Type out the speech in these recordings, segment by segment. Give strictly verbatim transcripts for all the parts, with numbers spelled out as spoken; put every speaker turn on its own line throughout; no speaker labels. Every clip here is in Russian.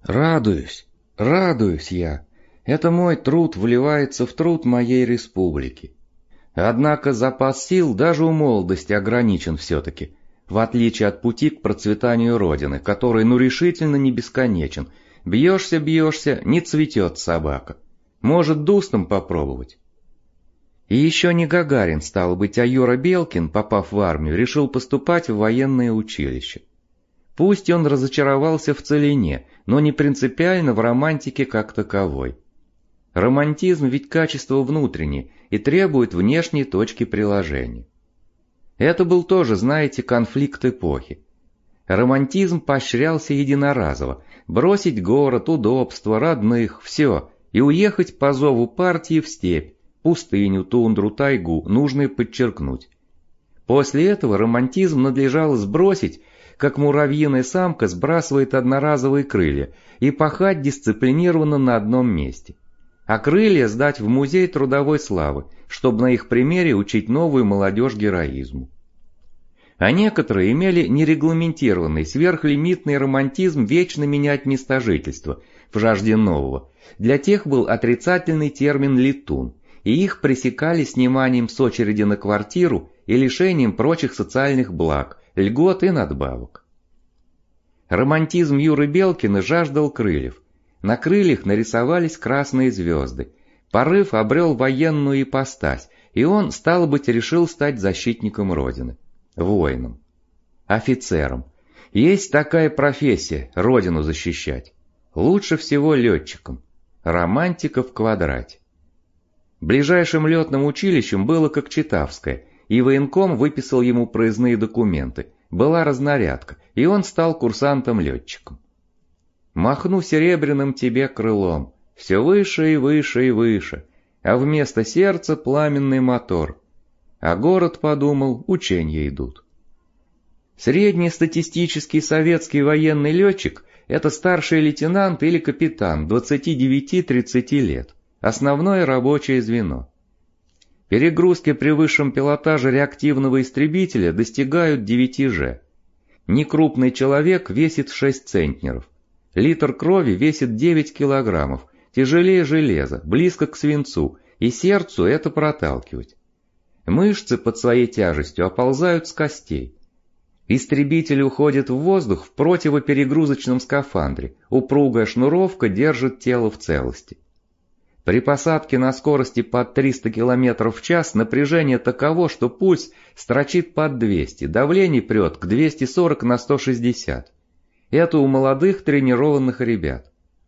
Радуюсь, радуюсь я. Это мой труд вливается в труд моей республики. Однако запас сил даже у молодости ограничен все-таки, в отличие от пути к процветанию Родины, который ну решительно не бесконечен. Бьешься, бьешься, не цветет собака. Может, дустом попробовать? И еще не Гагарин, стал быть, а Юра Белкин, попав в армию, решил поступать в военное училище. Пусть он разочаровался в целине, но не принципиально в романтике как таковой. Романтизм ведь качество внутреннее и требует внешней точки приложения. Это был тоже, знаете, конфликт эпохи. Романтизм поощрялся единоразово: бросить город, удобства, родных, все, и уехать по зову партии в степь, пустыню, тундру, тайгу, нужно подчеркнуть. После этого романтизм надлежало сбросить, как муравьиная самка сбрасывает одноразовые крылья, и пахать дисциплинированно на одном месте. А крылья сдать в музей трудовой славы, чтобы на их примере учить новую молодежь героизму. А некоторые имели нерегламентированный, сверхлимитный романтизм вечно менять места жительства в жажде нового. Для тех был отрицательный термин «летун», и их пресекали сниманием с очереди на квартиру и лишением прочих социальных благ, льгот и надбавок. Романтизм Юры Белкина жаждал крыльев. На крыльях нарисовались красные звезды. Порыв обрел военную ипостась, и он, стало быть, решил стать защитником Родины, воином, офицером. Есть такая профессия – Родину защищать. Лучше всего летчиком. Романтика в квадрате. Ближайшим летным училищем было Кокчетавское, и военком выписал ему проездные документы. Была разнарядка, и он стал курсантом-летчиком. Махну серебряным тебе крылом, все выше и выше и выше, а вместо сердца пламенный мотор. А город, подумал, ученья идут. Средний статистический советский военный летчик – это старший лейтенант или капитан двадцати девяти-тридцати лет, основное рабочее звено. Перегрузки при высшем пилотаже реактивного истребителя достигают девяти же. Некрупный человек весит шесть центнеров. Литр крови весит девять килограммов, тяжелее железа, близко к свинцу, и сердцу это проталкивать. Мышцы под своей тяжестью оползают с костей. Истребитель уходит в воздух в противоперегрузочном скафандре, упругая шнуровка держит тело в целости. При посадке на скорости под триста километров в час напряжение таково, что пульс строчит под двести, давление прет к двести сорок на сто шестьдесят. Это у молодых тренированных ребят.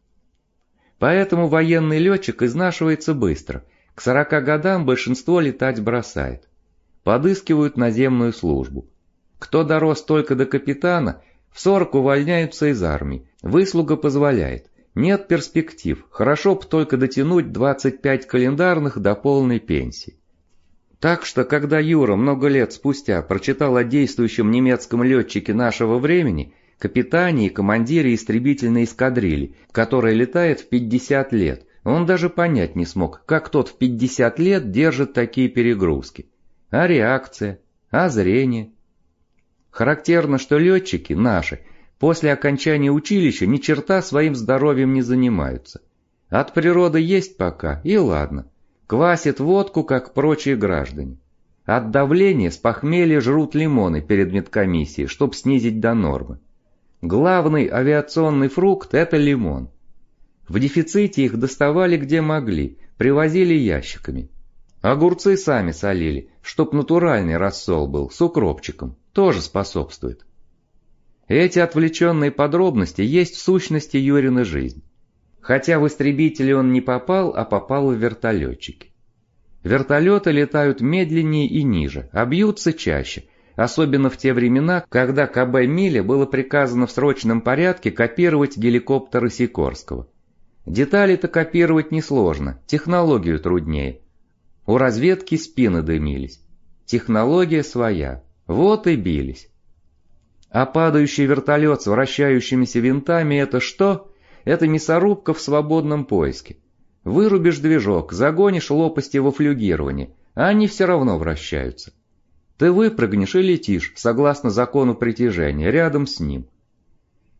Поэтому военный летчик изнашивается быстро. К сорока годам большинство летать бросает. Подыскивают наземную службу. Кто дорос только до капитана, в сорок увольняются из армии. Выслуга позволяет. Нет перспектив, хорошо б только дотянуть двадцать пять календарных до полной пенсии. Так что, когда Юра много лет спустя прочитал о действующем немецком летчике нашего времени, капитане и командире истребительной эскадрильи, которая летает в пятьдесят лет, он даже понять не смог, как тот в пятьдесят лет держит такие перегрузки. А реакция? А зрение? Характерно, что летчики наши после окончания училища ни черта своим здоровьем не занимаются. От природы есть пока, и ладно. Квасит водку, как прочие граждане. От давления с похмелья жрут лимоны перед медкомиссией, чтобы снизить до нормы. Главный авиационный фрукт – это лимон. В дефиците их доставали где могли, привозили ящиками. Огурцы сами солили, чтоб натуральный рассол был, с укропчиком, тоже способствует. Эти отвлеченные подробности есть в сущности Юрина жизнь. Хотя в истребители он не попал, а попал в вертолетчики. Вертолеты летают медленнее и ниже, а бьются чаще, особенно в те времена, когда ка бэ «Миля» было приказано в срочном порядке копировать геликоптеры Сикорского. Детали-то копировать несложно, технологию труднее. У разведки спины дымились. Технология своя, вот и бились. А падающий вертолет с вращающимися винтами – это что? Это мясорубка в свободном поиске. Вырубишь движок, загонишь лопасти во флюгирование, а они все равно вращаются. Ты выпрыгнешь и летишь, согласно закону притяжения, рядом с ним.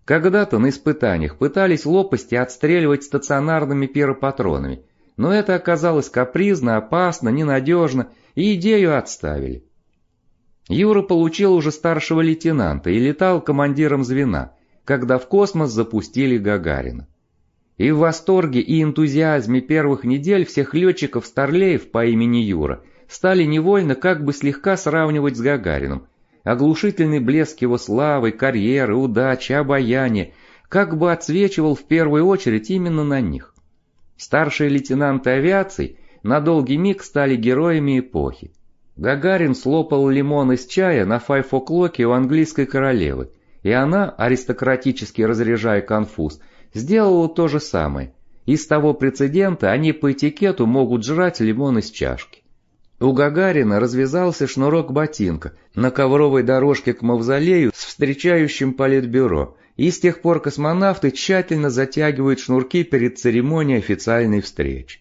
Когда-то на испытаниях пытались лопасти отстреливать стационарными пиропатронами, но это оказалось капризно, опасно, ненадежно, и идею отставили. Юра получил уже старшего лейтенанта и летал командиром звена, когда в космос запустили Гагарина. И в восторге и энтузиазме первых недель всех летчиков-старлеев по имени Юра стали невольно как бы слегка сравнивать с Гагарином. Оглушительный блеск его славы, карьеры, удачи, обаяния как бы отсвечивал в первую очередь именно на них. Старшие лейтенанты авиации на долгий миг стали героями эпохи. Гагарин слопал лимон из чая на файв-о'клоке у английской королевы, и она, аристократически разряжая конфуз, сделала то же самое. Из того прецедента они по этикету могут жрать лимон из чашки. У Гагарина развязался шнурок ботинка на ковровой дорожке к мавзолею с встречающим политбюро, и с тех пор космонавты тщательно затягивают шнурки перед церемонией официальной встречи.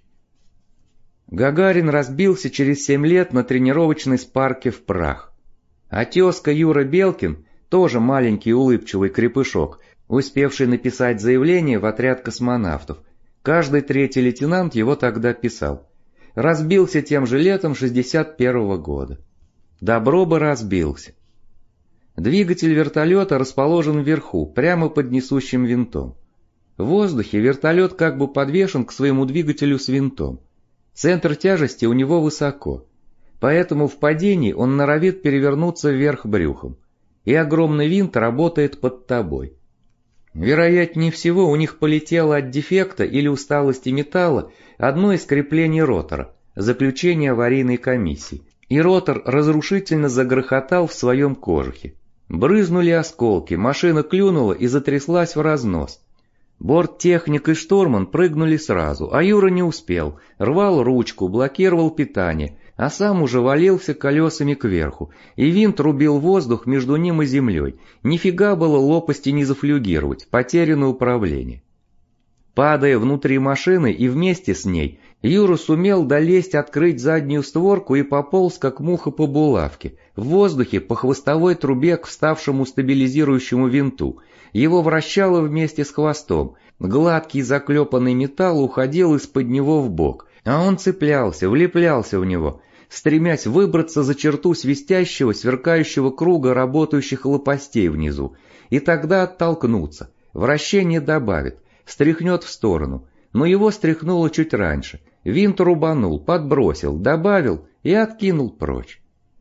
Гагарин разбился через семь лет на тренировочной спарке в прах. А тезка Юра Белкин, тоже маленький улыбчивый крепышок, успевший написать заявление в отряд космонавтов, каждый третий лейтенант его тогда писал, разбился тем же летом шестьдесят первого года. Добро бы разбился. Двигатель вертолета расположен вверху, прямо под несущим винтом. В воздухе вертолет как бы подвешен к своему двигателю с винтом. Центр тяжести у него высоко, поэтому в падении он норовит перевернуться вверх брюхом, и огромный винт работает под тобой. Вероятнее всего, у них полетело от дефекта или усталости металла одно из креплений ротора, заключение аварийной комиссии, и ротор разрушительно загрохотал в своем кожухе. Брызнули осколки, машина клюнула и затряслась в разнос. Борттехник и штурман прыгнули сразу, а Юра не успел, рвал ручку, блокировал питание, а сам уже валился колесами кверху, и винт рубил воздух между ним и землей. Нифига было лопасти не зафлюгировать, потеряно управление. Падая внутри машины и вместе с ней, Юра сумел долезть, открыть заднюю створку и пополз, как муха по булавке, в воздухе по хвостовой трубе к вставшему стабилизирующему винту. Его вращало вместе с хвостом, гладкий заклепанный металл уходил из-под него в бок, а он цеплялся, влеплялся в него, стремясь выбраться за черту свистящего, сверкающего круга работающих лопастей внизу, и тогда оттолкнуться, вращение добавит, стряхнет в сторону, но его стряхнуло чуть раньше, винт рубанул, подбросил, добавил и откинул прочь.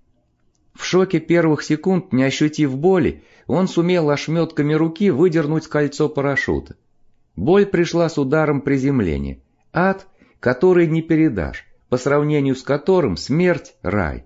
В шоке первых секунд, не ощутив боли, он сумел ошметками руки выдернуть кольцо парашюта. Боль пришла с ударом приземления, ад, который не передашь, по сравнению с которым смерть – рай.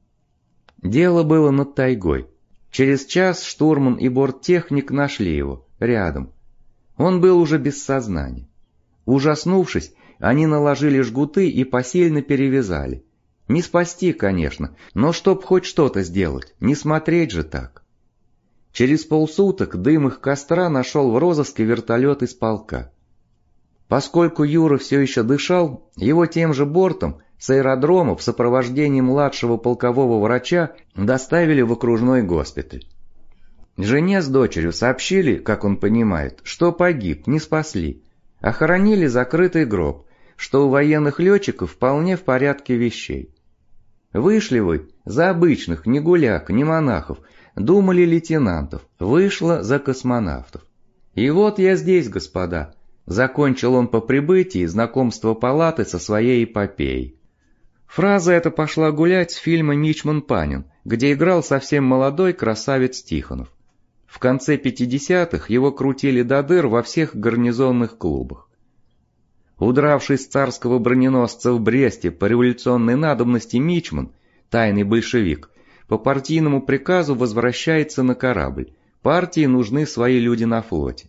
Дело было над тайгой. Через час штурман и борттехник нашли его, рядом. Он был уже без сознания. Ужаснувшись, они наложили жгуты и посильно перевязали. Не спасти, конечно, но чтоб хоть что-то сделать, не смотреть же так. Через полсуток дым их костра нашел в розыске вертолет из полка. Поскольку Юра все еще дышал, его тем же бортом с аэродрома в сопровождении младшего полкового врача доставили в окружной госпиталь. Жене с дочерью сообщили, как он понимает, что погиб, не спасли. Охоронили закрытый гроб, что у военных летчиков вполне в порядке вещей. Вышли вы за обычных, ни гуляк, ни монахов, думали лейтенантов, вышло за космонавтов. И вот я здесь, господа, закончил он по прибытии знакомство палаты со своей эпопеей. Фраза эта пошла гулять с фильма «Мичман Панин», где играл совсем молодой красавец Тихонов. В конце пятидесятых его крутили до дыр во всех гарнизонных клубах. Удравший с царского броненосца в Бресте по революционной надобности мичман, тайный большевик, по партийному приказу возвращается на корабль. Партии нужны свои люди на флоте.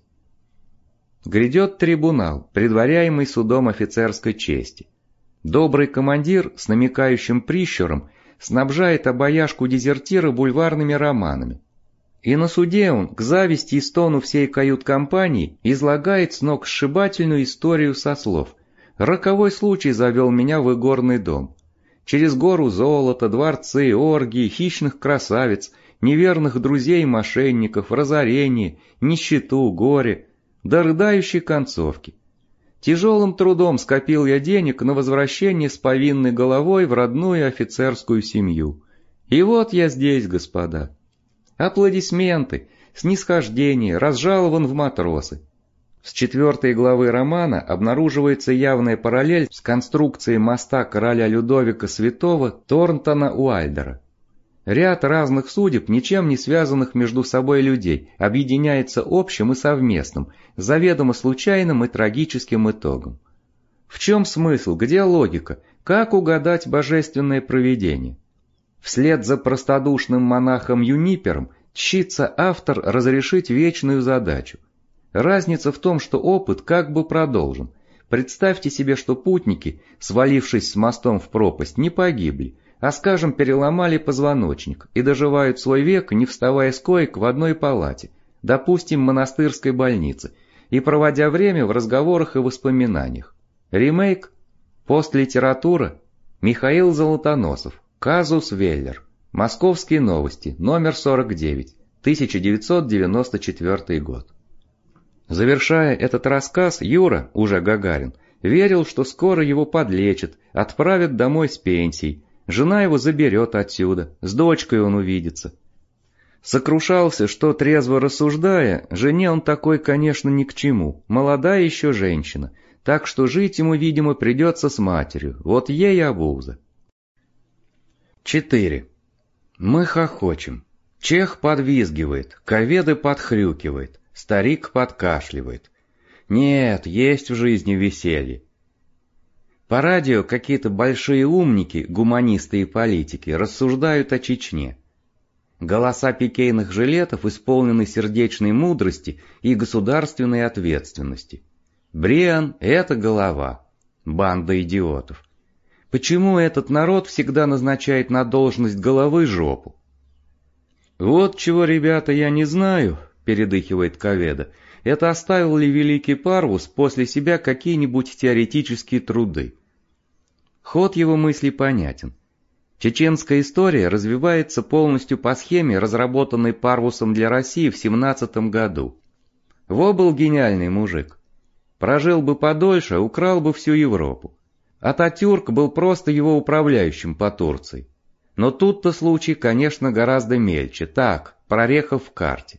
Грядет трибунал, предваряемый судом офицерской чести. Добрый командир с намекающим прищуром снабжает обаяшку дезертира бульварными романами. И на суде он, к зависти и стону всей кают-компании, излагает сногсшибательную историю со слов: «Роковой случай завел меня в игорный дом. Через гору золота, дворцы, оргии, хищных красавиц, неверных друзей и мошенников, разорение, нищету, горе, до рыдающей концовки. Тяжелым трудом скопил я денег на возвращение с повинной головой в родную офицерскую семью. И вот я здесь, господа. Аплодисменты, снисхождение, разжалован в матросы. С четвертой главы романа обнаруживается явная параллель с конструкцией моста короля Людовика Святого Торнтона Уайльдера. Ряд разных судеб, ничем не связанных между собой людей, объединяется общим и совместным, заведомо случайным и трагическим итогом. В чем смысл, где логика, как угадать божественное провидение? Вслед за простодушным монахом Юнипером тщится автор разрешить вечную задачу. Разница в том, что опыт как бы продолжен. Представьте себе, что путники, свалившись с мостом в пропасть, не погибли, а, скажем, переломали позвоночник и доживают свой век, не вставая с коек в одной палате, допустим, монастырской больнице, и проводя время в разговорах и воспоминаниях. Ремейк? Постлитература? Михаил Золотоносов. Казус Веллер. Московские новости. Номер сорок девять. тысяча девятьсот девяносто четвёртый год. Завершая этот рассказ, Юра, уже Гагарин, верил, что скоро его подлечат, отправят домой с пенсией, жена его заберет отсюда, с дочкой он увидится. Сокрушался, что, трезво рассуждая, жене он такой, конечно, ни к чему, молодая еще женщина, так что жить ему, видимо, придется с матерью, вот ей обуза. четыре. Мы хохочем. Чех подвизгивает, коведы подхрюкивает, старик подкашливает. Нет, есть в жизни веселье. По радио какие-то большие умники, гуманисты и политики, рассуждают о Чечне. Голоса пикейных жилетов исполнены сердечной мудрости и государственной ответственности. Бриан — это голова, банда идиотов. Почему этот народ всегда назначает на должность головы жопу? Вот чего, ребята, я не знаю, передыхивает Коведа, это оставил ли великий Парвус после себя какие-нибудь теоретические труды. Ход его мысли понятен. Чеченская история развивается полностью по схеме, разработанной Парвусом для России в семнадцатом году. Во был гениальный мужик. Прожил бы подольше, украл бы всю Европу. Ататюрк был просто его управляющим по Турции. Но тут-то случай, конечно, гораздо мельче. Так, прореха в карте.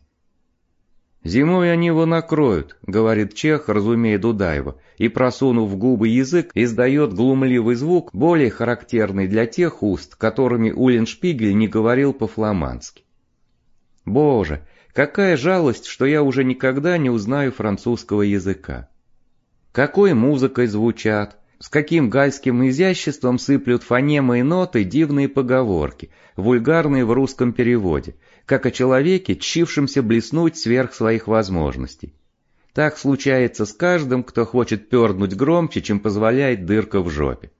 «Зимой они его накроют», — говорит чех, разумея Дудаева, и, просунув в губы язык, издает глумливый звук, более характерный для тех уст, которыми Уллиншпигель не говорил по-фламандски. Боже, какая жалость, что я уже никогда не узнаю французского языка. Какой музыкой звучат, с каким гальским изяществом сыплют фонемы и ноты дивные поговорки, вульгарные в русском переводе, как о человеке, тщившемся блеснуть сверх своих возможностей. Так случается с каждым, кто хочет пернуть громче, чем позволяет дырка в жопе.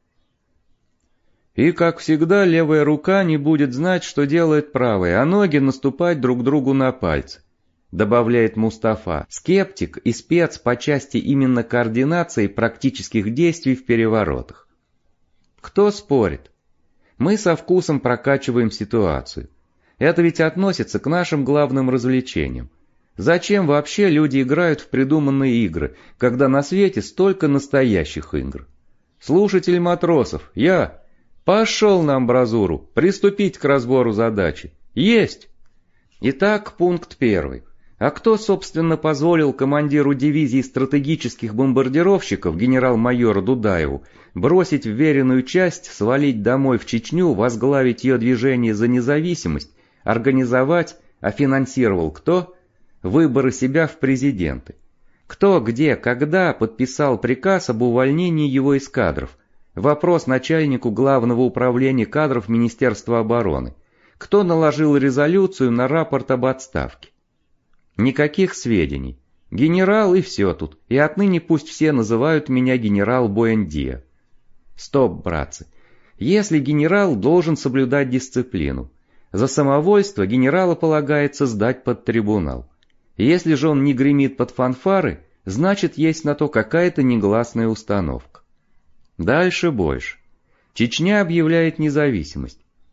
И, как всегда, левая рука не будет знать, что делает правая, а ноги наступать друг другу на пальцы, добавляет Мустафа, скептик и спец по части именно координации практических действий в переворотах. Кто спорит? Мы со вкусом прокачиваем ситуацию. Это ведь относится к нашим главным развлечениям. Зачем вообще люди играют в придуманные игры, когда на свете столько настоящих игр? Слушатель матросов, я. Пошел на амбразуру, приступить к разбору задачи. Есть! Итак, пункт первый. А кто, собственно, позволил командиру дивизии стратегических бомбардировщиков генерал-майору Дудаеву бросить вверенную часть, свалить домой в Чечню, возглавить ее движение за независимость, организовать, а финансировал кто? Выборы себя в президенты. Кто, где, когда подписал приказ об увольнении его из кадров? Вопрос начальнику Главного управления кадров Министерства обороны. Кто наложил резолюцию на рапорт об отставке? Никаких сведений. Генерал и все тут, и отныне пусть все называют меня генерал Буэндиа. Стоп, братцы. Если генерал должен соблюдать дисциплину, за самовольство генерала полагается сдать под трибунал. Если же он не гремит под фанфары, значит есть на то какая-то негласная установка. Дальше больше. Чечня объявляет независимость.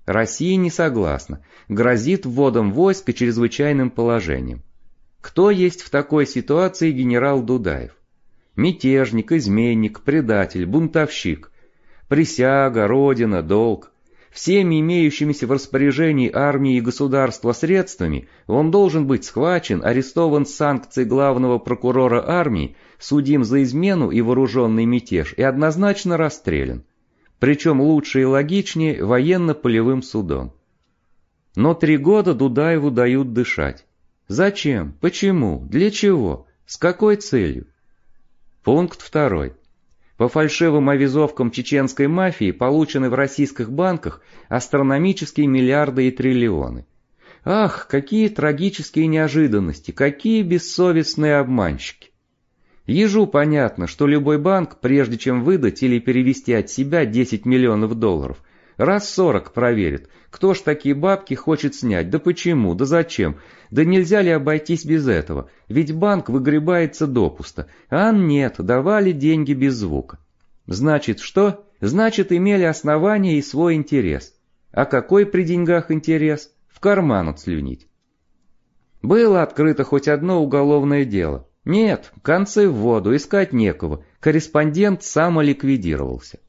Россия не согласна, грозит вводом войск и чрезвычайным положением. Кто есть в такой ситуации генерал Дудаев? Мятежник, изменник, предатель, бунтовщик. Присяга, родина, долг. Всеми имеющимися в распоряжении армии и государства средствами он должен быть схвачен, арестован с санкцией главного прокурора армии, судим за измену и вооруженный мятеж и однозначно расстрелян. Причем лучше и логичнее военно-полевым судом. Но три года Дудаеву дают дышать. Зачем? Почему? Для чего? С какой целью? Пункт второй. По фальшивым авизовкам чеченской мафии получены в российских банках астрономические миллиарды и триллионы. Ах, какие трагические неожиданности, какие бессовестные обманщики. Ежу понятно, что любой банк, прежде чем выдать или перевести от себя десять миллионов долларов, раз сорок проверит, кто ж такие бабки хочет снять, да почему, да зачем, да нельзя ли обойтись без этого, ведь банк выгребается допусто, а нет, давали деньги без звука. Значит что? Значит, имели основания и свой интерес. А какой при деньгах интерес? В карман отслюнить. Было открыто хоть одно уголовное дело. Нет, концы в воду, искать некого, корреспондент самоликвидировался.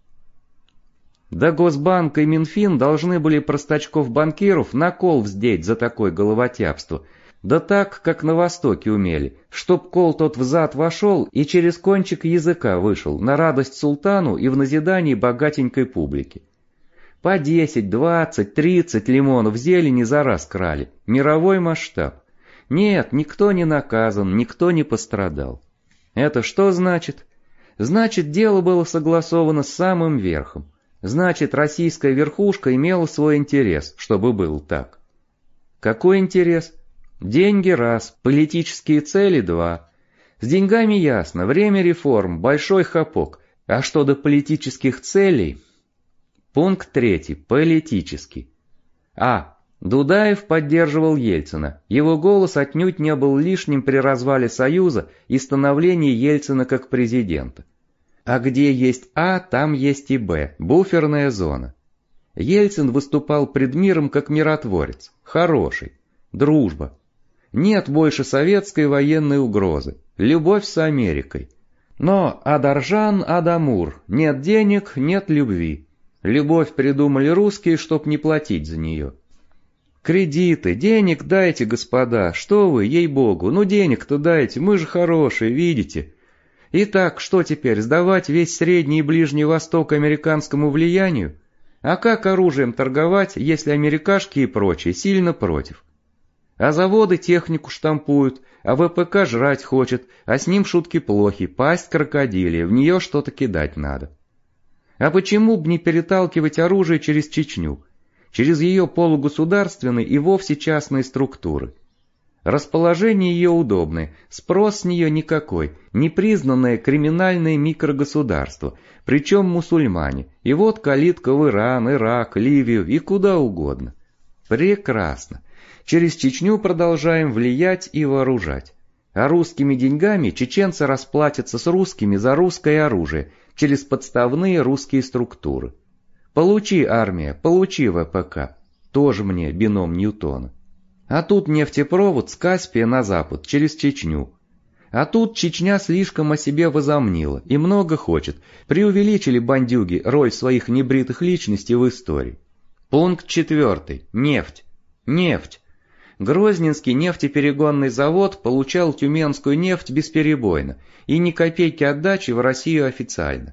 Да Госбанк и Минфин должны были простачков-банкиров на кол вздеть за такое головотяпство, да так, как на Востоке умели, чтоб кол тот взад вошел и через кончик языка вышел, на радость султану и в назидании богатенькой публике. По десять, двадцать, тридцать лимонов зелени за раз крали, мировой масштаб. Нет, никто не наказан, никто не пострадал. Это что значит? Значит, дело было согласовано с самым верхом. Значит, российская верхушка имела свой интерес, чтобы был так. Какой интерес? Деньги раз, политические цели два. С деньгами ясно, время реформ, большой хапок. А что до политических целей? Пункт третий, политический. А. Дудаев поддерживал Ельцина. Его голос отнюдь не был лишним при развале Союза и становлении Ельцина как президента. А где есть А, там есть и Б, буферная зона. Ельцин выступал пред миром как миротворец, хороший, дружба. Нет больше советской военной угрозы, любовь с Америкой. Но Адаржан, Адамур, нет денег, нет любви. Любовь придумали русские, чтоб не платить за нее. Кредиты, денег дайте, господа, что вы, ей-богу, ну денег-то дайте, мы же хорошие, видите. Итак, что теперь, сдавать весь Средний и Ближний Восток американскому влиянию? А как оружием торговать, если америкашки и прочие сильно против? А заводы технику штампуют, а ВПК жрать хочет, а с ним шутки плохи, пасть крокодилия, в нее что-то кидать надо. А почему б не переталкивать оружие через Чечню? Через ее полугосударственные и вовсе частные структуры. Расположение ее удобное, спрос с нее никакой, непризнанное криминальное микрогосударство, причем мусульмане, и вот калитка в Иран, Ирак, Ливию и куда угодно. Прекрасно. Через Чечню продолжаем влиять и вооружать. А русскими деньгами чеченцы расплатятся с русскими за русское оружие, через подставные русские структуры. Получи, армия, получи ВПК. Тоже мне бином Ньютона. А тут нефтепровод с Каспия на запад, через Чечню. А тут Чечня слишком о себе возомнила и много хочет. Преувеличили бандюги роль своих небритых личностей в истории. Пункт четвертый. Нефть. Нефть. Грозненский нефтеперегонный завод получал тюменскую нефть бесперебойно и ни копейки отдачи в Россию официально.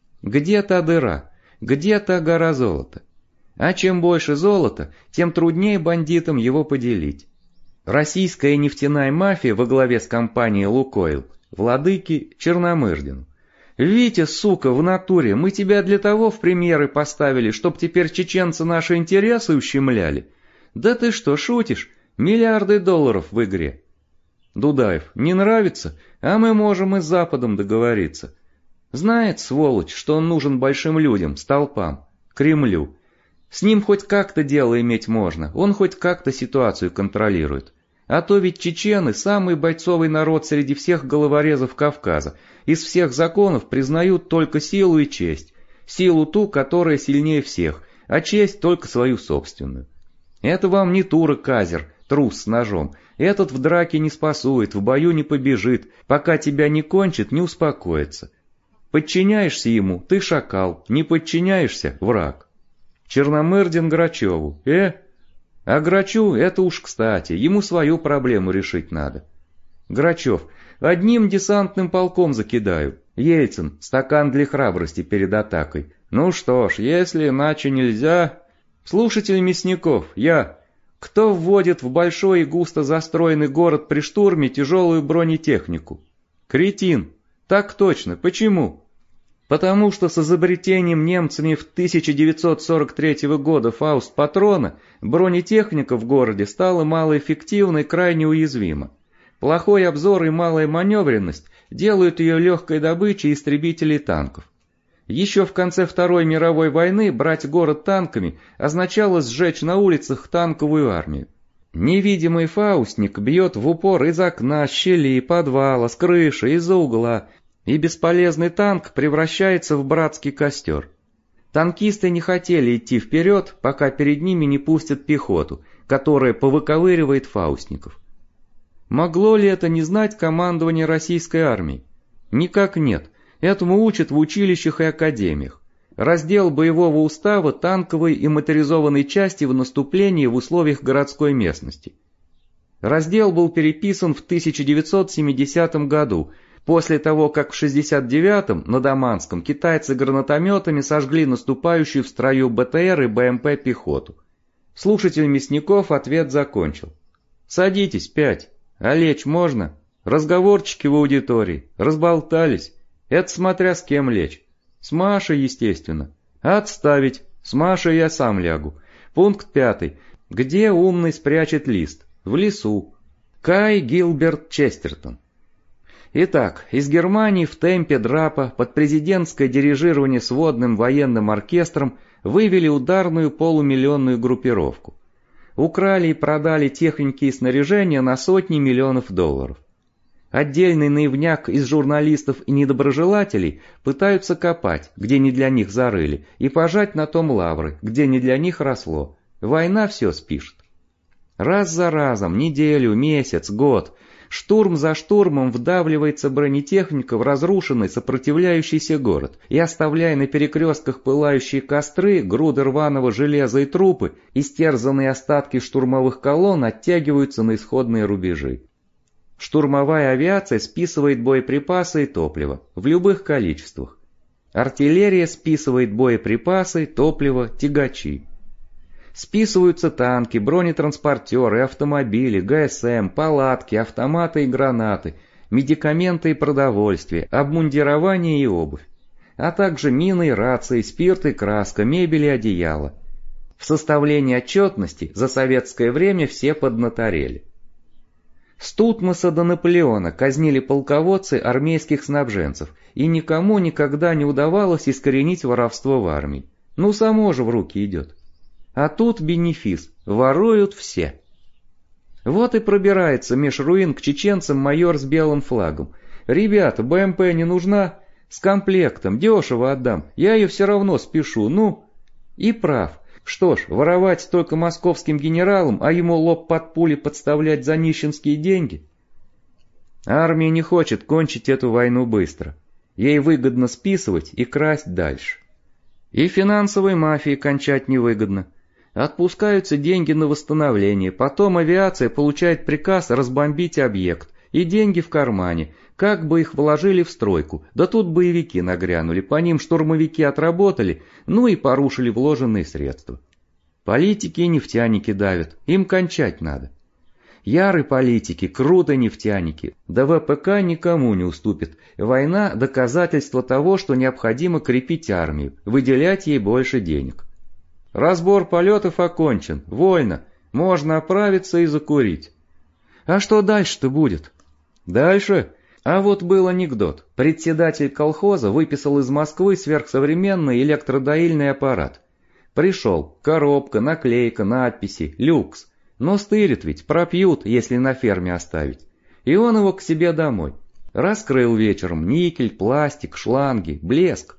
Где та дыра? Где та гора золота? А чем больше золота, тем труднее бандитам его поделить. Российская нефтяная мафия во главе с компанией «Лукойл», владыки Черномырдину. «Витя, сука, в натуре, мы тебя для того в премьеры поставили, чтоб теперь чеченцы наши интересы ущемляли? Да ты что, шутишь? Миллиарды долларов в игре». Дудаев: «Не нравится? А мы можем и с Западом договориться. Знает, сволочь, что он нужен большим людям, столпам, Кремлю. С ним хоть как-то дело иметь можно, он хоть как-то ситуацию контролирует. А то ведь чечены – самый бойцовый народ среди всех головорезов Кавказа. Из всех законов признают только силу и честь. Силу ту, которая сильнее всех, а честь только свою собственную. Это вам не турок-казер, трус с ножом. Этот в драке не спасует, в бою не побежит, пока тебя не кончит, не успокоится. Подчиняешься ему, ты шакал, не подчиняешься — враг. Черномырдин Грачеву. Э? А Грачу это уж кстати, ему свою проблему решить надо. Грачев. Одним десантным полком закидаю. Ельцин. Стакан для храбрости перед атакой. Ну что ж, если иначе нельзя... Слушатель Мясников, я... Кто вводит в большой и густо застроенный город при штурме тяжелую бронетехнику? Кретин. Так точно. Почему? Потому что с изобретением немцами в тысяча девятьсот сорок третьего года фауст-патрона бронетехника в городе стала малоэффективна и крайне уязвима. Плохой обзор и малая маневренность делают ее легкой добычей истребителей танков. Еще в конце Второй мировой войны брать город танками означало сжечь на улицах танковую армию. Невидимый фаустник бьет в упор из окна, щели, подвала, с крыши, из-за угла, и бесполезный танк превращается в братский костер. Танкисты не хотели идти вперед, пока перед ними не пустят пехоту, которая повыковыривает фаустников. Могло ли это не знать командование российской армии? Никак нет. Этому учат в училищах и академиях. Раздел боевого устава танковой и моторизованной части в наступлении в условиях городской местности. Раздел был переписан в тысяча девятьсот семидесятом году, после того, как в шестьдесят девятом на Даманском китайцы гранатометами сожгли наступающую в строю БТР и БМП пехоту. Слушатель Мясников ответ закончил. Садитесь, пять. А лечь можно? Разговорчики в аудитории. Разболтались. Это смотря с кем лечь. С Машей, естественно. Отставить. С Машей я сам лягу. Пункт пятый. Где умный спрячет лист? В лесу. Кай Гилберт Честертон. Итак, из Германии в темпе драпа под президентское дирижирование сводным военным оркестром вывели ударную полумиллионную группировку. Украли и продали техники и снаряжения на сотни миллионов долларов. Отдельный наивняк из журналистов и недоброжелателей пытаются копать, где не для них зарыли, и пожать на том лавры, где не для них росло. Война все спишет. Раз за разом, неделю, месяц, год, штурм за штурмом вдавливается бронетехника в разрушенный сопротивляющийся город, и оставляя на перекрестках пылающие костры, груды рваного железа и трупы, истерзанные остатки штурмовых колонн оттягиваются на исходные рубежи. Штурмовая авиация списывает боеприпасы и топливо в любых количествах. Артиллерия списывает боеприпасы, топливо, тягачи. Списываются танки, бронетранспортеры, автомобили, ГСМ, палатки, автоматы и гранаты, медикаменты и продовольствие, обмундирование и обувь, а также мины и рации, спирт и краска, мебель и одеяло. В составлении отчетности за советское время все поднаторели. С Тутмоса до Наполеона казнили полководцы армейских снабженцев, и никому никогда не удавалось искоренить воровство в армии. Ну само же в руки идет. А тут бенефис. Воруют все. Вот и пробирается меж руин к чеченцам майор с белым флагом. Ребята, БМП не нужна? С комплектом, дешево отдам. Я ее все равно спешу, ну. И прав. Что ж, воровать только московским генералам, а ему лоб под пули подставлять за нищенские деньги? Армия не хочет кончить эту войну быстро. Ей выгодно списывать и красть дальше. И финансовой мафии кончать невыгодно. Отпускаются деньги на восстановление, потом авиация получает приказ разбомбить объект, и деньги в кармане, как бы их вложили в стройку, да тут боевики нагрянули, по ним штурмовики отработали, ну и порушили вложенные средства. Политики и нефтяники давят, им кончать надо. Яры политики, круто нефтяники, да ВПК никому не уступит. Война – доказательство того, что необходимо крепить армию, выделять ей больше денег. Разбор полетов окончен, вольно, можно оправиться и закурить. А что дальше-то будет? Дальше? А вот был анекдот. Председатель колхоза выписал из Москвы сверхсовременный электродоильный аппарат. Пришел, коробка, наклейка, надписи, люкс. Но стырит ведь, пропьют, если на ферме оставить. И он его к себе домой. Раскрыл вечером никель, пластик, шланги, блеск.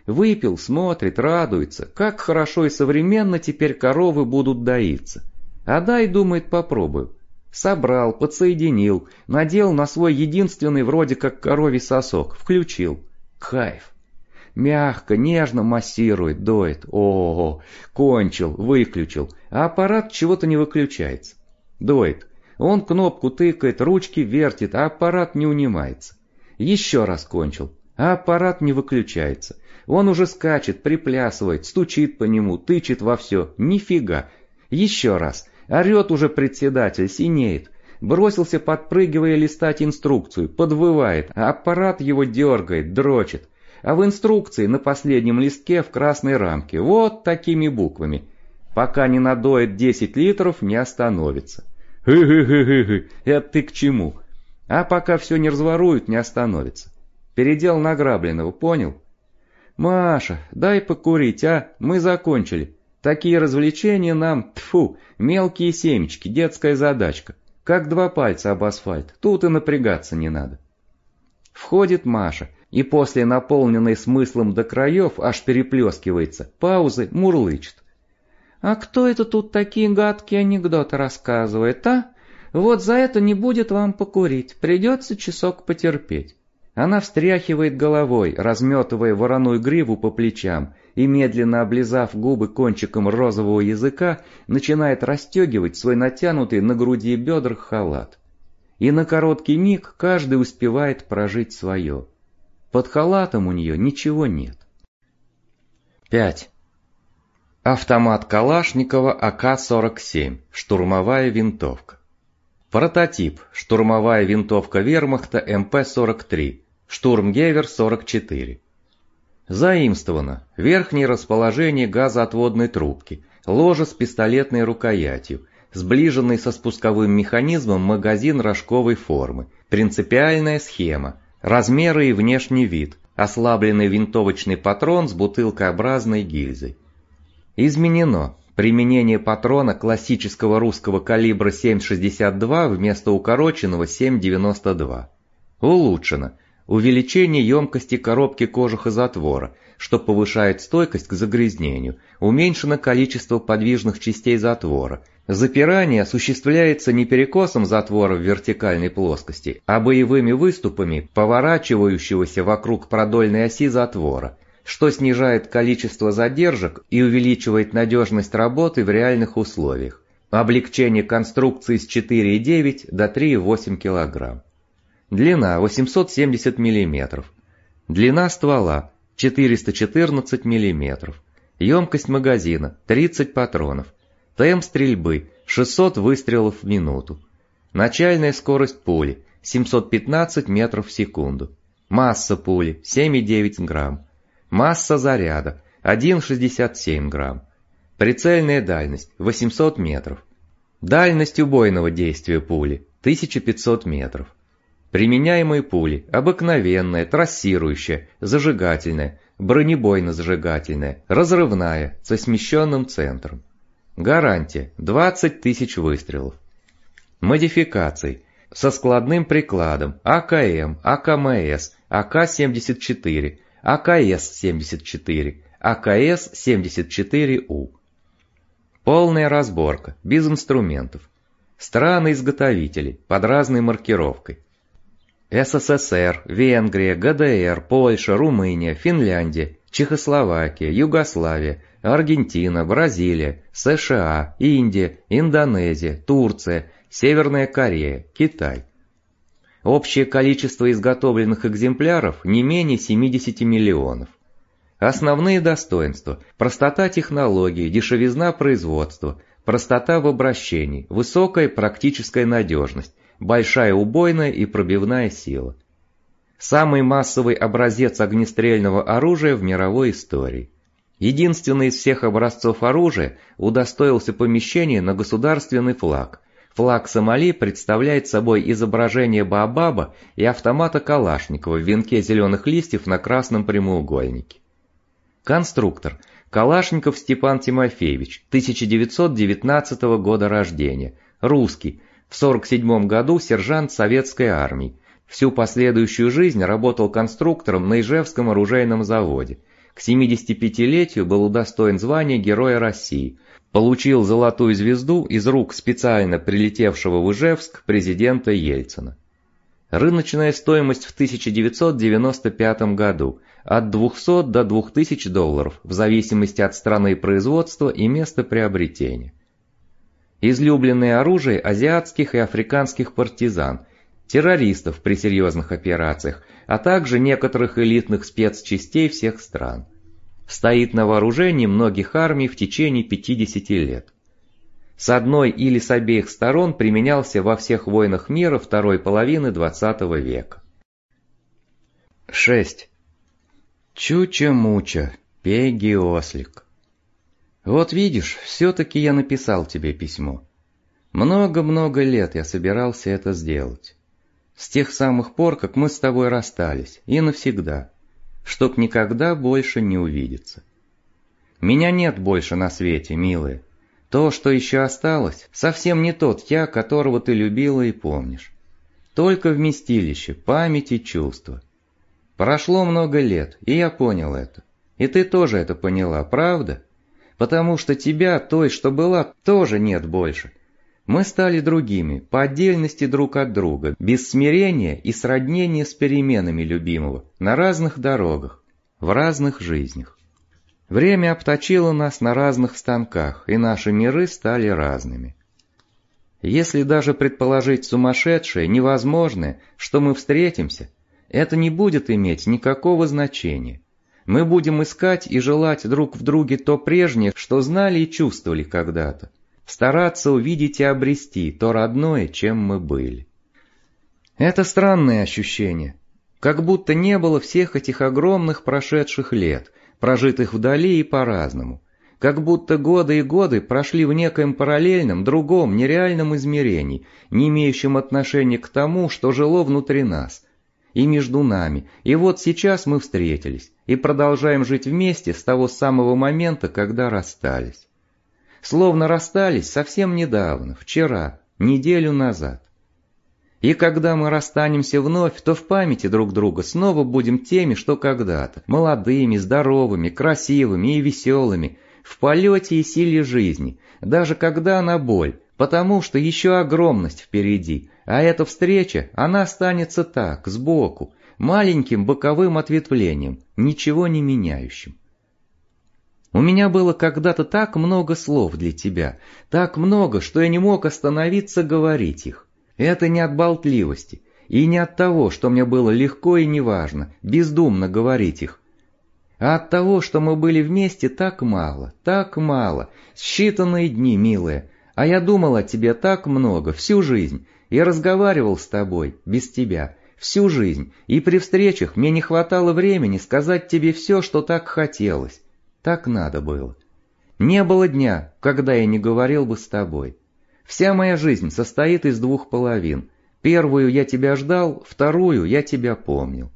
Выпил, смотрит, радуется, как хорошо и современно теперь коровы будут доиться. А дай, думает, попробую. Собрал, подсоединил, надел на свой единственный вроде как коровий сосок, включил. Кайф. Мягко, нежно массирует, доет. О, кончил, выключил, а аппарат чего-то не выключается. Доит. Он кнопку тыкает, ручки вертит, а аппарат не унимается. Еще раз кончил, а аппарат не выключается. Он уже скачет, приплясывает, стучит по нему, тычет во все. Нифига. Еще раз. Орет уже председатель, синеет. Бросился, подпрыгивая, листать инструкцию, подвывает, а аппарат его дергает, дрочит. А в инструкции на последнем листке в красной рамке, вот такими буквами: пока не надоет десять литров, не остановится. Хы-хы-хы-хы, это ты к чему? А пока все не разворуют, не остановится. Передел награбленного, понял? Маша, дай покурить, а? Мы закончили. Такие развлечения нам, тьфу, мелкие семечки, детская задачка. Как два пальца об асфальт, тут и напрягаться не надо. Входит Маша, и после наполненной смыслом до краев аж переплескивается, паузы мурлычет. А кто это тут такие гадкие анекдоты рассказывает, а? Вот за это не будет вам покурить, придется часок потерпеть. Она встряхивает головой, разметывая вороную гриву по плечам, и, медленно облизав губы кончиком розового языка, начинает расстегивать свой натянутый на груди и бедрах халат. И на короткий миг каждый успевает прожить свое. Под халатом у нее ничего нет. пять. Автомат Калашникова А К сорок семь, штурмовая винтовка. Прототип, штурмовая винтовка вермахта М П сорок три, Штурмгевер сорок четыре. Заимствовано: верхнее расположение газоотводной трубки, ложе с пистолетной рукоятью, сближенный со спусковым механизмом магазин рожковой формы, принципиальная схема, размеры и внешний вид, ослабленный винтовочный патрон с бутылкообразной гильзой. Изменено: применение патрона классического русского калибра семь шестьдесят два вместо укороченного семь девяносто два. Улучшено: увеличение емкости коробки кожуха-затвора, что повышает стойкость к загрязнению, уменьшено количество подвижных частей затвора. Запирание осуществляется не перекосом затвора в вертикальной плоскости, а боевыми выступами поворачивающегося вокруг продольной оси затвора, что снижает количество задержек и увеличивает надежность работы в реальных условиях. Облегчение конструкции с четыре и девять до три и восемь килограмм. Длина восемьсот семьдесят миллиметров. Длина ствола четыреста четырнадцать миллиметров. Емкость магазина тридцать патронов. Темп стрельбы шестьсот выстрелов в минуту. Начальная скорость пули семьсот пятнадцать метров в секунду. Масса пули семь и девять грамм. Масса заряда один и шестьдесят семь грамм. Прицельная дальность восемьсот метров. Дальность убойного действия пули тысяча пятьсот метров. Применяемые пули: обыкновенная, трассирующая, зажигательная, бронебойно-зажигательная, разрывная, со смещенным центром. Гарантия двадцать тысяч выстрелов. Модификации: со складным прикладом А К М, А К М С, А К семьдесят четыре, А К С семьдесят четыре, А К С семьдесят четыре У. Полная разборка, без инструментов. Страны-изготовители, под разной маркировкой. С С С Р, Венгрия, Г Д Р, Польша, Румыния, Финляндия, Чехословакия, Югославия, Аргентина, Бразилия, США, Индия, Индонезия, Турция, Северная Корея, Китай. Общее количество изготовленных экземпляров не менее семидесяти миллионов. Основные достоинства: простота технологии, дешевизна производства, простота в обращении, высокая практическая надежность, большая убойная и пробивная сила. Самый массовый образец огнестрельного оружия в мировой истории. Единственный из всех образцов оружия удостоился помещения на государственный флаг. Флаг Сомали представляет собой изображение Баобаба и автомата Калашникова в венке зеленых листьев на красном прямоугольнике. Конструктор: Калашников Степан Тимофеевич, тысяча девятьсот девятнадцатого года рождения, русский, в сорок седьмом году сержант советской армии. Всю последующую жизнь работал конструктором на Ижевском оружейном заводе. К семидесятипятилетию был удостоен звания Героя России, получил золотую звезду из рук специально прилетевшего в Ижевск президента Ельцина. Рыночная стоимость в тысяча девятьсот девяносто пятом году от двухсот до двух тысяч долларов в зависимости от страны производства и места приобретения. Излюбленное оружие азиатских и африканских партизан, террористов при серьезных операциях, а также некоторых элитных спецчастей всех стран. Стоит на вооружении многих армий в течение пятидесяти лет. С одной или с обеих сторон применялся во всех войнах мира второй половины двадцатого века. шесть. Чуча-муча, Пегги-ослик. Вот видишь, все-таки я написал тебе письмо. Много-много лет я собирался это сделать. С тех самых пор, как мы с тобой расстались, и навсегда, чтоб никогда больше не увидеться. Меня нет больше на свете, милая. То, что еще осталось, совсем не тот я, которого ты любила и помнишь. Только вместилище, память и чувства. Прошло много лет, и я понял это. И ты тоже это поняла, правда? Потому что тебя, той, что была, тоже нет больше. Мы стали другими, по отдельности друг от друга, без смирения и сроднения с переменами любимого, на разных дорогах, в разных жизнях. Время обточило нас на разных станках, и наши миры стали разными. Если даже предположить сумасшедшее, невозможное, что мы встретимся, это не будет иметь никакого значения. Мы будем искать и желать друг в друге то прежнее, что знали и чувствовали когда-то. Стараться увидеть и обрести то родное, чем мы были. Это странное ощущение, как будто не было всех этих огромных прошедших лет, прожитых вдали и по-разному, как будто годы и годы прошли в некоем параллельном, другом, нереальном измерении, не имеющем отношения к тому, что жило внутри нас и между нами, и вот сейчас мы встретились и продолжаем жить вместе с того самого момента, когда расстались. Словно расстались совсем недавно, вчера, неделю назад. И когда мы расстанемся вновь, то в памяти друг друга снова будем теми, что когда-то, молодыми, здоровыми, красивыми и веселыми, в полете и силе жизни, даже когда она боль, потому что еще огромность впереди, а эта встреча, она останется так, сбоку, маленьким боковым ответвлением, ничего не меняющим. У меня было когда-то так много слов для тебя, так много, что я не мог остановиться говорить их. Это не от болтливости, и не от того, что мне было легко и неважно, бездумно говорить их, а от того, что мы были вместе так мало, так мало, считанные дни, милая, а я думал о тебе так много, всю жизнь, и разговаривал с тобой, без тебя, всю жизнь, и при встречах мне не хватало времени сказать тебе все, что так хотелось. Так надо было. Не было дня, когда я не говорил бы с тобой. Вся моя жизнь состоит из двух половин. Первую я тебя ждал, вторую я тебя помнил.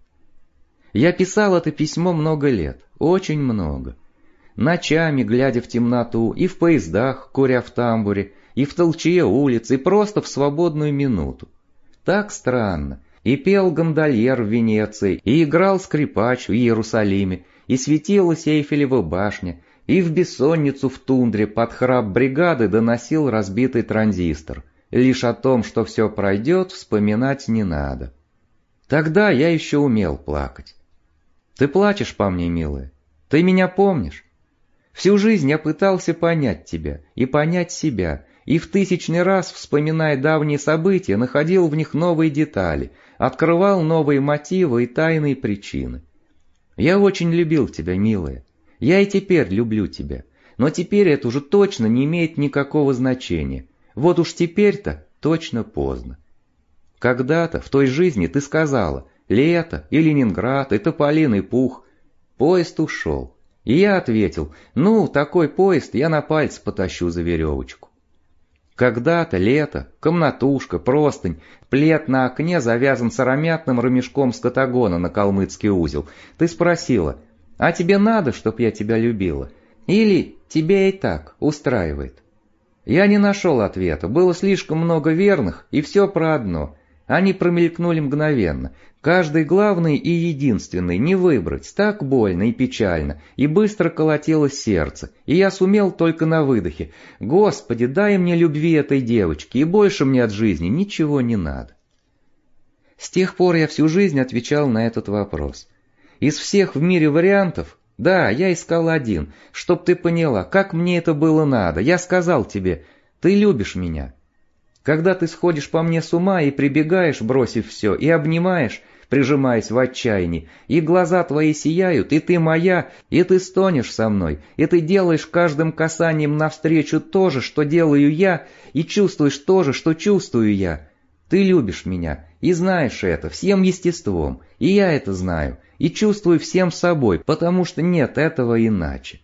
Я писал это письмо много лет, очень много. Ночами, глядя в темноту, и в поездах, куря в тамбуре, и в толчье улиц, и просто в свободную минуту. Так странно. И пел гондольер в Венеции, и играл скрипач в Иерусалиме, и светилась Эйфелева башня, и в бессонницу в тундре под храп бригады доносил разбитый транзистор. Лишь о том, что все пройдет, вспоминать не надо. Тогда я еще умел плакать. Ты плачешь по мне, милая? Ты меня помнишь? Всю жизнь я пытался понять тебя и понять себя, и в тысячный раз, вспоминая давние события, находил в них новые детали, открывал новые мотивы и тайные причины. Я очень любил тебя, милая. Я и теперь люблю тебя. Но теперь это уже точно не имеет никакого значения. Вот уж теперь-то точно поздно. Когда-то в той жизни ты сказала: лето, и Ленинград, и тополиный пух. Поезд ушел. И я ответил: ну, такой поезд я на пальце потащу за веревочку. Когда-то лето, комнатушка, простынь, плед на окне завязан сыромятным ремешком с катагона на калмыцкий узел. Ты спросила: а тебе надо, чтоб я тебя любила? Или тебя и так устраивает? Я не нашел ответа, было слишком много верных, и все про одно. Они промелькнули мгновенно. Каждый главный и единственный, не выбрать, так больно и печально, и быстро колотилось сердце, и я сумел только на выдохе: «Господи, дай мне любви этой девочки, и больше мне от жизни ничего не надо». С тех пор я всю жизнь отвечал на этот вопрос. Из всех в мире вариантов, да, я искал один, чтоб ты поняла, как мне это было надо. Я сказал тебе: ты любишь меня. Когда ты сходишь по мне с ума и прибегаешь, бросив все, и обнимаешь, прижимаясь в отчаянии, и глаза твои сияют, и ты моя, и ты стонешь со мной, и ты делаешь каждым касанием навстречу то же, что делаю я, и чувствуешь то же, что чувствую я. Ты любишь меня, и знаешь это всем естеством, и я это знаю, и чувствую всем собой, потому что нет этого иначе.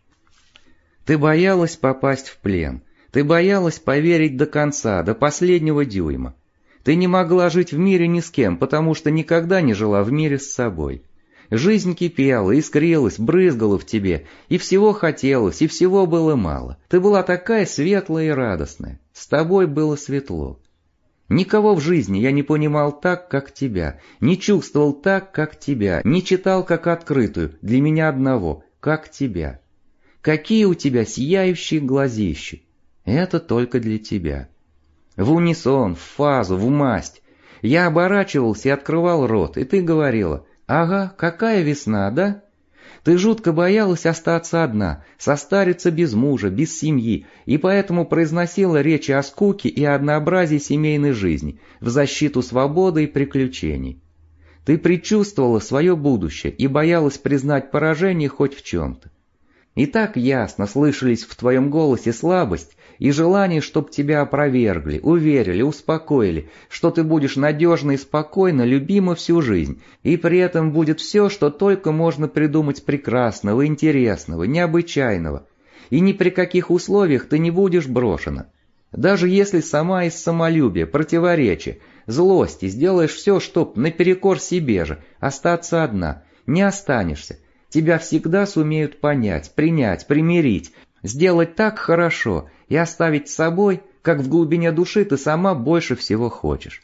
Ты боялась попасть в плен, ты боялась поверить до конца, до последнего дюйма. Ты не могла жить в мире ни с кем, потому что никогда не жила в мире с собой. Жизнь кипела, искрилась, брызгала в тебе, и всего хотелось, и всего было мало. Ты была такая светлая и радостная, с тобой было светло. Никого в жизни я не понимал так, как тебя, не чувствовал так, как тебя, не читал как открытую, для меня одного, как тебя. Какие у тебя сияющие глазищи! Это только для тебя. В унисон, в фазу, в масть. Я оборачивался и открывал рот, и ты говорила: «Ага, какая весна, да?» Ты жутко боялась остаться одна, состариться без мужа, без семьи, и поэтому произносила речи о скуке и однообразии семейной жизни, в защиту свободы и приключений. Ты предчувствовала свое будущее и боялась признать поражение хоть в чем-то. И так ясно слышались в твоем голосе слабость и желание, чтоб тебя опровергли, уверили, успокоили, что ты будешь надежно и спокойно любима всю жизнь, и при этом будет все, что только можно придумать прекрасного, интересного, необычайного, и ни при каких условиях ты не будешь брошена. Даже если сама из самолюбия, противоречия, злости сделаешь все, чтоб наперекор себе же остаться одна, не останешься. Тебя всегда сумеют понять, принять, примирить, сделать так хорошо и оставить с собой, как в глубине души ты сама больше всего хочешь.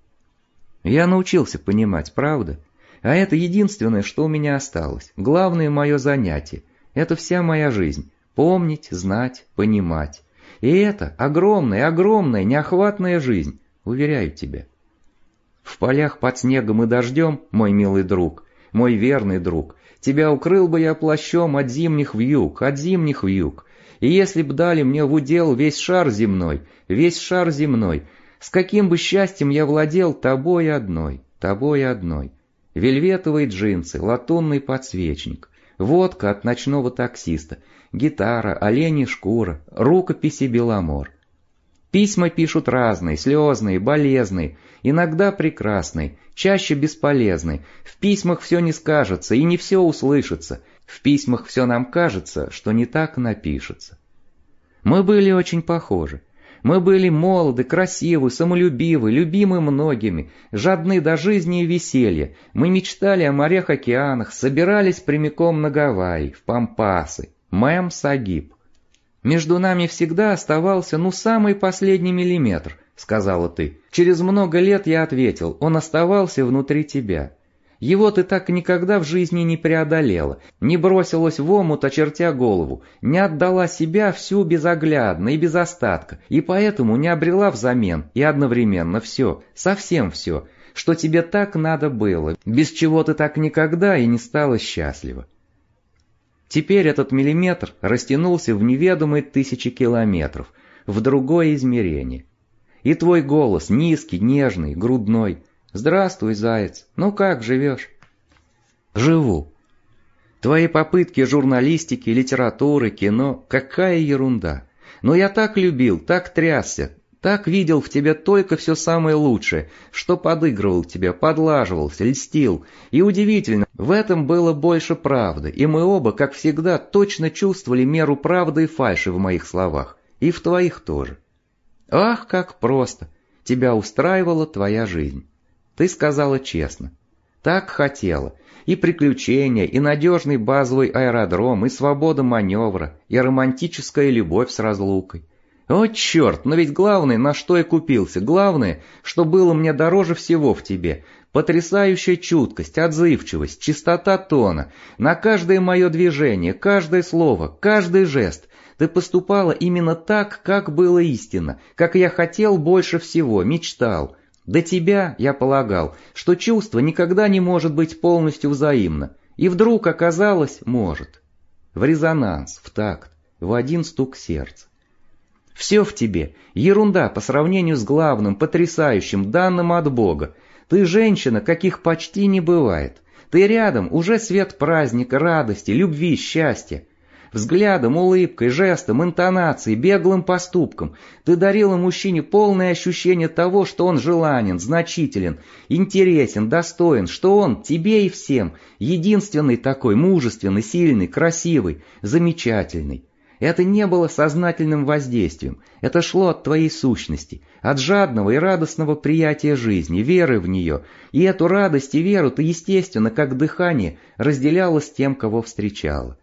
Я научился понимать, правда? А это единственное, что у меня осталось, главное мое занятие. Это вся моя жизнь — помнить, знать, понимать. И это огромная, огромная, неохватная жизнь, уверяю тебя. В полях под снегом и дождем, мой милый друг, мой верный друг, тебя укрыл бы я плащом от зимних вьюг, от зимних вьюг. И если б дали мне в удел весь шар земной, весь шар земной, с каким бы счастьем я владел тобой одной, тобой одной. Вельветовые джинсы, латунный подсвечник, водка от ночного таксиста, гитара, оленья шкура, рукописи Беломор. Письма пишут разные, слезные, болезные, иногда прекрасные, чаще бесполезные. В письмах все не скажется и не все услышится. В письмах все нам кажется, что не так напишется. Мы были очень похожи. Мы были молоды, красивы, самолюбивы, любимы многими, жадны до жизни и веселья. Мы мечтали о морях-океанах, собирались прямиком на Гавайи, в Пампасы, Мем-Сагиб. «Между нами всегда оставался, ну, самый последний миллиметр», — сказала ты. Через много лет я ответил: он оставался внутри тебя. Его ты так никогда в жизни не преодолела, не бросилась в омут, очертя голову, не отдала себя всю безоглядно и без остатка, и поэтому не обрела взамен и одновременно все, совсем все, что тебе так надо было, без чего ты так никогда и не стала счастлива. Теперь этот миллиметр растянулся в неведомые тысячи километров, в другое измерение. И твой голос низкий, нежный, грудной: «Здравствуй, заяц, ну как живешь?» Живу. Твои попытки журналистики, литературы, кино — какая ерунда. Но я так любил, так трясся, так видел в тебе только все самое лучшее, что подыгрывал тебе, подлаживался, льстил. И удивительно, в этом было больше правды, и мы оба, как всегда, точно чувствовали меру правды и фальши в моих словах, и в твоих тоже. Ах, как просто! Тебя устраивала твоя жизнь. Ты сказала честно. Так хотела. И приключения, и надежный базовый аэродром, и свобода маневра, и романтическая любовь с разлукой. О, черт, но ведь главное, на что я купился, главное, что было мне дороже всего в тебе, потрясающая чуткость, отзывчивость, чистота тона, на каждое мое движение, каждое слово, каждый жест. Ты поступала именно так, как было истинно, как я хотел больше всего, мечтал. До тебя я полагал, что чувство никогда не может быть полностью взаимно, и вдруг оказалось, может. В резонанс, в такт, в один стук сердца. Все в тебе ерунда по сравнению с главным, потрясающим, данным от Бога. Ты женщина, каких почти не бывает. Ты рядом, уже свет праздника, радости, любви, счастья. Взглядом, улыбкой, жестом, интонацией, беглым поступком ты дарила мужчине полное ощущение того, что он желанен, значителен, интересен, достоин, что он тебе и всем единственный такой, мужественный, сильный, красивый, замечательный. Это не было сознательным воздействием, это шло от твоей сущности, от жадного и радостного приятия жизни, веры в нее, и эту радость и веру ты, естественно, как дыхание, разделяла с тем, кого встречала.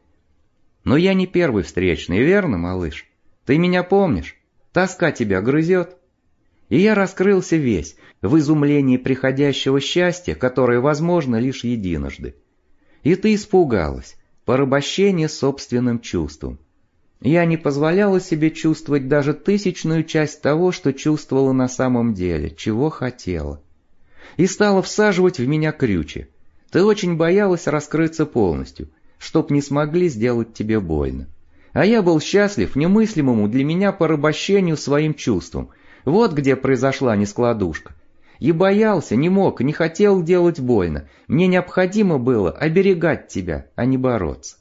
Но я не первый встречный, верно, малыш? Ты меня помнишь? Тоска тебя грызет? И я раскрылся весь, в изумлении приходящего счастья, которое возможно лишь единожды. И ты испугалась, порабощение собственным чувством. Я не позволяла себе чувствовать даже тысячную часть того, что чувствовала на самом деле, чего хотела. И стала всаживать в меня крючья. Ты очень боялась раскрыться полностью, чтоб не смогли сделать тебе больно. А я был счастлив немыслимому для меня порабощению своим чувствам. Вот где произошла нескладушка. И боялся, не мог, не хотел делать больно. Мне необходимо было оберегать тебя, а не бороться.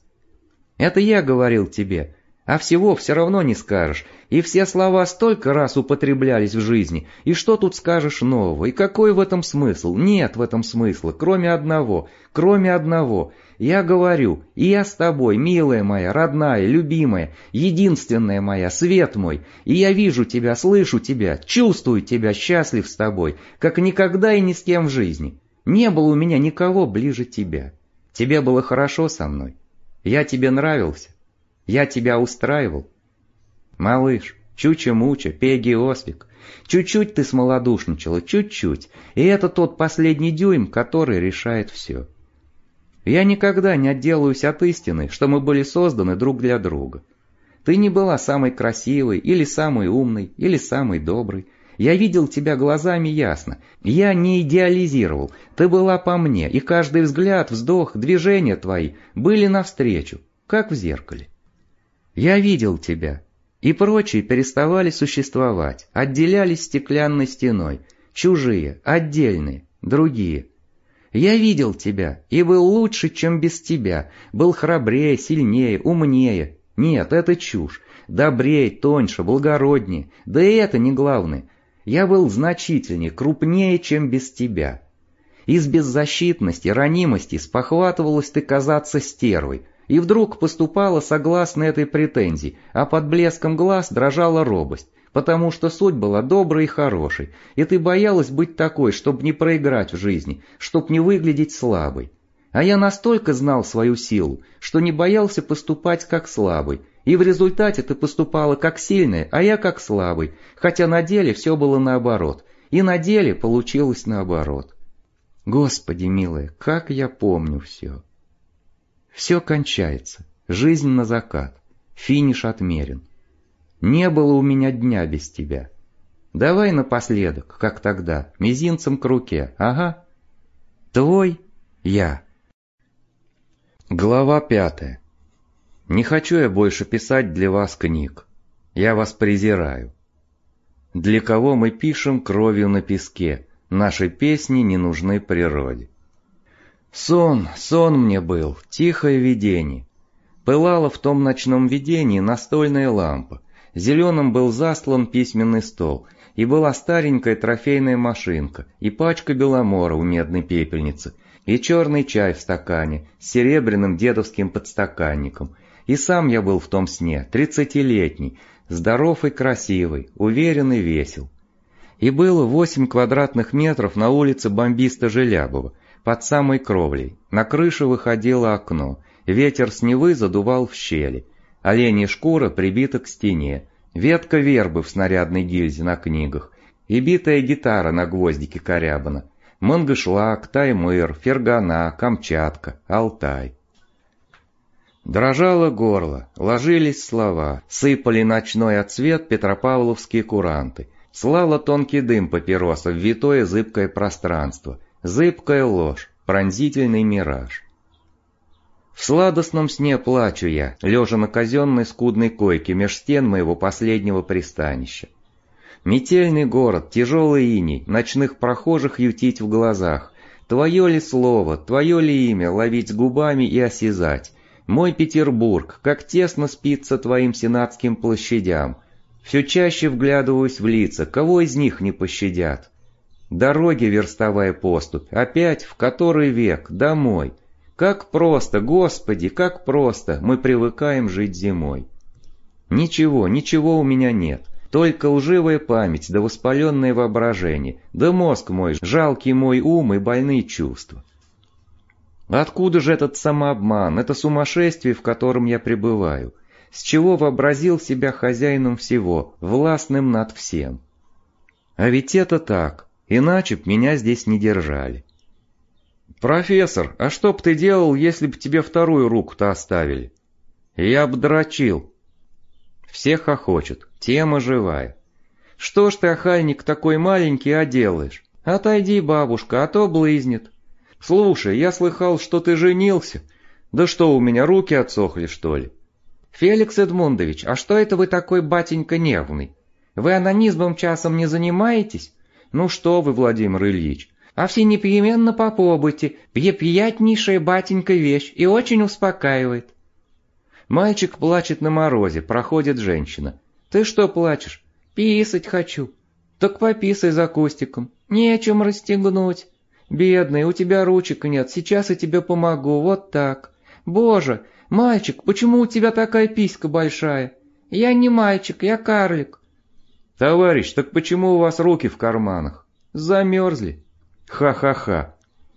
Это я говорил тебе, а всего все равно не скажешь. И все слова столько раз употреблялись в жизни. И что тут скажешь нового? И какой в этом смысл? Нет в этом смысла, кроме одного, кроме одного. Я говорю, и я с тобой, милая моя, родная, любимая, единственная моя, свет мой. И я вижу тебя, слышу тебя, чувствую тебя, счастлив с тобой, как никогда и ни с кем в жизни. Не было у меня никого ближе тебя. Тебе было хорошо со мной. Я тебе нравился. Я тебя устраивал. Малыш, чуча-муча, пеги-оспик. Чуть-чуть ты смолодушничала, чуть-чуть. И это тот последний дюйм, который решает все. Я никогда не отделаюсь от истины, что мы были созданы друг для друга. Ты не была самой красивой, или самой умной, или самой доброй. Я видел тебя глазами ясно. Я не идеализировал. Ты была по мне, и каждый взгляд, вздох, движения твои были навстречу, как в зеркале. Я видел тебя, и прочие переставали существовать, отделялись стеклянной стеной, чужие, отдельные, другие. Я видел тебя и был лучше, чем без тебя, был храбрее, сильнее, умнее. Нет, это чушь. Добрее, тоньше, благороднее. Да и это не главное. Я был значительнее, крупнее, чем без тебя. Из беззащитности, ранимости спохватывалась ты казаться стервой, и вдруг поступала согласно этой претензии, а под блеском глаз дрожала робость, потому что суть была доброй и хорошей, и ты боялась быть такой, чтобы не проиграть в жизни, чтобы не выглядеть слабой. А я настолько знал свою силу, что не боялся поступать как слабый, и в результате ты поступала как сильная, а я как слабый, хотя на деле все было наоборот, и на деле получилось наоборот. Господи, милая, как я помню все. Все кончается, жизнь на закат, финиш отмерен. Не было у меня дня без тебя. Давай напоследок, как тогда, мизинцем к руке, ага. Твой я. Глава пятая. Не хочу я больше писать для вас книг. Я вас презираю. Для кого мы пишем кровью на песке, наши песни не нужны природе. Сон, сон мне был, тихое видение. Пылала в том ночном видении настольная лампа, зеленым был застлан письменный стол, и была старенькая трофейная машинка, и пачка беломора у медной пепельницы, и черный чай в стакане с серебряным дедовским подстаканником. И сам я был в том сне, тридцатилетний, здоров и красивый, уверен и весел. И было восемь квадратных метров на улице Бомбиста-Желябова, под самой кровлей, на крыше выходило окно, ветер с Невы задувал в щели, оленья шкура прибита к стене, ветка вербы в снарядной гильзе на книгах и битая гитара на гвоздике корябана, Мангышлак, Таймыр, Фергана, Камчатка, Алтай. Дрожало горло, ложились слова, сыпали ночной отсвет петропавловские куранты, слало тонкий дым папироса в витое зыбкое пространство, зыбкая ложь, пронзительный мираж. В сладостном сне плачу я, лежа на казенной скудной койке меж стен моего последнего пристанища. Метельный город, тяжелый иней, ночных прохожих ютить в глазах. Твое ли слово, твое ли имя ловить губами и осязать? Мой Петербург, как тесно спится твоим сенатским площадям. Все чаще вглядываюсь в лица, кого из них не пощадят. Дороги верстовая поступь, опять в который век, домой. Как просто, Господи, как просто мы привыкаем жить зимой. Ничего, ничего у меня нет. Только лживая память, да воспаленное воображение, да мозг мой, жалкий мой ум и больные чувства. Откуда же этот самообман, это сумасшествие, в котором я пребываю? С чего вообразил себя хозяином всего, властным над всем? А ведь это так, иначе б меня здесь не держали. «Профессор, а что б ты делал, если б тебе вторую руку-то оставили?» «Я б дрочил». Все хохочут, тема живая. «Что ж ты, охальник, такой маленький, а делаешь? Отойди, бабушка, а то блызнет. Слушай, я слыхал, что ты женился. Да что, у меня руки отсохли, что ли?» «Феликс Эдмундович, а что это вы такой, батенька, нервный? Вы анонизмом часом не занимаетесь? Ну что вы, Владимир Ильич, а все непременно попробуйте, приятнейшая, батенька, вещь и очень успокаивает». Мальчик плачет на морозе, проходит женщина. «Ты что плачешь?» «Писать хочу». «Так пописай за кустиком». «Нечем расстегнуть». «Бедный, у тебя ручек нет, сейчас я тебе помогу, вот так». «Боже, мальчик, почему у тебя такая писька большая?» «Я не мальчик, я карлик». «Товарищ, так почему у вас руки в карманах?» «Замерзли». Ха-ха-ха.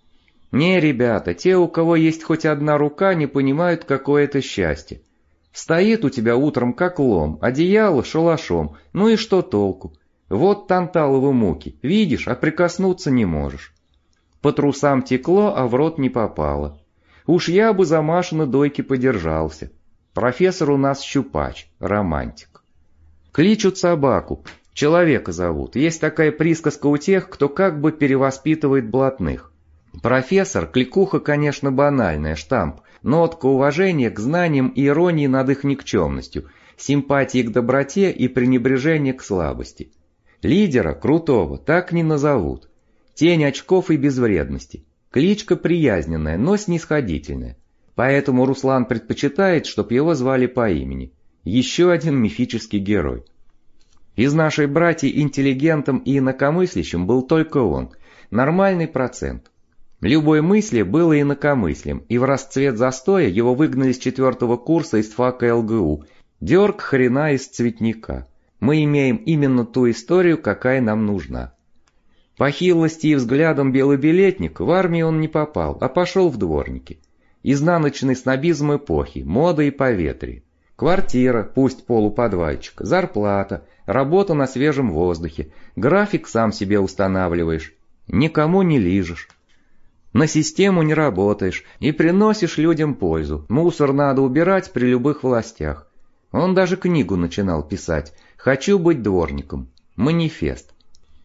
Не, ребята, те, у кого есть хоть одна рука, не понимают, какое это счастье. Стоит у тебя утром как лом, одеяло шалашом, ну и что толку? Вот танталовы муки, видишь, а прикоснуться не можешь. По трусам текло, а в рот не попало. Уж я бы за Машины дойки подержался. Профессор у нас щупач, романтик. Кличут собаку. Человека зовут. Есть такая присказка у тех, кто как бы перевоспитывает блатных. Профессор, кликуха, конечно, банальная, штамп, нотка уважения к знаниям и иронии над их никчемностью, симпатии к доброте и пренебрежение к слабости. Лидера, крутого, так не назовут. Тень очков и безвредности. Кличка приязненная, но снисходительная. Поэтому Руслан предпочитает, чтоб его звали по имени. Еще один мифический герой. Из нашей братьи интеллигентом и инакомыслящим был только он, нормальный процент. Любой мысли было инакомыслием, и в расцвет застоя его выгнали с четвертого курса из фака ЛГУ, дерг хрена из цветника. Мы имеем именно ту историю, какая нам нужна. По хилости и взглядам белобилетник в армию он не попал, а пошел в дворники. Изнаночный снобизм эпохи, мода и поветрие. Квартира, пусть полуподвальчик, зарплата, работа на свежем воздухе, график сам себе устанавливаешь, никому не лижешь. На систему не работаешь и приносишь людям пользу, мусор надо убирать при любых властях. Он даже книгу начинал писать «Хочу быть дворником», манифест.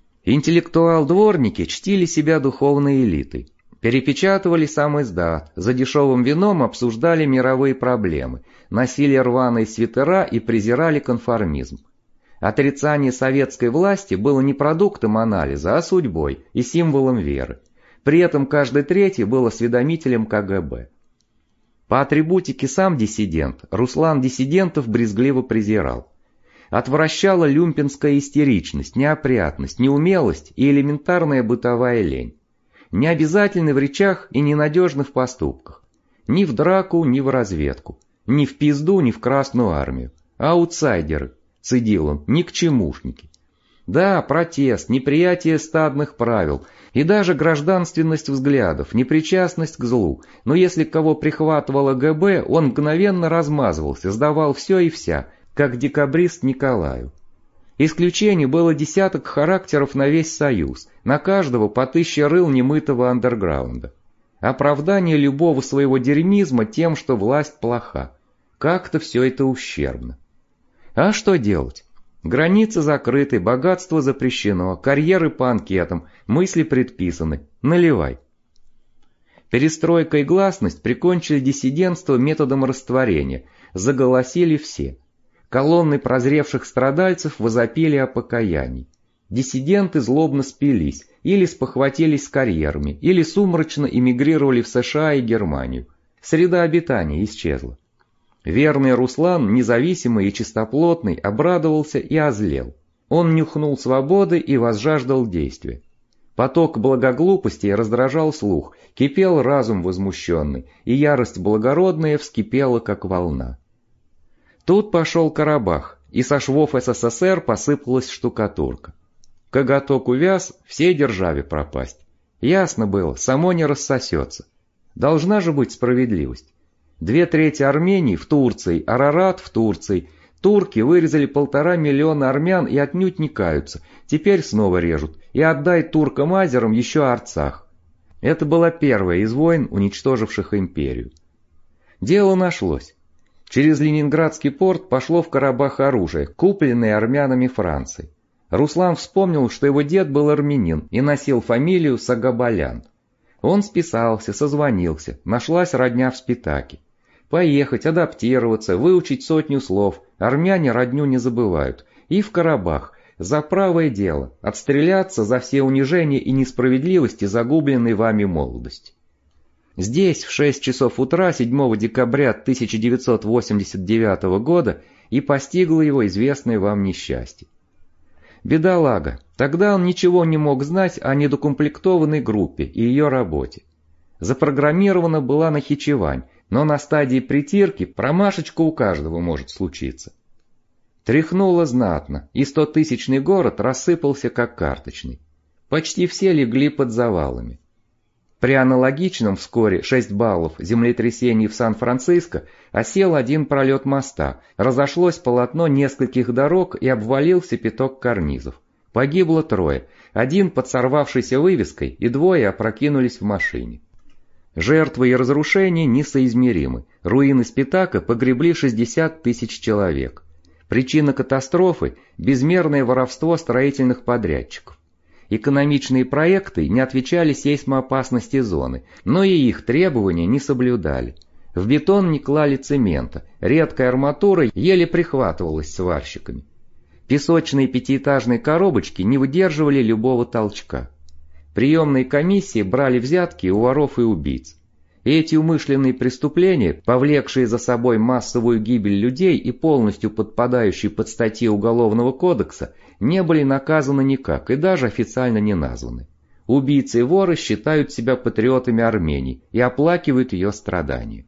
Интеллектуал-дворники чтили себя духовной элитой. Перепечатывали сам издат, за дешевым вином обсуждали мировые проблемы, носили рваные свитера и презирали конформизм. Отрицание советской власти было не продуктом анализа, а судьбой и символом веры. При этом каждый третий был осведомителем ка гэ бэ. По атрибутике сам диссидент, Руслан диссидентов брезгливо презирал. Отвращала люмпинская истеричность, неопрятность, неумелость и элементарная бытовая лень. Не обязательны в речах и ненадежны в поступках. Ни в драку, ни в разведку. Ни в пизду, ни в Красную армию. Аутсайдеры, цедил он, никчемушники. Да, протест, неприятие стадных правил и даже гражданственность взглядов, непричастность к злу. Но если кого прихватывало гэ бэ, он мгновенно размазывался, сдавал все и вся. как декабрист Николаю. Исключений было десяток характеров на весь Союз, на каждого по тысяче рыл немытого андерграунда. Оправдание любого своего дерьмизма тем, что власть плоха. Как-то все это ущербно. А что делать? Границы закрыты, богатство запрещено, карьеры по анкетам, мысли предписаны. Наливай. Перестройка и гласность прикончили диссидентство методом растворения, заголосили все. Колонны прозревших страдальцев возопили о покаянии. Диссиденты злобно спились, или спохватились с карьерами, или сумрачно эмигрировали в США и Германию. Среда обитания исчезла. Верный Руслан, независимый и чистоплотный, обрадовался и озлел. Он нюхнул свободы и возжаждал действия. Поток благоглупостей раздражал слух, кипел разум возмущенный, и ярость благородная вскипела, как волна. Тут пошел Карабах, и со швов СССР посыпалась штукатурка. Коготок увяз, всей державе пропасть. Ясно было, само не рассосется. Должна же быть справедливость. Две трети Армении в Турции, Арарат в Турции. Турки вырезали полтора миллиона армян и отнюдь не каются. Теперь снова режут. И отдай туркам-азерам еще Арцах. Это была первая из войн, уничтоживших империю. Дело нашлось. Через Ленинградский порт пошло в Карабах оружие, купленное армянами Франции. Руслан вспомнил, что его дед был армянин и носил фамилию Сагабалян. Он списался, созвонился, нашлась родня в Спитаке. Поехать, адаптироваться, выучить сотню слов, армяне родню не забывают, и в Карабах, за правое дело, отстреляться за все унижения и несправедливости загубленной вами молодости. Здесь в шесть часов утра седьмого декабря тысяча девятьсот восемьдесят девятого года и постигло его известное вам несчастье. Бедолага, тогда он ничего не мог знать о недокомплектованной группе и ее работе. Запрограммирована была Нахичевань, но на стадии притирки промашечка у каждого может случиться. Тряхнуло знатно, и стотысячный город рассыпался как карточный. Почти все легли под завалами. При аналогичном вскоре шесть баллов землетрясений в Сан-Франциско осел один пролет моста, разошлось полотно нескольких дорог и обвалился пяток карнизов. Погибло трое, один под сорвавшейся вывеской и двое опрокинулись в машине. Жертвы и разрушения несоизмеримы. Руины Спитака погребли шестьдесят тысяч человек. Причина катастрофы – безмерное воровство строительных подрядчиков. Экономичные проекты не отвечали сейсмоопасности зоны, но и их требования не соблюдали. В бетон не клали цемента, редкая арматура еле прихватывалась сварщиками. Песочные пятиэтажные коробочки не выдерживали любого толчка. Приемные комиссии брали взятки у воров и убийц. И эти умышленные преступления, повлекшие за собой массовую гибель людей и полностью подпадающие под статьи Уголовного кодекса, не были наказаны никак и даже официально не названы. Убийцы и воры считают себя патриотами Армении и оплакивают ее страдания.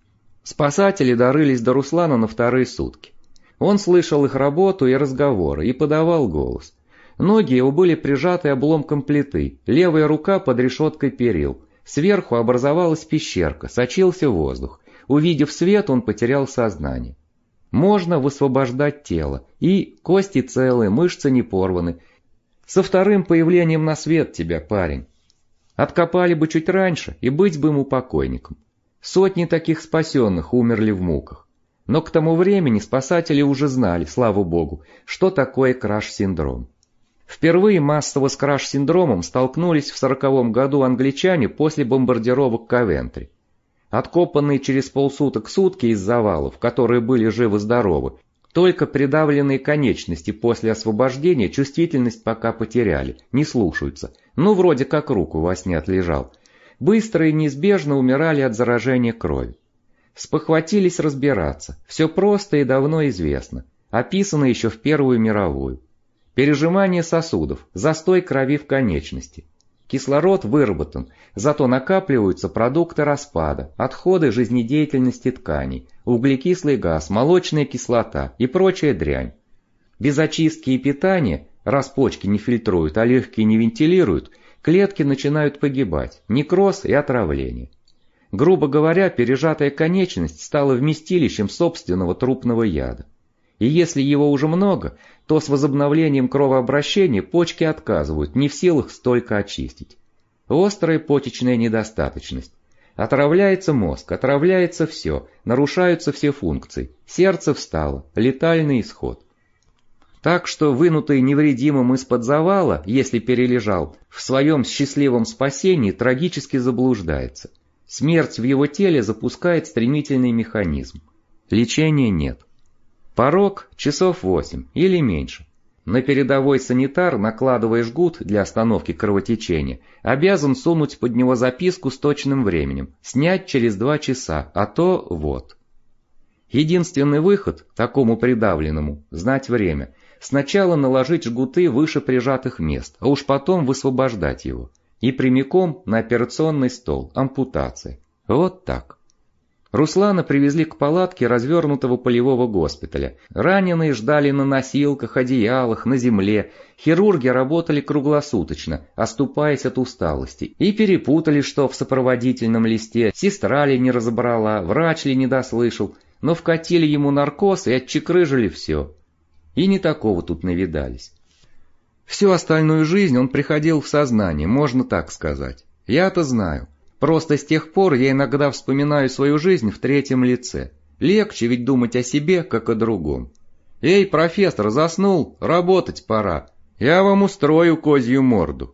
Спасатели дорылись до Руслана на вторые сутки. Он слышал их работу и разговоры и подавал голос. Ноги его были прижаты обломком плиты, левая рука под решеткой перил. Сверху образовалась пещерка, сочился воздух. Увидев свет, он потерял сознание. Можно высвобождать тело, и кости целые, мышцы не порваны. Со вторым появлением на свет тебя, парень. Откопали бы чуть раньше, и быть бы ему покойником. Сотни таких спасенных умерли в муках. Но к тому времени спасатели уже знали, слава богу, что такое краш-синдром. Впервые массово с краш-синдромом столкнулись в сороковом году англичане после бомбардировок Ковентри. Откопанные через полсуток сутки из завалов, которые были живы-здоровы, только придавленные конечности после освобождения чувствительность пока потеряли, не слушаются, ну вроде как руку во сне отлежал. Быстро и неизбежно умирали от заражения крови. Спохватились разбираться, все просто и давно известно, описано еще в Первую мировую. Пережимание сосудов, застой крови в конечности. Кислород выработан, зато накапливаются продукты распада, отходы жизнедеятельности тканей, углекислый газ, молочная кислота и прочая дрянь. Без очистки и питания, раз почки не фильтруют, а легкие не вентилируют, клетки начинают погибать, некроз и отравление. Грубо говоря, пережатая конечность стала вместилищем собственного трупного яда. И если его уже много, то с возобновлением кровообращения почки отказывают, не в силах столько очистить. Острая почечная недостаточность. Отравляется мозг, отравляется все, нарушаются все функции. Сердце встало, летальный исход. Так что вынутый невредимым из-под завала, если перележал, в своем счастливом спасении трагически заблуждается. Смерть в его теле запускает стремительный механизм. Лечения нет. Порог часов восемь или меньше. На передовой санитар, накладывая жгут для остановки кровотечения, обязан сунуть под него записку с точным временем, снять через два часа, а то вот. Единственный выход, такому придавленному, знать время, сначала наложить жгуты выше прижатых мест, а уж потом высвобождать его. И прямиком на операционный стол, ампутация. Вот так. Руслана привезли к палатке развернутого полевого госпиталя. Раненые ждали на носилках, одеялах, на земле. Хирурги работали круглосуточно, оступаясь от усталости. И перепутали, что в сопроводительном листе. Сестра ли не разобрала, врач ли не дослышал. Но вкатили ему наркоз и отчекрыжили все. И не такого тут навидались. Всю остальную жизнь он приходил в сознание, можно так сказать. Я-то знаю. Просто с тех пор я иногда вспоминаю свою жизнь в третьем лице. Легче ведь думать о себе, как о другом. «Эй, профессор, заснул? Работать пора. Я вам устрою козью морду».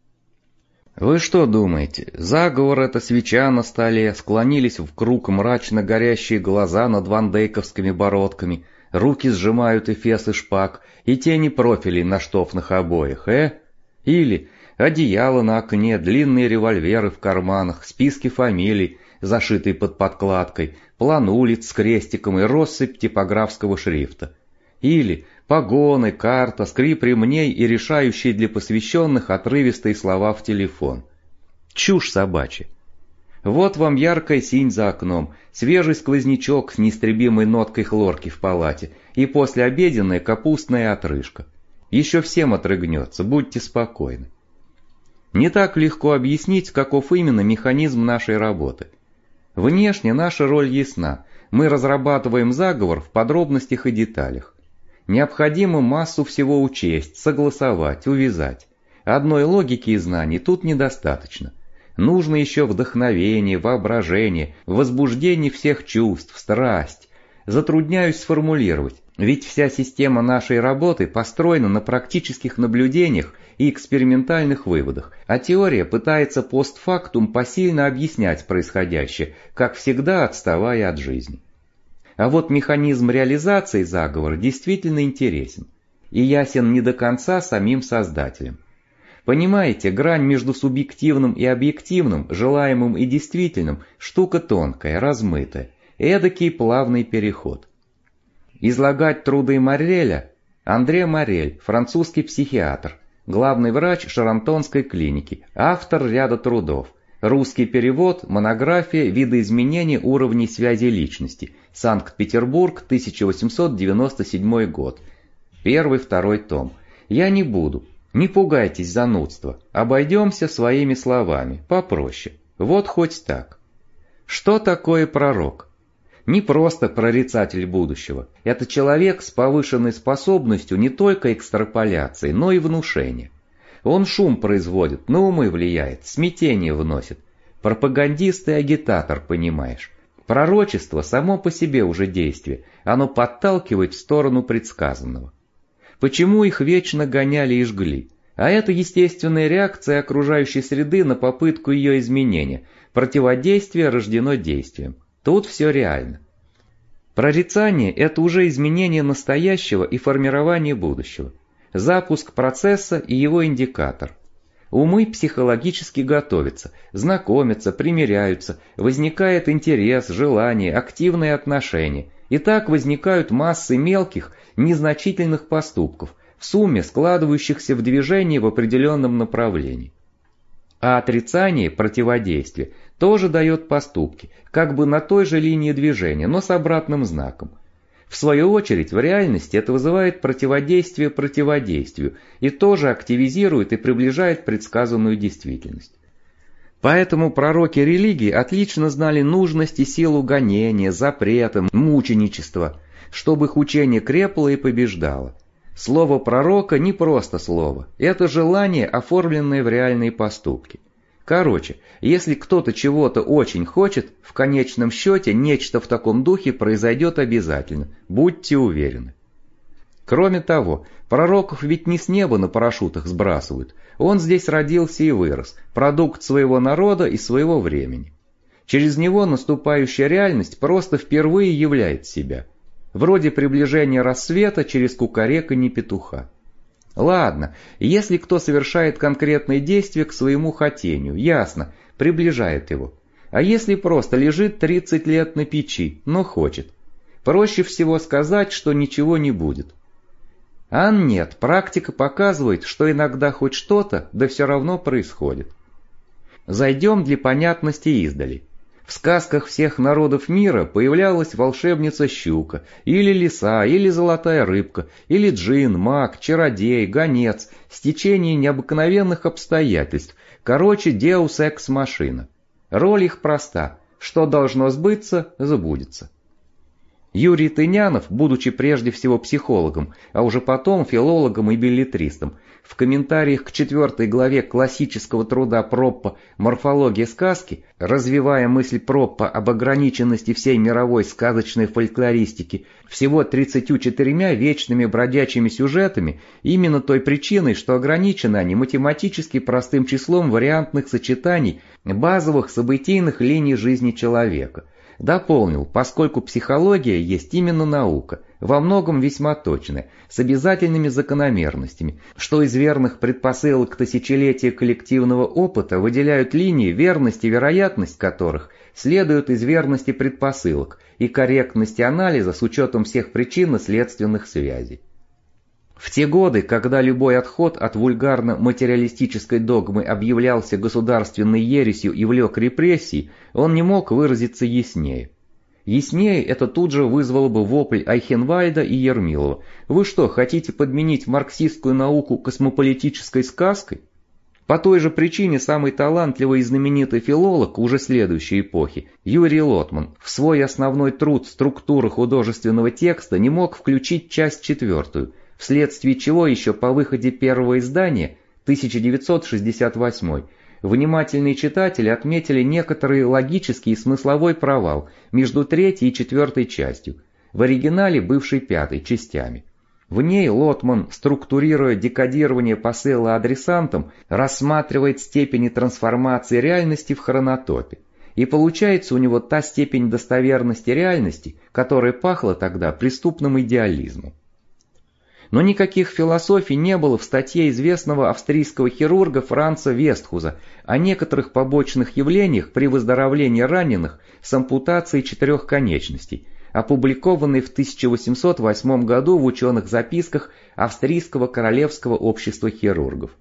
Вы что думаете, заговор — это свеча на столе, склонились в круг мрачно горящие глаза над вандейковскими бородками, руки сжимают эфес и шпаг, и тени профилей на штофных обоях, э? Или... одеяло на окне, длинные револьверы в карманах, списки фамилий, зашитые под подкладкой, план улиц с крестиком и россыпь типографского шрифта. Или погоны, карта, скрип ремней и решающие для посвященных отрывистые слова в телефон. Чушь собачья. Вот вам яркая синь за окном, свежий сквознячок с неистребимой ноткой хлорки в палате и послеобеденная капустная отрыжка. Еще всем отрыгнется, будьте спокойны. Не так легко объяснить, каков именно механизм нашей работы. Внешне наша роль ясна, мы разрабатываем заговор в подробностях и деталях. Необходимо массу всего учесть, согласовать, увязать. Одной логики и знаний тут недостаточно. Нужно еще вдохновение, воображение, возбуждение всех чувств, страсть. Затрудняюсь сформулировать, ведь вся система нашей работы построена на практических наблюдениях и экспериментальных выводах, а теория пытается постфактум посильно объяснять происходящее, как всегда отставая от жизни. А вот механизм реализации заговора действительно интересен и ясен не до конца самим создателем. Понимаете, грань между субъективным и объективным, желаемым и действительным – штука тонкая, размытая, эдакий плавный переход. Излагать труды Мореля Андре Морель, французский психиатр, главный врач Шарантонской клиники, автор ряда трудов. Русский перевод, монография «Видоизменение уровней связи личности», Санкт-Петербург, тысяча восемьсот девяносто седьмой год. Первый-второй том. Я не буду. Не пугайтесь занудства. Обойдемся своими словами, попроще. Вот хоть так. Что такое пророк? Не просто прорицатель будущего. Это человек с повышенной способностью не только экстраполяции, но и внушения. Он шум производит, на умы влияет, смятение вносит. Пропагандист и агитатор, понимаешь. Пророчество само по себе уже действие, оно подталкивает в сторону предсказанного. Почему их вечно гоняли и жгли? А это естественная реакция окружающей среды на попытку ее изменения. Противодействие рождено действием. Тут все реально. Прорицание – это уже изменение настоящего и формирование будущего. Запуск процесса и его индикатор. Умы психологически готовятся, знакомятся, примиряются, возникает интерес, желание, активные отношения. И так возникают массы мелких, незначительных поступков, в сумме складывающихся в движение в определенном направлении. А отрицание, противодействие, тоже дает поступки, как бы на той же линии движения, но с обратным знаком. В свою очередь, в реальности это вызывает противодействие противодействию и тоже активизирует и приближает предсказанную действительность. Поэтому пророки религии отлично знали нужность и силу гонения, запрета, мученичества. чтобы их учение крепло и побеждало. Слово пророка не просто слово, это желание, оформленное в реальные поступки. Короче, если кто-то чего-то очень хочет, в конечном счете нечто в таком духе произойдет обязательно, будьте уверены. Кроме того, пророков ведь не с неба на парашютах сбрасывают, он здесь родился и вырос, продукт своего народа и своего времени. Через него наступающая реальность просто впервые являет себя, вроде приближения рассвета через кукареканье петуха. Ладно, если кто совершает конкретные действия к своему хотению, ясно, приближает его. А если просто лежит тридцать лет на печи, но хочет? Проще всего сказать, что ничего не будет. А нет, практика показывает, что иногда хоть что-то, да все равно происходит. Зайдем для понятности издали. В сказках всех народов мира появлялась волшебница-щука, или лиса, или золотая рыбка, или джин, маг, чародей, гонец, стечение необыкновенных обстоятельств, короче, деус экс-машина. Роль их проста, что должно сбыться, забудется. Юрий Тынянов, будучи прежде всего психологом, а уже потом филологом и беллетристом, в комментариях к четвертой главе классического труда Проппа «Морфология сказки», развивая мысль Проппа об ограниченности всей мировой сказочной фольклористики всего тридцатью четырьмя вечными бродячими сюжетами, именно той причиной, что ограничены они математически простым числом вариантных сочетаний базовых событийных линий жизни человека, дополнил, поскольку психология есть именно наука, во многом весьма точная, с обязательными закономерностями, что из верных предпосылок тысячелетия коллективного опыта выделяют линии, верность и вероятность которых следуют из верности предпосылок и корректности анализа с учетом всех причинно-следственных связей. В те годы, когда любой отход от вульгарно-материалистической догмы объявлялся государственной ересью и влек репрессий, он не мог выразиться яснее. Яснее это тут же вызвало бы вопль Айхенвальда и Ермилова. Вы что, хотите подменить марксистскую науку космополитической сказкой? По той же причине самый талантливый и знаменитый филолог уже следующей эпохи, Юрий Лотман, в свой основной труд «Структура художественного текста» не мог включить часть четвертую, вследствие чего еще по выходе первого издания, тысяча девятьсот шестьдесят восьмой, внимательные читатели отметили некоторый логический и смысловой провал между третьей и четвертой частью, в оригинале бывшей пятой частями. В ней Лотман, структурируя декодирование посыла адресантам, рассматривает степени трансформации реальности в хронотопе. И получается у него та степень достоверности реальности, которая пахла тогда преступным идеализмом. Но никаких философий не было в статье известного австрийского хирурга Франца Вестхуза о некоторых побочных явлениях при выздоровлении раненых с ампутацией четырех конечностей, опубликованной в тысяча восемьсот восьмом году в ученых записках Австрийского королевского общества хирургов.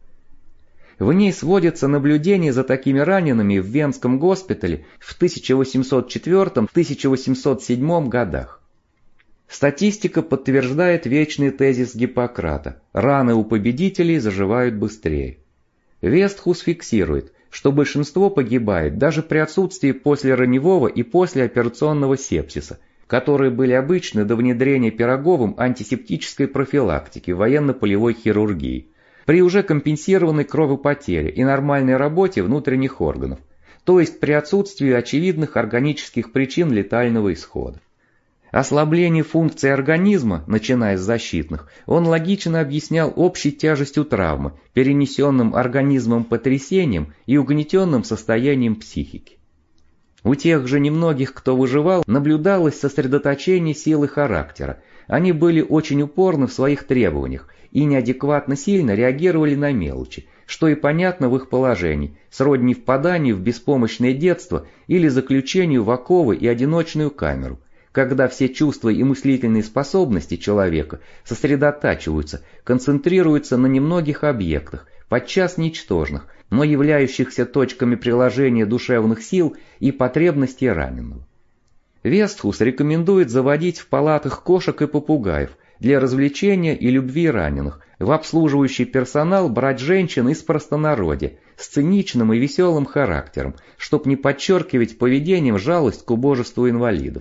В ней сводятся наблюдения за такими ранеными в Венском госпитале в тысяча восемьсот четвёртом — тысяча восемьсот седьмом годах. Статистика подтверждает вечный тезис Гиппократа: раны у победителей заживают быстрее. Вестхуз фиксирует, что большинство погибает даже при отсутствии послераневого и послеоперационного сепсиса, которые были обычны до внедрения Пироговым антисептической профилактики в военно-полевой хирургии, при уже компенсированной кровопотере и нормальной работе внутренних органов, то есть при отсутствии очевидных органических причин летального исхода. Ослабление функций организма, начиная с защитных, он логично объяснял общей тяжестью травмы, перенесенным организмом потрясением и угнетенным состоянием психики. У тех же немногих, кто выживал, наблюдалось сосредоточение силы характера. Они были очень упорны в своих требованиях и неадекватно сильно реагировали на мелочи, что и понятно в их положении, сродни впаданию в беспомощное детство или заключению в оковы и одиночную камеру, когда все чувства и мыслительные способности человека сосредотачиваются, концентрируются на немногих объектах, подчас ничтожных, но являющихся точками приложения душевных сил и потребностей раненого. Вестхуз рекомендует заводить в палатах кошек и попугаев для развлечения и любви раненых, в обслуживающий персонал брать женщин из простонародья с циничным и веселым характером, чтоб не подчеркивать поведением жалость к убожеству инвалидов,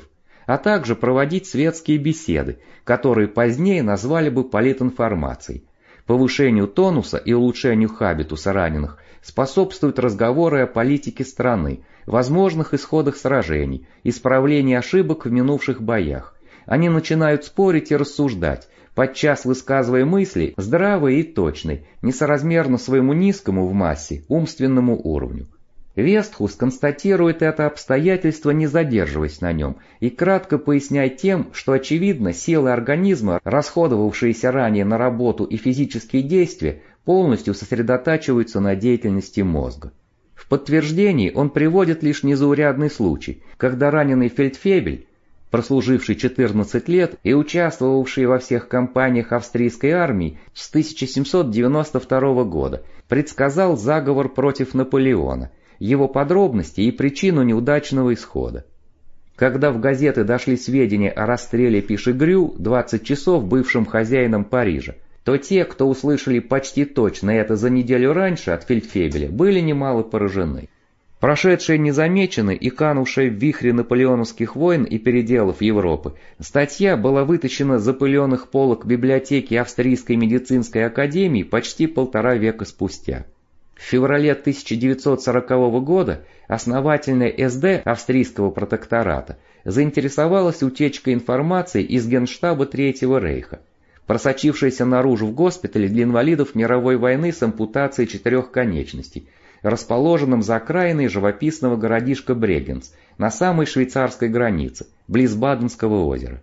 а также проводить светские беседы, которые позднее назвали бы политинформацией. Повышению тонуса и улучшению хабитуса раненых способствуют разговоры о политике страны, возможных исходах сражений, исправлении ошибок в минувших боях. Они начинают спорить и рассуждать, подчас высказывая мысли здравые и точные, несоразмерно своему низкому в массе умственному уровню. Вестхус констатирует это обстоятельство, не задерживаясь на нем, и кратко поясняя тем, что очевидно силы организма, расходовавшиеся ранее на работу и физические действия, полностью сосредотачиваются на деятельности мозга. В подтверждении он приводит лишь незаурядный случай, когда раненый фельдфебель, прослуживший четырнадцать лет и участвовавший во всех кампаниях австрийской армии с тысяча семьсот девяносто второго года, предсказал заговор против Наполеона, его подробности и причину неудачного исхода. Когда в газеты дошли сведения о расстреле Пишегрю, двадцать часов бывшим хозяином Парижа, то те, кто услышали почти точно это за неделю раньше от фельдфебеля, были немало поражены. Прошедшая незамеченной и канувшая в вихре наполеоновских войн и переделов Европы, статья была вытащена с запыленных полок библиотеки Австрийской медицинской академии почти полтора века спустя. В феврале тысяча девятьсот сорокового года основательная эс дэ австрийского протектората заинтересовалась утечкой информации из Генштаба Третьего Рейха, просочившейся наружу в госпитале для инвалидов мировой войны с ампутацией четырех конечностей, расположенном за окраиной живописного городишка Брегенц на самой швейцарской границе, близ Баденского озера.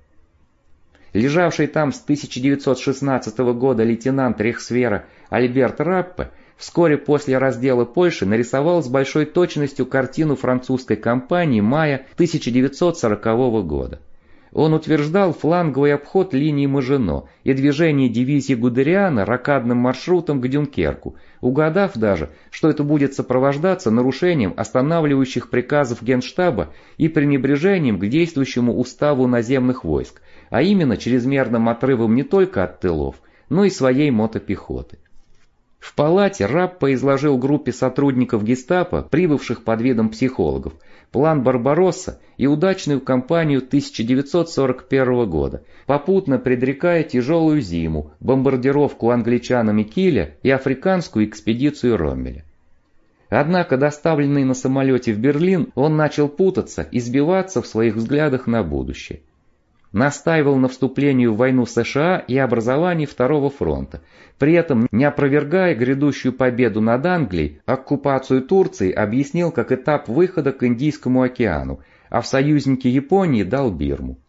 Лежавший там с тысяча девятьсот шестнадцатого года лейтенант рейхсвера Альберт Раппе вскоре после раздела Польши нарисовал с большой точностью картину французской кампании мая тысяча девятьсот сорокового года. Он утверждал фланговый обход линии Мажино и движение дивизии Гудериана рокадным маршрутом к Дюнкерку, угадав даже, что это будет сопровождаться нарушением останавливающих приказов Генштаба и пренебрежением к действующему уставу наземных войск, а именно чрезмерным отрывом не только от тылов, но и своей мотопехоты. В палате Раппе изложил группе сотрудников гестапо, прибывших под видом психологов, план Барбаросса и удачную кампанию тысяча девятьсот сорок первого года, попутно предрекая тяжелую зиму, бомбардировку англичанами Киля и африканскую экспедицию Роммеля. Однако, доставленный на самолете в Берлин, он начал путаться и сбиваться в своих взглядах на будущее. Настаивал на вступлении в войну США и образовании Второго фронта, при этом не опровергая грядущую победу над Англией, оккупацию Турции объяснил как этап выхода к Индийскому океану, а в союзнике Японии дал Бирму.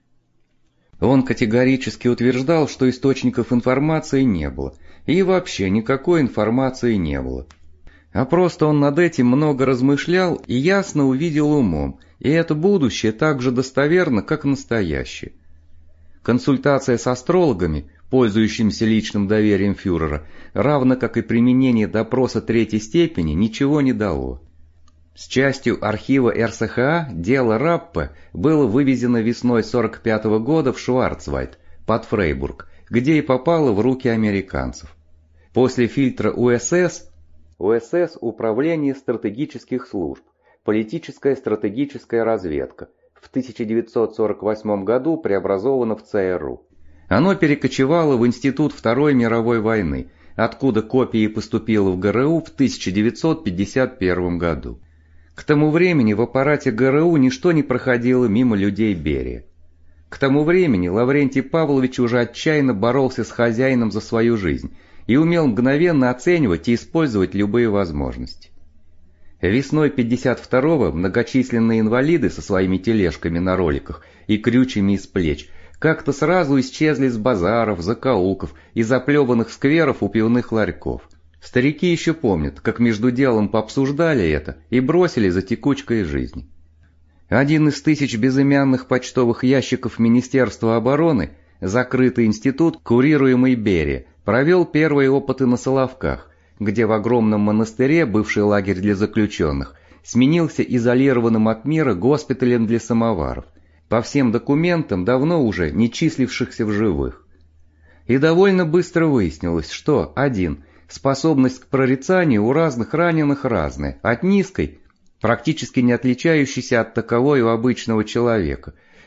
Он категорически утверждал, что источников информации не было, и вообще никакой информации не было. А просто он над этим много размышлял и ясно увидел умом, и это будущее так же достоверно, как настоящее. Консультация с астрологами, пользующимися личным доверием фюрера, равно как и применение допроса третьей степени, ничего не дало. С частью архива эр эс ха а дело Раппе было вывезено весной сорок пятого года в Шварцвальд, под Фрейбург, где и попало в руки американцев. После фильтра у эс эс, у эс эс – Управление стратегических служб, политическая стратегическая разведка, в тысяча девятьсот сорок восьмом году преобразовано в цэ эр у. Оно перекочевало в Институт Второй мировой войны, откуда копия поступила в гэ эр у в тысяча девятьсот пятьдесят первом году. К тому времени в аппарате гэ эр у ничто не проходило мимо людей Берия. К тому времени Лаврентий Павлович уже отчаянно боролся с хозяином за свою жизнь и умел мгновенно оценивать и использовать любые возможности. Весной пятьдесят второго многочисленные инвалиды со своими тележками на роликах и крючьями из плеч как-то сразу исчезли с базаров, закоулков и заплеванных скверов у пивных ларьков. Старики еще помнят, как между делом пообсуждали это и бросили за текучкой жизни. Один из тысяч безымянных почтовых ящиков Министерства обороны, закрытый институт, курируемый Берия, провел первые опыты на Соловках, где в огромном монастыре, бывший лагерь для заключенных, сменился изолированным от мира госпиталем для самоваров, по всем документам давно уже не числившихся в живых. И довольно быстро выяснилось, что один способность к прорицанию у разных раненых разная, от низкой, практически не отличающейся от таковой у обычного человека,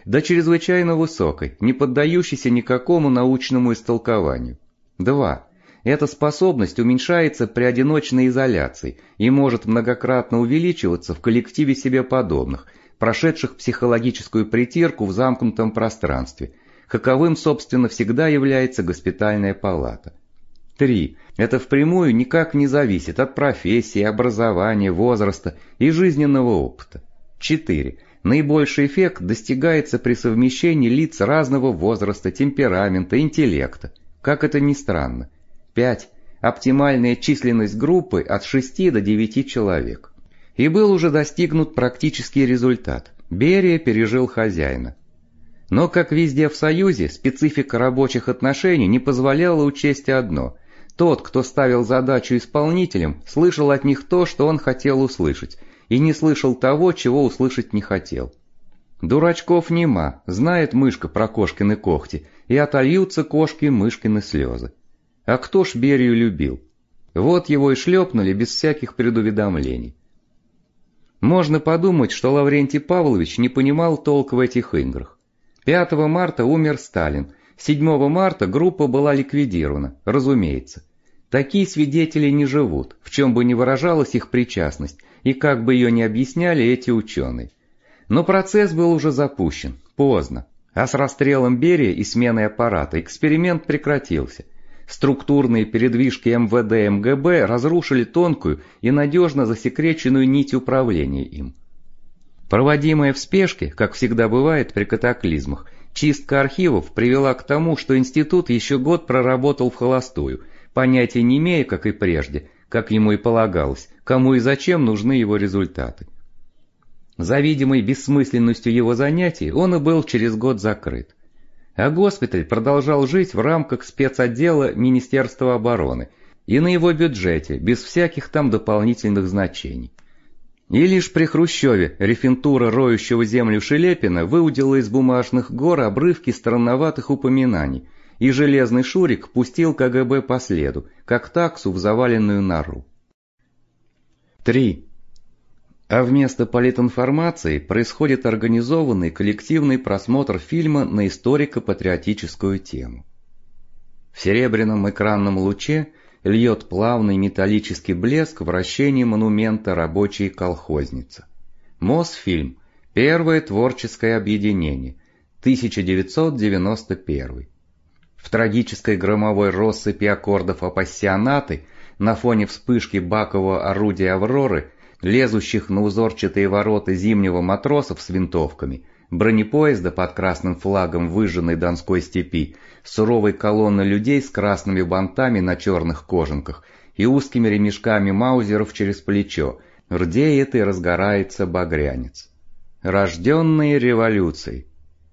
до чрезвычайно высокой, не поддающейся никакому научному истолкованию. два. Эта способность уменьшается при одиночной изоляции и может многократно увеличиваться в коллективе себе подобных, прошедших психологическую притирку в замкнутом пространстве, каковым, собственно, всегда является госпитальная палата. три. Это впрямую никак не зависит от профессии, образования, возраста и жизненного опыта. четыре. Наибольший эффект достигается при совмещении лиц разного возраста, темперамента, интеллекта. Как это ни странно. пять. Оптимальная численность группы от шести до девяти человек. И был уже достигнут практический результат. Берия пережил хозяина. Но, как везде в Союзе, специфика рабочих отношений не позволяла учесть одно. Тот, кто ставил задачу исполнителям, слышал от них то, что он хотел услышать, и не слышал того, чего услышать не хотел. Дурачков нема, знает мышка про кошкины когти, и отольются кошки мышкины слезы. А кто ж Берию любил? Вот его и шлепнули без всяких предуведомлений. Можно подумать, что Лаврентий Павлович не понимал толк в этих играх. пятого марта умер Сталин, седьмого марта группа была ликвидирована, разумеется. Такие свидетели не живут, в чем бы ни выражалась их причастность, и как бы ее ни объясняли эти ученые. Но процесс был уже запущен, поздно, а с расстрелом Берии и сменой аппарата эксперимент прекратился. Структурные передвижки эм вэ дэ эм гэ бэ разрушили тонкую и надежно засекреченную нить управления им. Проводимая в спешке, как всегда бывает при катаклизмах, чистка архивов привела к тому, что институт еще год проработал в холостую, понятия не имея, как и прежде, как ему и полагалось, кому и зачем нужны его результаты. За видимой бессмысленностью его занятий он и был через год закрыт. А госпиталь продолжал жить в рамках спецотдела Министерства обороны и на его бюджете, без всяких там дополнительных значений. И лишь при Хрущеве рефентура роющего землю Шелепина выудила из бумажных гор обрывки странноватых упоминаний, и железный Шурик пустил ка гэ бэ по следу, как таксу в заваленную нору. три. А вместо политинформации происходит организованный коллективный просмотр фильма на историко-патриотическую тему. В серебряном экранном луче льет плавный металлический блеск вращения монумента «Рабочая колхозница». Мосфильм. Первое творческое объединение. тысяча девятьсот девяносто первый. В трагической громовой россыпи аккордов апассионаты на фоне вспышки бакового орудия «Авроры», лезущих на узорчатые ворота зимнего матросов с винтовками, бронепоезда под красным флагом выжженной Донской степи, суровой колонны людей с красными бантами на черных кожанках и узкими ремешками маузеров через плечо, рдеет и разгорается багрянец. Рожденные революцией.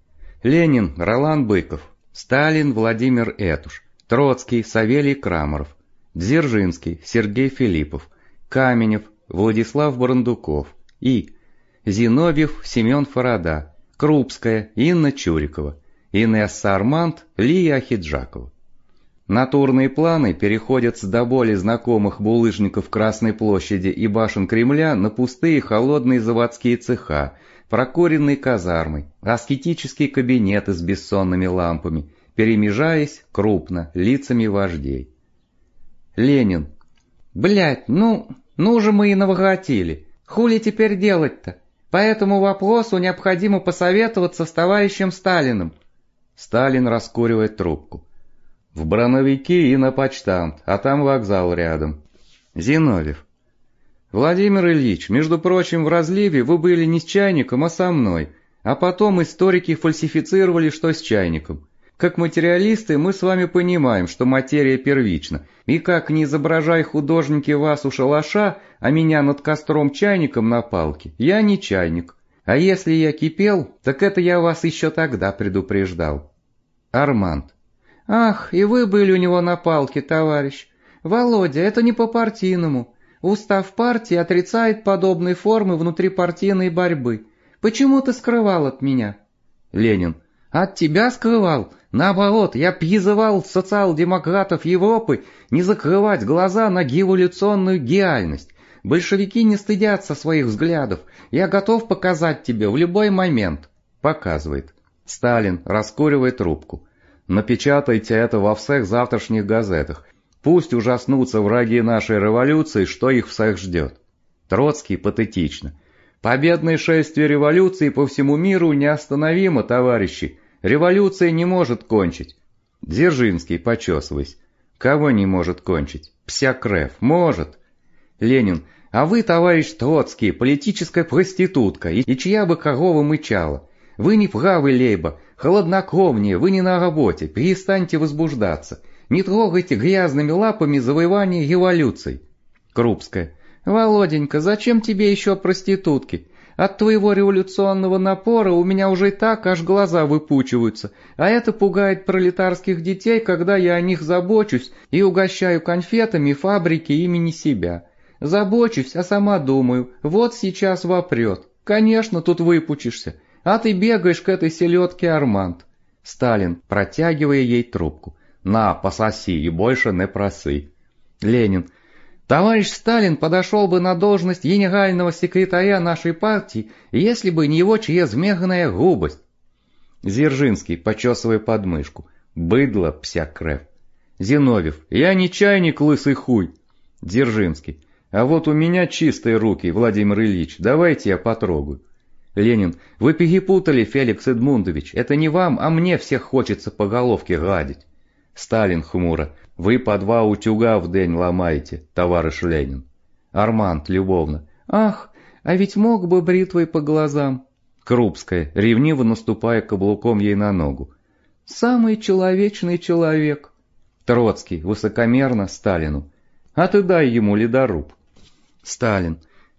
Ленин Ролан Быков, Сталин Владимир Этуш, Троцкий Савелий Крамаров, Дзержинский Сергей Филиппов, Каменев Владислав Барандуков и Зиновьев Семен Фарада, Крупская Инна Чурикова, Инесса Арманд Лия Ахиджакова. Натурные планы переходят с до боли знакомых булыжников Красной площади и башен Кремля на пустые холодные заводские цеха, прокуренные казармы, аскетические кабинеты с бессонными лампами, перемежаясь крупно лицами вождей. Ленин. Блядь, ну... Ну же мы и навготили. Хули теперь делать-то? По этому вопросу необходимо посоветоваться с товарищем Сталиным. Сталин раскуривает трубку. В Броновики и на почтамт, а там вокзал рядом. Зиновьев. Владимир Ильич, между прочим, в разливе вы были не с чайником, а со мной, а потом историки фальсифицировали, что с чайником. Как материалисты мы с вами понимаем, что материя первична, и как не изображай художники вас у шалаша, а меня над костром чайником на палке, я не чайник. А если я кипел, так это я вас еще тогда предупреждал. Арманд. Ах, и вы были у него на палке, товарищ. Володя, это не по-партийному. Устав партии отрицает подобные формы внутрипартийной борьбы. Почему ты скрывал от меня? Ленин. От тебя скрывал? Наоборот, я призывал социал-демократов Европы не закрывать глаза на эволюционную геальность. Большевики не стыдятся своих взглядов. Я готов показать тебе в любой момент. Показывает. Сталин, раскуривая трубку. Напечатайте это во всех завтрашних газетах. Пусть ужаснутся враги нашей революции, что их всех ждет. Троцкий патетично. Победное шествие революции по всему миру неостановимо, товарищи. Революция не может кончить. Дзержинский, почесываясь. Кого не может кончить? Псякрев. Может. Ленин. А вы, товарищ Троцкий, политическая проститутка, и, и чья бы корова мычала. Вы не правы, Лейба, холоднокровнее, вы не на работе, перестаньте возбуждаться. Не трогайте грязными лапами завоевание революций. Крупская. Володенька, зачем тебе еще проститутки? От твоего революционного напора у меня уже и так аж глаза выпучиваются, а это пугает пролетарских детей, когда я о них забочусь и угощаю конфетами фабрики имени себя. Забочусь, а сама думаю, вот сейчас вопрет. Конечно, тут выпучишься, а ты бегаешь к этой селедке Арманд. Сталин, протягивая ей трубку. На, пососи и больше не проси. Ленин. Товарищ Сталин подошел бы на должность генерального секретаря нашей партии, если бы не его чрезмерная грубость. Дзержинский, почесывая подмышку. Быдло, псякрев. Зиновьев. Я не чайник, лысый хуй. Дзержинский. А вот у меня чистые руки, Владимир Ильич, давайте я потрогаю. Ленин. Вы перепутали, Феликс Эдмундович, это не вам, а мне всех хочется по головке гладить. Сталин хмуро. Вы по два утюга в день ломаете, товарищ Ленин. Арманд любовно. Ах, а ведь мог бы бритвой по глазам. Крупская, ревниво наступая каблуком ей на ногу. Самый человечный человек. Троцкий, высокомерно Сталину. А ты дай ему ледоруб. Сталин.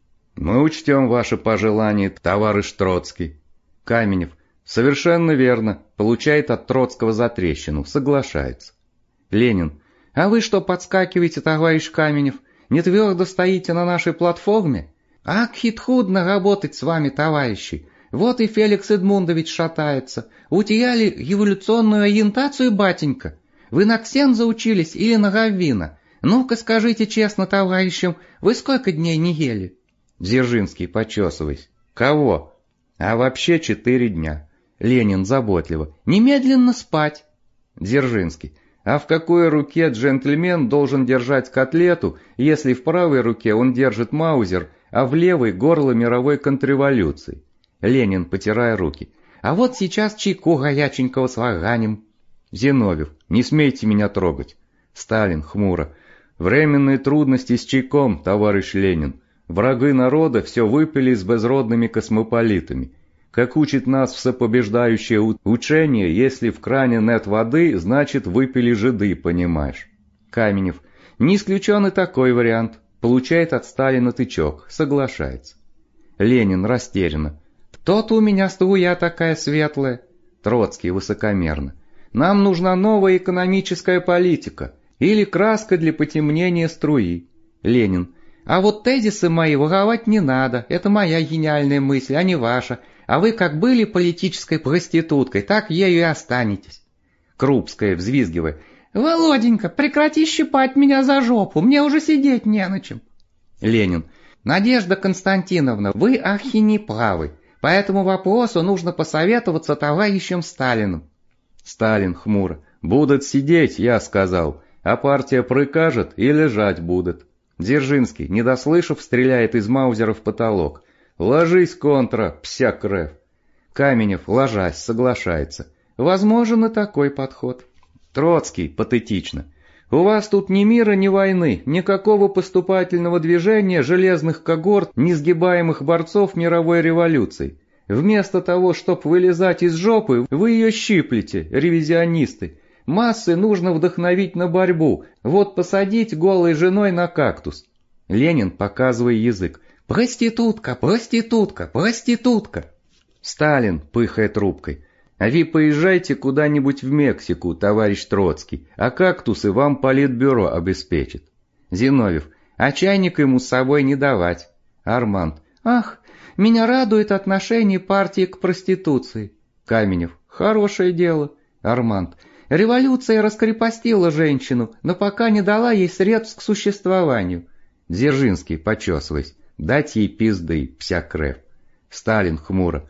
Мы учтем ваши пожелания, товарищ Троцкий. Каменев. Совершенно верно. Получает от Троцкого затрещину. Соглашается. Ленин. А вы что подскакиваете, товарищ Каменев? Не твердо стоите на нашей платформе? Ах, хит трудно работать с вами, товарищи. Вот и Феликс Эдмундович шатается. Утеряли революционную ориентацию, батенька? Вы на Ксенза учились или на Раввина? Ну-ка скажите честно товарищам, вы сколько дней не ели? Дзержинский, почесываясь. Кого? А вообще четыре дня. Ленин заботливо. Немедленно спать. Дзержинский. А в какой руке джентльмен должен держать котлету, если в правой руке он держит маузер, а в левой горло мировой контрреволюции? Ленин, потирая руки. А вот сейчас чайку горяченького сварганим. Зиновьев. Не смейте меня трогать. Сталин хмуро. Временные трудности с чайком, товарищ Ленин. Враги народа все выпили с безродными космополитами. Как учит нас всепобеждающее учение, если в кране нет воды, значит выпили жиды, понимаешь. Каменев. Не исключен и такой вариант. Получает от Сталина тычок. Соглашается. Ленин растерянно. То-то у меня струя такая светлая. Троцкий высокомерно. Нам нужна новая экономическая политика. Или краска для потемнения струи. Ленин. А вот тезисы мои воровать не надо. Это моя гениальная мысль, а не ваша. А вы как были политической проституткой, так ею и останетесь. Крупская, взвизгивая. Володенька, прекрати щипать меня за жопу, мне уже сидеть не на чем. Ленин. Надежда Константиновна, вы архи не правы. По этому вопросу нужно посоветоваться товарищем Сталиным. Сталин хмуро. Будут сидеть, я сказал, а партия прикажет и лежать будут. Дзержинский, не дослышав, стреляет из маузера в потолок. «Ложись, контра, псякрев!» Каменев, ложась, соглашается. Возможен и такой подход. Троцкий, патетично. «У вас тут ни мира, ни войны, никакого поступательного движения железных когорт, несгибаемых борцов мировой революции. Вместо того, чтоб вылезать из жопы, вы ее щиплете, ревизионисты. Массы нужно вдохновить на борьбу, вот посадить голой женой на кактус». Ленин, показывая язык. «Проститутка, проститутка, проститутка!» Сталин, пыхая трубкой. «А вы поезжайте куда-нибудь в Мексику, товарищ Троцкий, а кактусы вам политбюро обеспечит». Зиновьев. «А чайник ему с собой не давать». Арманд. «Ах, меня радует отношение партии к проституции». Каменев. «Хорошее дело». Арманд. «Революция раскрепостила женщину, но пока не дала ей средств к существованию». Дзержинский, почесываясь. «Дать ей пизды, псякрев». Сталин хмуро.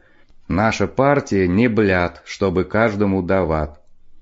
Наша партия не блядь, чтобы каждому давать.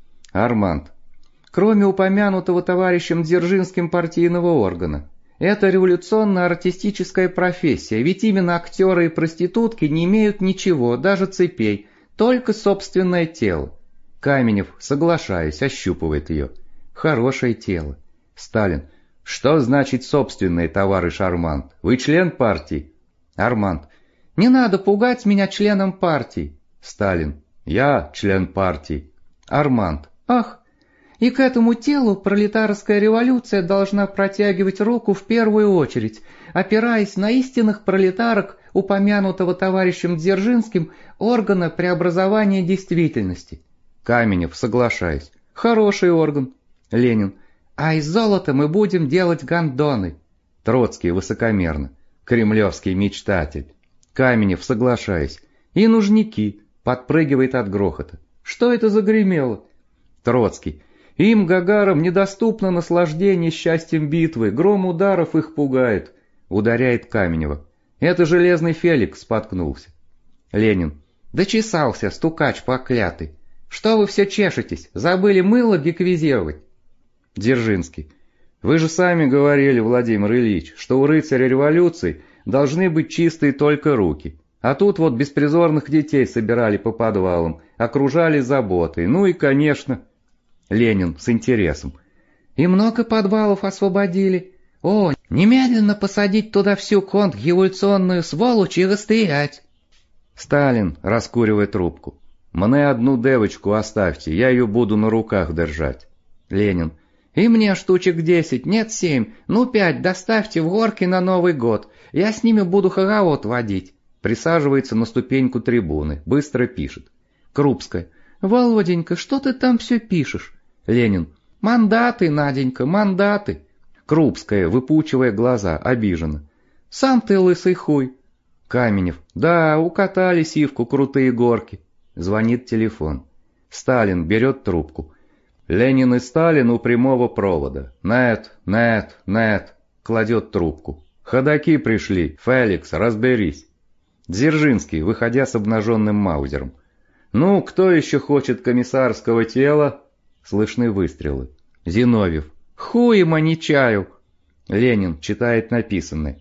Арманд. Кроме упомянутого товарищем Дзержинским партийного органа, это революционно-артистическая профессия, ведь именно актеры и проститутки не имеют ничего, даже цепей, только собственное тело. Каменев, соглашаясь, ощупывает ее. Хорошее тело. Сталин. Что значит собственное, товарищ Арманд? Вы член партии? Арманд. Не надо пугать меня членом партии. Сталин. Я член партии. Арманд. Ах! И к этому телу пролетарская революция должна протягивать руку в первую очередь, опираясь на истинных пролетарок, упомянутого товарищем Дзержинским, органа преобразования действительности. Каменев, соглашаясь. Хороший орган. Ленин. А из золота мы будем делать гондоны. Троцкий, высокомерно. Кремлевский мечтатель. Каменев, соглашаясь. И нужники. Подпрыгивает от грохота. Что это загремело? Троцкий. Им, гагарам, недоступно наслаждение счастьем битвы, гром ударов их пугает. Ударяет Каменева. Это железный Феликс споткнулся. Ленин. Дочесался, стукач поклятый. Что вы все чешетесь? Забыли мыло геквизировать? Дзержинский. Вы же сами говорили, Владимир Ильич, что у рыцаря революции должны быть чистые только руки. А тут вот беспризорных детей собирали по подвалам, окружали заботой. Ну и, конечно... Ленин с интересом. И много подвалов освободили. О, немедленно посадить туда всю контрреволюционную сволочь и расстрелять. Сталин, раскуривая трубку. Мне одну девочку оставьте, я ее буду на руках держать. Ленин. И мне штучек десять, нет семь, ну пять доставьте в горки на Новый год. Я с ними буду хоровод водить. Присаживается на ступеньку трибуны, быстро пишет. Крупская. Володенька, что ты там все пишешь? Ленин. Мандаты, Наденька, мандаты. Крупская, выпучивая глаза, обижена. Сам ты лысый хуй. Каменев. Да, укатали сивку крутые горки. Звонит телефон. Сталин берет трубку. Ленин и Сталин у прямого провода. Нет, нет, нет. Кладет трубку. Ходаки пришли. Феликс, разберись. Дзержинский, выходя с обнаженным маузером. Ну, кто еще хочет комиссарского тела? Слышны выстрелы. Зиновьев. Хуема не чаю. Ленин читает написанное.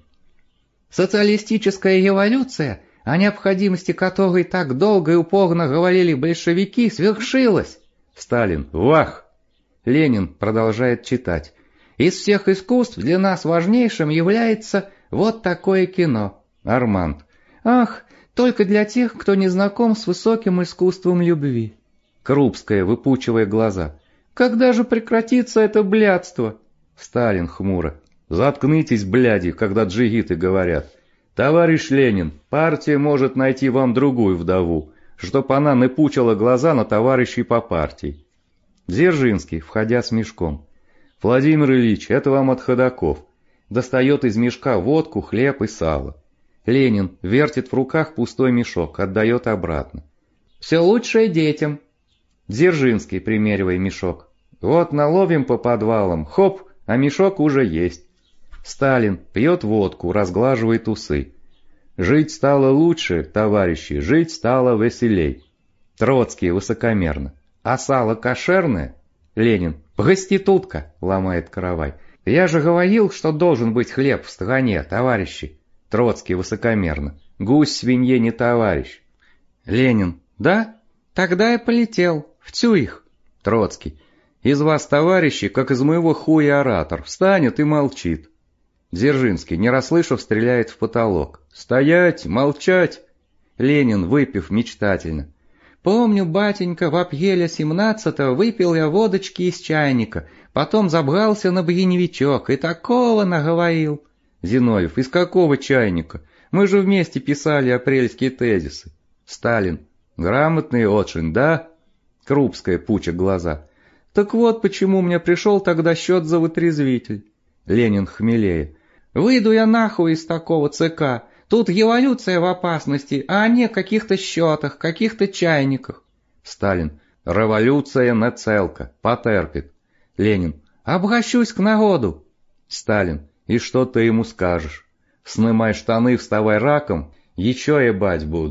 Социалистическая революция, о необходимости которой так долго и упорно говорили большевики, свершилась. Сталин. Вах! Ленин продолжает читать. Из всех искусств для нас важнейшим является вот такое кино. Арманд. Ах, только для тех, кто не знаком с высоким искусством любви. Крупская, выпучивая глаза. Когда же прекратится это блядство? Сталин хмуро. Заткнитесь, бляди, когда джигиты говорят. Товарищ Ленин, партия может найти вам другую вдову, чтоб она не пучила глаза на товарищей по партии. Дзержинский, входя с мешком. Владимир Ильич, это вам от ходаков. Достает из мешка водку, хлеб и сало. Ленин вертит в руках пустой мешок, отдает обратно. Все лучшее детям. Дзержинский, примеривая мешок. Вот наловим по подвалам, хоп, а мешок уже есть. Сталин пьет водку, разглаживает усы. Жить стало лучше, товарищи, жить стало веселей. Троцкий высокомерно. А сало кошерное? Ленин. Проститутка, ломает каравай. Я же говорил, что должен быть хлеб в стране, товарищи. Троцкий высокомерно. Гусь свинье не товарищ. Ленин. Да? Тогда я полетел. В Цюрих. Троцкий. Из вас, товарищи, как из моего хуя оратор, встанет и молчит. Дзержинский, не расслышав, стреляет в потолок. Стоять, молчать. Ленин, выпив мечтательно. Помню, батенька, в апреле семнадцатого выпил я водочки из чайника, потом забрался на броневичок и такого наговорил. Зиновьев, из какого чайника? Мы же вместе писали апрельские тезисы. Сталин. Грамотный очень, да? Крупская, пуча глаза. Так вот, почему мне пришел тогда счет за вытрезвитель. Ленин хмелее. Выйду я нахуй из такого ЦК. Тут революция в опасности, а они в каких-то счетах, каких-то чайниках. Сталин. Революция не целка, потерпит. Ленин. Обращусь к народу. Сталин. И что ты ему скажешь? Снимай штаны, вставай раком, еще ебать буду.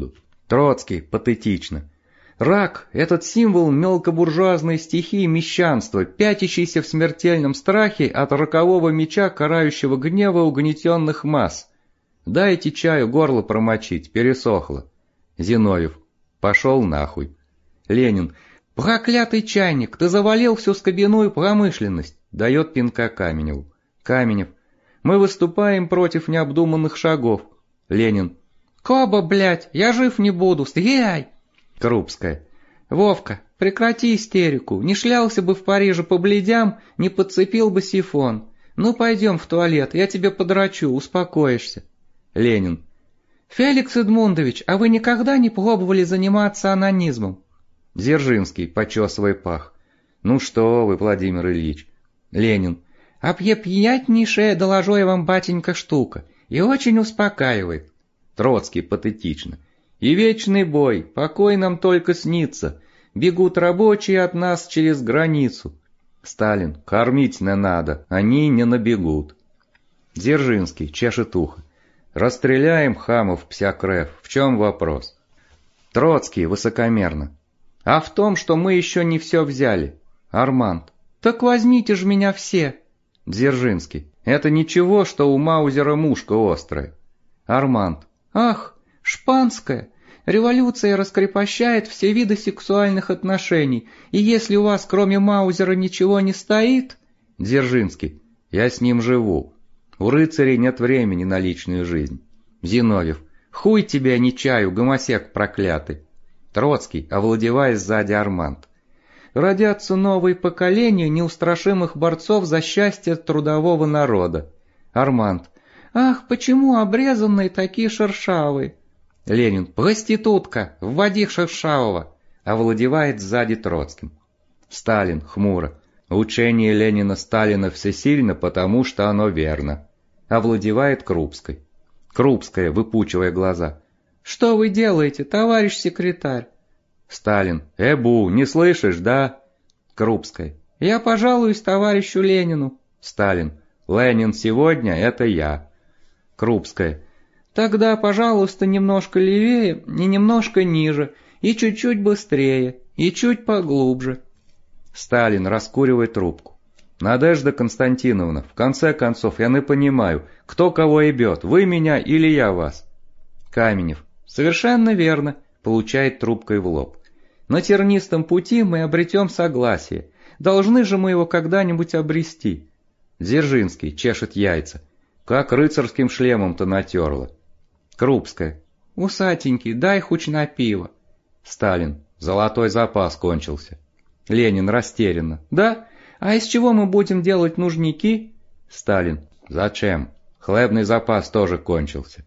Троцкий патетично. Рак – этот символ мелкобуржуазной стихии мещанства, пятящийся в смертельном страхе от рокового меча карающего гнева угнетенных масс. Дайте чаю горло промочить, пересохло. Зиновьев. Пошел нахуй. Ленин. Проклятый чайник, ты завалил всю скобяную промышленность. Дает пинка Каменеву. Каменев. Мы выступаем против необдуманных шагов. Ленин. Коба, блядь, я жив не буду, стреляй! Крупская. Вовка, прекрати истерику, не шлялся бы в Париже по бледям, не подцепил бы сифон. Ну пойдем в туалет, я тебе подрачу, успокоишься. Ленин. Феликс Эдмундович, а вы никогда не пробовали заниматься онанизмом? Дзержинский, почесывая пах. Ну что вы, Владимир Ильич. Ленин. Объепьянейшая, доложу я вам, батенька, штука, и очень успокаивает. Троцкий патетично. И вечный бой, покой нам только снится, бегут рабочие от нас через границу. Сталин. Кормить не надо, они не набегут. Дзержинский чешет ухо. Расстреляем хамов псякреф, в чем вопрос? Троцкий высокомерно. А в том, что мы еще не все взяли. Арманд. Так возьмите же меня все. Дзержинский. Это ничего, что у Маузера мушка острая. Арманд. Ах, шпанская. Революция раскрепощает все виды сексуальных отношений, и если у вас кроме Маузера ничего не стоит... Дзержинский. Я с ним живу. У рыцарей нет времени на личную жизнь. Зиновьев. Хуй тебе, а не чаю, гомосек проклятый. Троцкий, овладевая сзади Арманд. Родятся новые поколения неустрашимых борцов за счастье трудового народа. Арманд. Ах, почему обрезанные такие шершавые? Ленин. Проститутка, вводи шершавого. Овладевает сзади Троцким. Сталин хмуро. Учение Ленина-Сталина всесильно, потому что оно верно. Овладевает Крупской. Крупская, выпучивая глаза. Что вы делаете, товарищ секретарь? Сталин. Эбу, не слышишь, да? Крупская. Я пожалуюсь товарищу Ленину. Сталин. Ленин сегодня — это я. Крупская. Тогда, пожалуйста, немножко левее и немножко ниже, и чуть-чуть быстрее, и чуть поглубже. Сталин, раскуривая трубку. Надежда Константиновна, в конце концов, я не понимаю, кто кого ебет, вы меня или я вас? Каменев. Совершенно верно, получает трубкой в лоб. На тернистом пути мы обретем согласие. Должны же мы его когда-нибудь обрести. Дзержинский чешет яйца. Как рыцарским шлемом-то натерло. Крупская. Усатенький, дай хуч на пиво. Сталин. Золотой запас кончился. Ленин растерянно. Да? А из чего мы будем делать нужники? Сталин. Зачем? Хлебный запас тоже кончился.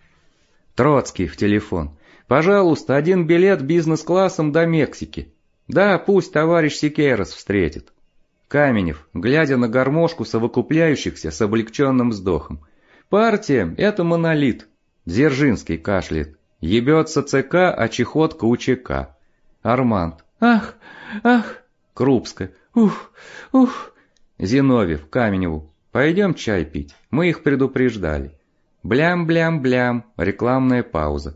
Троцкий в телефон. Пожалуйста, один билет бизнес-классом до Мексики. Да, пусть товарищ Сикерос встретит. Каменев, глядя на гармошку совокупляющихся с облегченным вздохом. Партия — это монолит. Дзержинский кашляет. Ебется ЦК, а чехотка у ЧК. Арманд. Ах, ах. Крупская. Ух, ух. Зиновьев Каменеву. Пойдем чай пить. Мы их предупреждали. Блям-блям-блям. Рекламная пауза.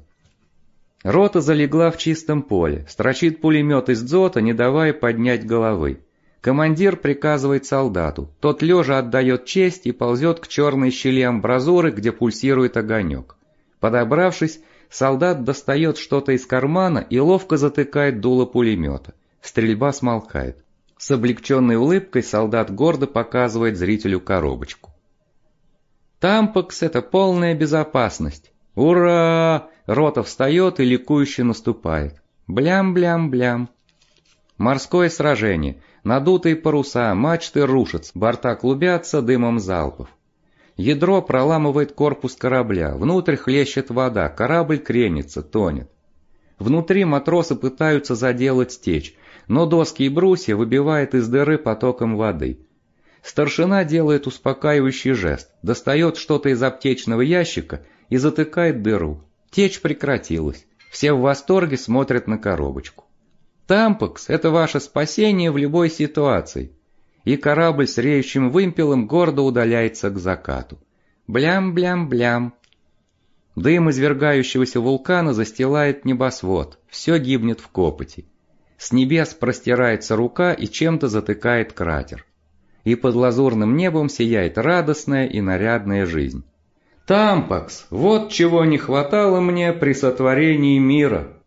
Рота залегла в чистом поле. Строчит пулемет из дзота, не давая поднять головы. Командир приказывает солдату. Тот лежа отдает честь и ползет к черной щели амбразуры, где пульсирует огонек. Подобравшись, солдат достает что-то из кармана и ловко затыкает дуло пулемета. Стрельба смолкает. С облегченной улыбкой солдат гордо показывает зрителю коробочку. Тампакс — это полная безопасность. Ура! Рота встает и ликующе наступает. Блям-блям-блям. Морское сражение. Надутые паруса, мачты рушатся, борта клубятся дымом залпов. Ядро проламывает корпус корабля, внутрь хлещет вода, корабль кренится, тонет. Внутри матросы пытаются заделать течь, но доски и брусья выбивает из дыры потоком воды. Старшина делает успокаивающий жест, достает что-то из аптечного ящика и затыкает дыру. Течь прекратилась, все в восторге смотрят на коробочку. Тампакс — это ваше спасение в любой ситуации. И корабль с реющим вымпелом гордо удаляется к закату. Блям-блям-блям. Дым извергающегося вулкана застилает небосвод, все гибнет в копоти. С небес простирается рука и чем-то затыкает кратер. И под лазурным небом сияет радостная и нарядная жизнь. Тампакс, вот чего не хватало мне при сотворении мира.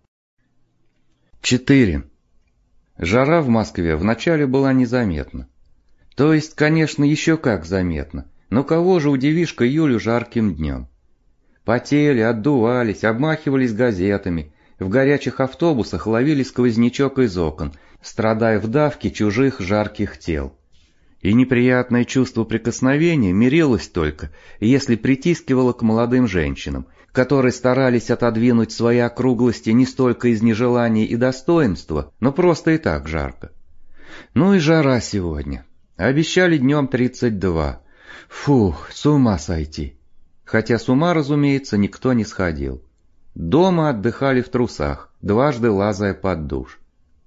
четыре. Жара в Москве вначале была незаметна. То есть, конечно, еще как заметно, но кого же удивишь-ка июлю жарким днем? Потели, отдувались, обмахивались газетами, в горячих автобусах ловили сквознячок из окон, страдая в давке чужих жарких тел. И неприятное чувство прикосновения мирилось только, если притискивало к молодым женщинам, которые старались отодвинуть свои округлости не столько из нежелания и достоинства, но просто и так жарко. Ну и жара сегодня. Обещали днем тридцать два. Фух, с ума сойти. Хотя с ума, разумеется, никто не сходил. Дома отдыхали в трусах, дважды лазая под душ.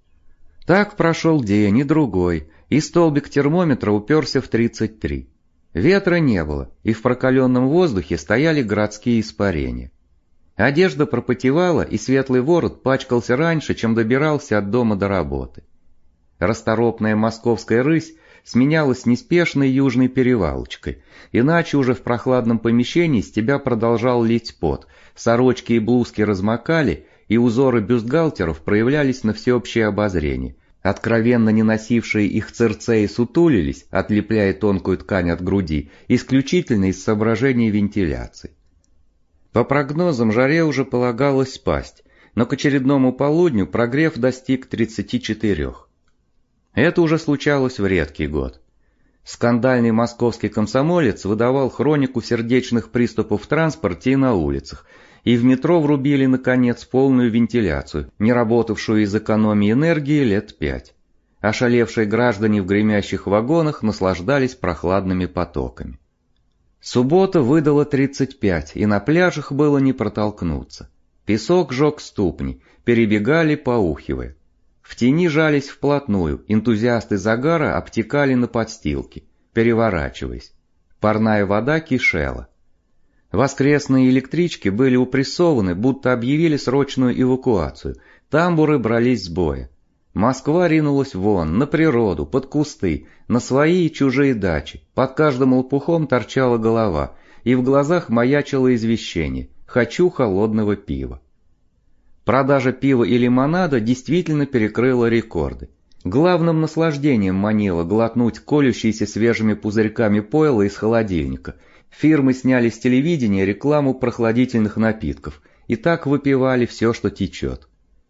Так прошел день и другой, и столбик термометра уперся в тридцать три. Ветра не было, и в прокаленном воздухе стояли городские испарения. Одежда пропотевала, и светлый ворот пачкался раньше, чем добирался от дома до работы. Расторопная московская рысь сменялась неспешной южной перевалочкой, иначе уже в прохладном помещении с тебя продолжал лить пот, сорочки и блузки размокали, и узоры бюстгальтеров проявлялись на всеобщее обозрение. Откровенно не носившие их цирцеи сутулились, отлепляя тонкую ткань от груди, исключительно из соображений вентиляции. По прогнозам, жаре уже полагалось спасть, но к очередному полудню прогрев достиг тридцати четырёх. Это уже случалось в редкий год. Скандальный московский комсомолец выдавал хронику сердечных приступов в транспорте и на улицах, и в метро врубили, наконец, полную вентиляцию, не работавшую из экономии энергии лет пять. Ошалевшие граждане в гремящих вагонах наслаждались прохладными потоками. Суббота выдала тридцать пять, и на пляжах было не протолкнуться. Песок жег ступни, перебегали, поухивая. В тени жались вплотную, энтузиасты загара обтекали на подстилке, переворачиваясь. Парная вода кишела. Воскресные электрички были упрессованы, будто объявили срочную эвакуацию, тамбуры брались с боя. Москва ринулась вон, на природу, под кусты, на свои и чужие дачи, под каждым лопухом торчала голова, и в глазах маячило извещение «Хочу холодного пива». Продажа пива и лимонада действительно перекрыла рекорды. Главным наслаждением манило глотнуть колющиеся свежими пузырьками пойла из холодильника. Фирмы сняли с телевидения рекламу прохладительных напитков и так выпивали все, что течет.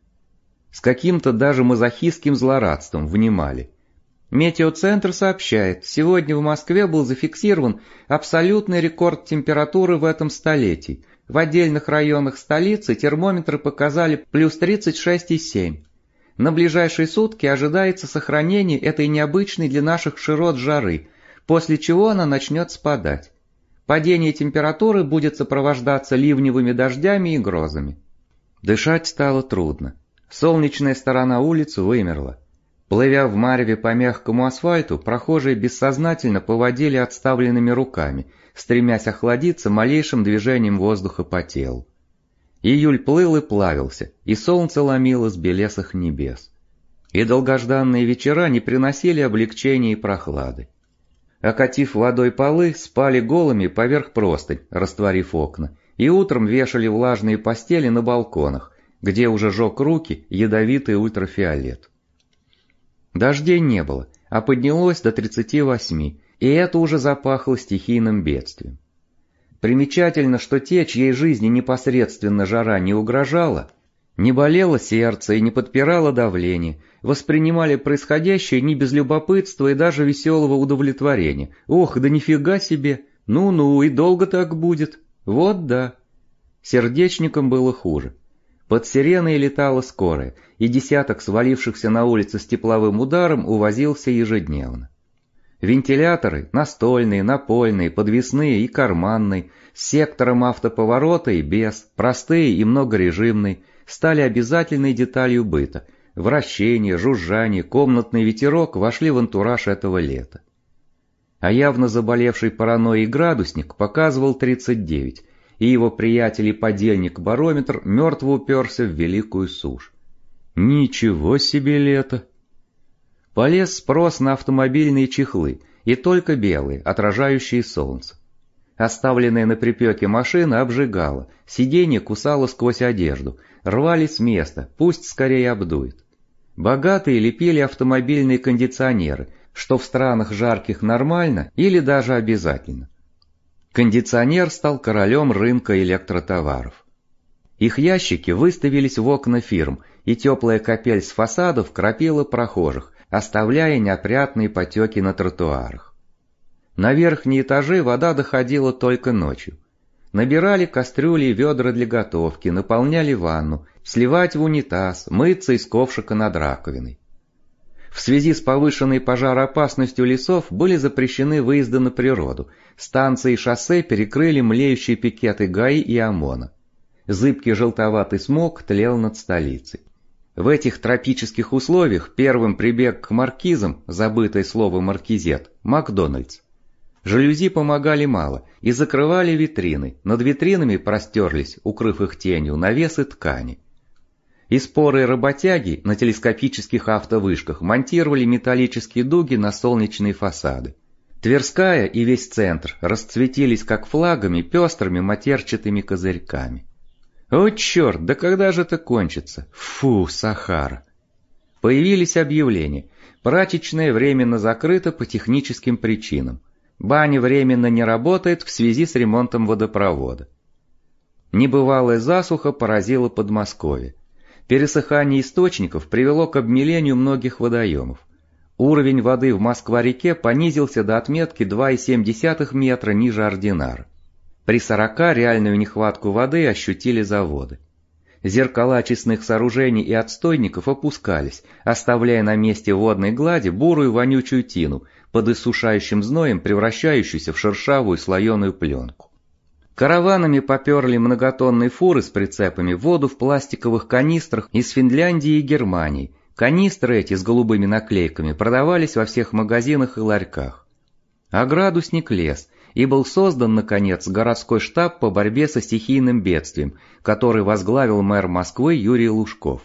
С каким-то даже мазохистским злорадством внимали. Метеоцентр сообщает, сегодня в Москве был зафиксирован абсолютный рекорд температуры в этом столетии. В отдельных районах столицы термометры показали плюс тридцать шесть и семь. На ближайшие сутки ожидается сохранение этой необычной для наших широт жары, после чего она начнет спадать. Падение температуры будет сопровождаться ливневыми дождями и грозами. Дышать стало трудно. Солнечная сторона улиц вымерла. Плывя в мареве по мягкому асфальту, прохожие бессознательно поводили отставленными руками, стремясь охладиться малейшим движением воздуха по телу. Июль плыл и плавился, и солнце ломило с белесых небес. И долгожданные вечера не приносили облегчения и прохлады. Окатив водой полы, спали голыми поверх простынь, растворив окна, и утром вешали влажные постели на балконах, где уже жег руки ядовитый ультрафиолет. Дождей не было, а поднялось до тридцати восьми, и это уже запахло стихийным бедствием. Примечательно, что те, чьей жизни непосредственно жара не угрожала, не болело сердце и не подпирало давление, воспринимали происходящее не без любопытства и даже веселого удовлетворения. Ох, да нифига себе! Ну-ну, и долго так будет. Вот да. Сердечникам было хуже. Под сиреной летала скорая, и десяток свалившихся на улице с тепловым ударом увозился ежедневно. Вентиляторы, настольные, напольные, подвесные и карманные, с сектором автоповорота и без, простые и многорежимные, стали обязательной деталью быта. Вращение, жужжание, комнатный ветерок вошли в антураж этого лета. А явно заболевший паранойей градусник показывал тридцать девять, и его приятель и подельник Барометр мертво уперся в великую сушь. Ничего себе лето! Полез спрос на автомобильные чехлы, и только белые, отражающие солнце. Оставленная на припеке машина обжигала, сиденье кусало сквозь одежду, рвали с места, пусть скорее обдует. Богатые лепили автомобильные кондиционеры, что в странах жарких нормально или даже обязательно. Кондиционер стал королем рынка электротоваров. Их ящики выставились в окна фирм, и теплая капель с фасадов кропила прохожих, оставляя неопрятные потеки на тротуарах. На верхние этажи вода доходила только ночью. Набирали кастрюли и ведра для готовки, наполняли ванну, сливать в унитаз, мыться из ковшика над раковиной. В связи с повышенной пожароопасностью лесов были запрещены выезды на природу, станции и шоссе перекрыли млеющие пикеты ГАИ и ОМОНа. Зыбкий желтоватый смог тлел над столицей. В этих тропических условиях первым прибег к маркизам, забытое слово «маркизет», Макдональдс. Жалюзи помогали мало и закрывали витрины, над витринами простерлись, укрыв их тенью, навесы ткани. И спорые работяги на телескопических автовышках монтировали металлические дуги на солнечные фасады. Тверская и весь центр расцветились как флагами пестрыми матерчатыми козырьками. О, черт, да когда же это кончится? Фу, Сахара. Появились объявления. Прачечная временно закрыта по техническим причинам. Баня временно не работает в связи с ремонтом водопровода. Небывалая засуха поразила Подмосковье. Пересыхание источников привело к обмелению многих водоемов. Уровень воды в Москва-реке понизился до отметки два и семь десятых метра ниже ординара. При сорока реальную нехватку воды ощутили заводы. Зеркала очистных сооружений и отстойников опускались, оставляя на месте водной глади бурую вонючую тину, под иссушающим зноем превращающуюся в шершавую слоеную пленку. Караванами поперли многотонные фуры с прицепами воду в пластиковых канистрах из Финляндии и Германии. Канистры эти с голубыми наклейками продавались во всех магазинах и ларьках. А градусник лез, и был создан, наконец, городской штаб по борьбе со стихийным бедствием, который возглавил мэр Москвы Юрий Лужков.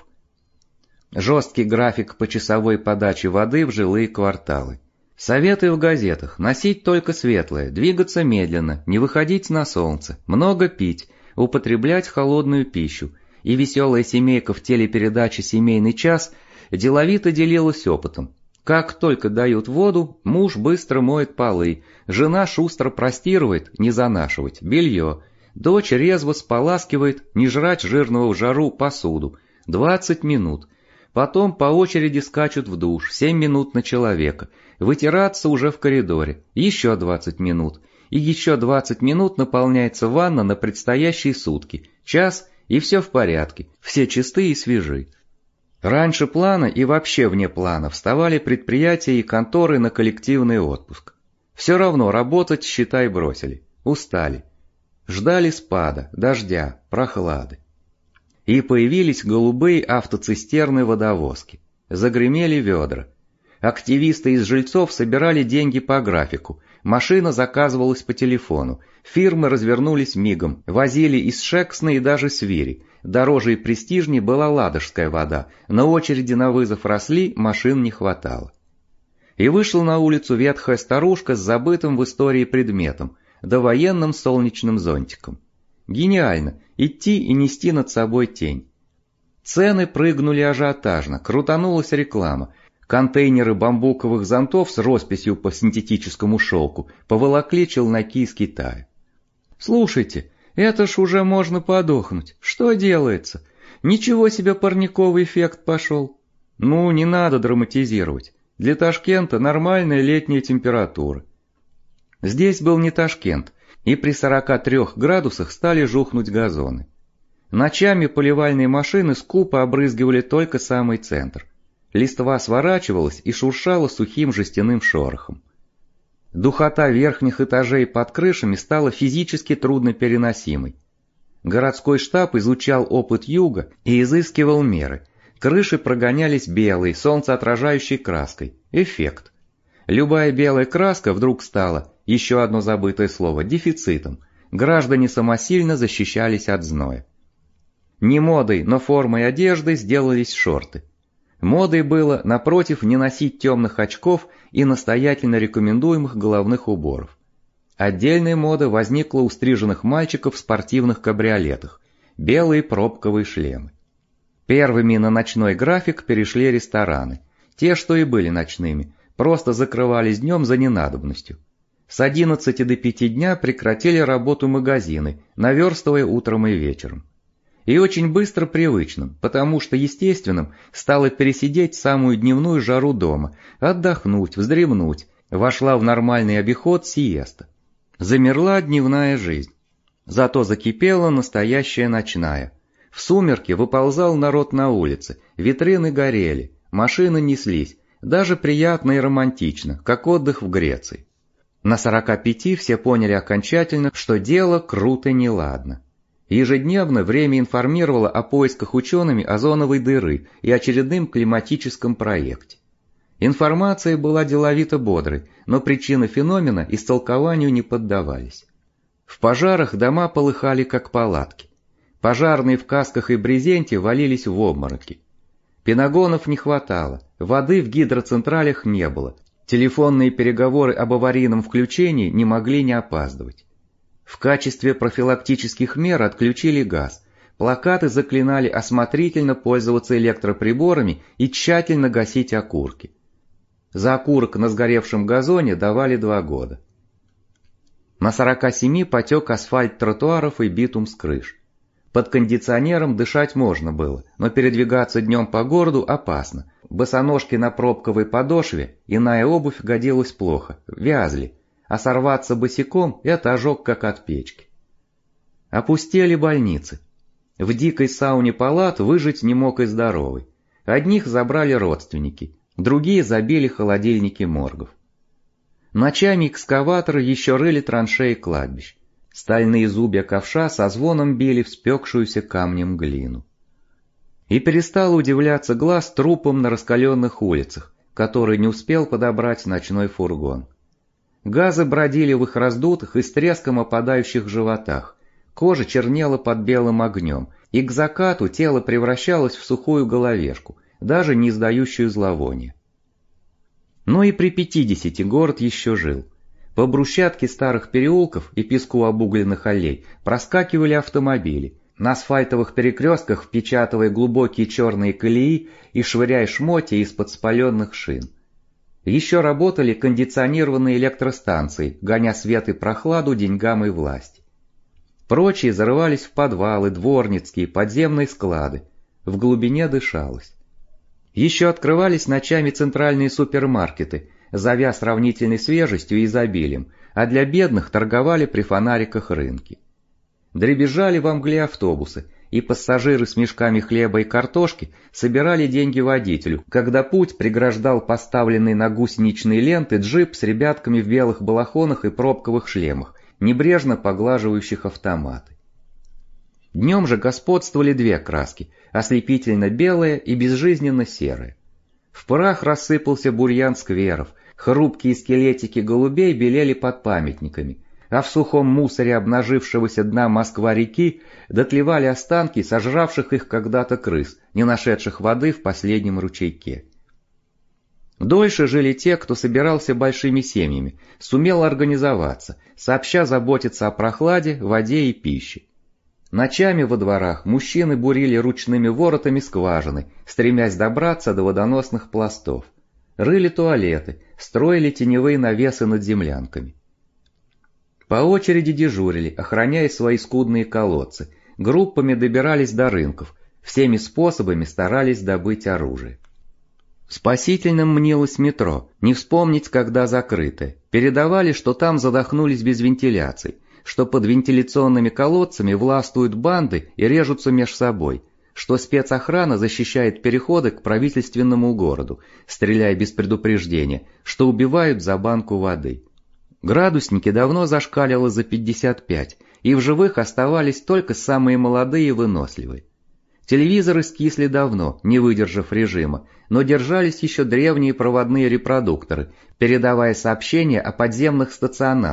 Жесткий график почасовой подачи воды в жилые кварталы. Советы в газетах: носить только светлое, двигаться медленно, не выходить на солнце, много пить, употреблять холодную пищу. И веселая семейка в телепередаче «Семейный час» деловито делилась опытом. Как только дают воду, муж быстро моет полы, жена шустро простирывает, не занашивать, белье, дочь резво споласкивает, не жрать жирного в жару посуду, двадцать минут. Потом по очереди скачут в душ, семь минут на человека, вытираться уже в коридоре, еще двадцать минут, и еще двадцать минут наполняется ванна на предстоящие сутки, час, и все в порядке, все чисты и свежи. Раньше плана и вообще вне плана вставали предприятия и конторы на коллективный отпуск. Все равно работать, считай, бросили, устали. Ждали спада, дождя, прохлады. И появились голубые автоцистерны-водовозки. Загремели ведра. Активисты из жильцов собирали деньги по графику, машина заказывалась по телефону, фирмы развернулись мигом, возили из Шексна и даже Свири. Дороже и престижней была ладожская вода, на очереди на вызов росли, машин не хватало. И вышла на улицу ветхая старушка с забытым в истории предметом, довоенным солнечным зонтиком. Гениально, идти и нести над собой тень. Цены прыгнули ажиотажно, крутанулась реклама. Контейнеры бамбуковых зонтов с росписью по синтетическому шелку поволокли челноки из Китая. «Слушайте, это ж уже можно подохнуть. Что делается? Ничего себе парниковый эффект пошел». Ну, не надо драматизировать. Для Ташкента нормальная летняя температура. Здесь был не Ташкент, и при сорока трёх градусах стали жухнуть газоны. Ночами поливальные машины скупо обрызгивали только самый центр. Листва сворачивалась и шуршала сухим жестяным шорохом. Духота верхних этажей под крышами стала физически труднопереносимой. Городской штаб изучал опыт юга и изыскивал меры. Крыши прогонялись белой, солнцеотражающей краской. Эффект. Любая белая краска вдруг стала, еще одно забытое слово, дефицитом. граждане самосильно защищались от зноя. Не модой, но формой одежды сделались шорты. Модой было, напротив, не носить темных очков и настоятельно рекомендуемых головных уборов. Отдельная мода возникла у стриженных мальчиков в спортивных кабриолетах, белые пробковые шлемы. Первыми на ночной график перешли рестораны, те, что и были ночными, просто закрывались днем за ненадобностью. С одиннадцати до пяти дня прекратили работу магазины, наверстывая утром и вечером. И очень быстро привычным, потому что естественным стало пересидеть самую дневную жару дома, отдохнуть, вздремнуть, вошла в нормальный обиход сиеста. Замерла дневная жизнь. Зато закипела настоящая ночная. В сумерки выползал народ на улице, витрины горели, машины неслись, даже приятно и романтично, как отдых в Греции. На сорока пяти все поняли окончательно, что дело круто неладно. Ежедневно время информировало о поисках учеными озоновой дыры и очередном климатическом проекте. Информация была деловито бодрой, но причины феномена истолкованию не поддавались. В пожарах дома полыхали как палатки. Пожарные в касках и брезенте валились в обмороки. Пенагонов не хватало, воды в гидроцентралях не было, телефонные переговоры об аварийном включении не могли не опаздывать. В качестве профилактических мер отключили газ, плакаты заклинали осмотрительно пользоваться электроприборами и тщательно гасить окурки. За окурок на сгоревшем газоне давали два года. На сорока семи потек асфальт тротуаров и битум с крыш. Под кондиционером дышать можно было, но передвигаться днем по городу опасно. Босоножки на пробковой подошве, иная обувь годилась плохо, вязли, а сорваться босиком – это ожог как от печки. Опустели больницы. В дикой сауне палат выжить не мог и здоровый. Одних забрали родственники, другие забили холодильники моргов. Ночами экскаваторы еще рыли траншеи кладбищ. Стальные зубья ковша со звоном били в спекшуюся камнем глину. И перестал удивляться глаз трупам на раскаленных улицах, который не успел подобрать ночной фургон. Газы бродили в их раздутых и с треском опадающих животах, кожа чернела под белым огнем, и к закату тело превращалось в сухую головешку, даже не издающую зловония. Но и при пятидесяти город еще жил. По брусчатке старых переулков и песку обугленных аллей проскакивали автомобили, на асфальтовых перекрестках впечатывая глубокие черные колеи и швыряя шмоти из-под спаленных шин. Еще работали кондиционированные электростанции, гоня свет и прохладу деньгам и власти. Прочие зарывались в подвалы, дворницкие, подземные склады. В глубине дышалось. Еще открывались ночами центральные супермаркеты, зовя сравнительной свежестью и изобилием, а для бедных торговали при фонариках рынки. Дребезжали во мгле автобусы, и пассажиры с мешками хлеба и картошки собирали деньги водителю, когда путь преграждал поставленный на гусеничные ленты джип с ребятками в белых балахонах и пробковых шлемах, небрежно поглаживающих автоматы. Днем же господствовали две краски – ослепительно белая и безжизненно серая. В прах рассыпался бурьян скверов, хрупкие скелетики голубей белели под памятниками, а в сухом мусоре обнажившегося дна Москва-реки дотлевали останки сожравших их когда-то крыс, не нашедших воды в последнем ручейке. Дольше жили те, кто собирался большими семьями, сумел организоваться, сообща заботиться о прохладе, воде и пище. Ночами во дворах мужчины бурили ручными воротами скважины, стремясь добраться до водоносных пластов. Рыли туалеты, строили теневые навесы над землянками. По очереди дежурили, охраняя свои скудные колодцы, группами добирались до рынков, всеми способами старались добыть оружие. Спасительным мнилось метро, не вспомнить, когда закрытое. Передавали, что там задохнулись без вентиляции, что под вентиляционными колодцами властвуют банды и режутся меж собой, что спецохрана защищает переходы к правительственному городу, стреляя без предупреждения, что убивают за банку воды. Градусники давно зашкалило за пятьдесят пять, и в живых оставались только самые молодые и выносливые. Телевизоры скисли давно, не выдержав режима, но держались еще древние проводные репродукторы, передавая сообщения о подземных стационарах,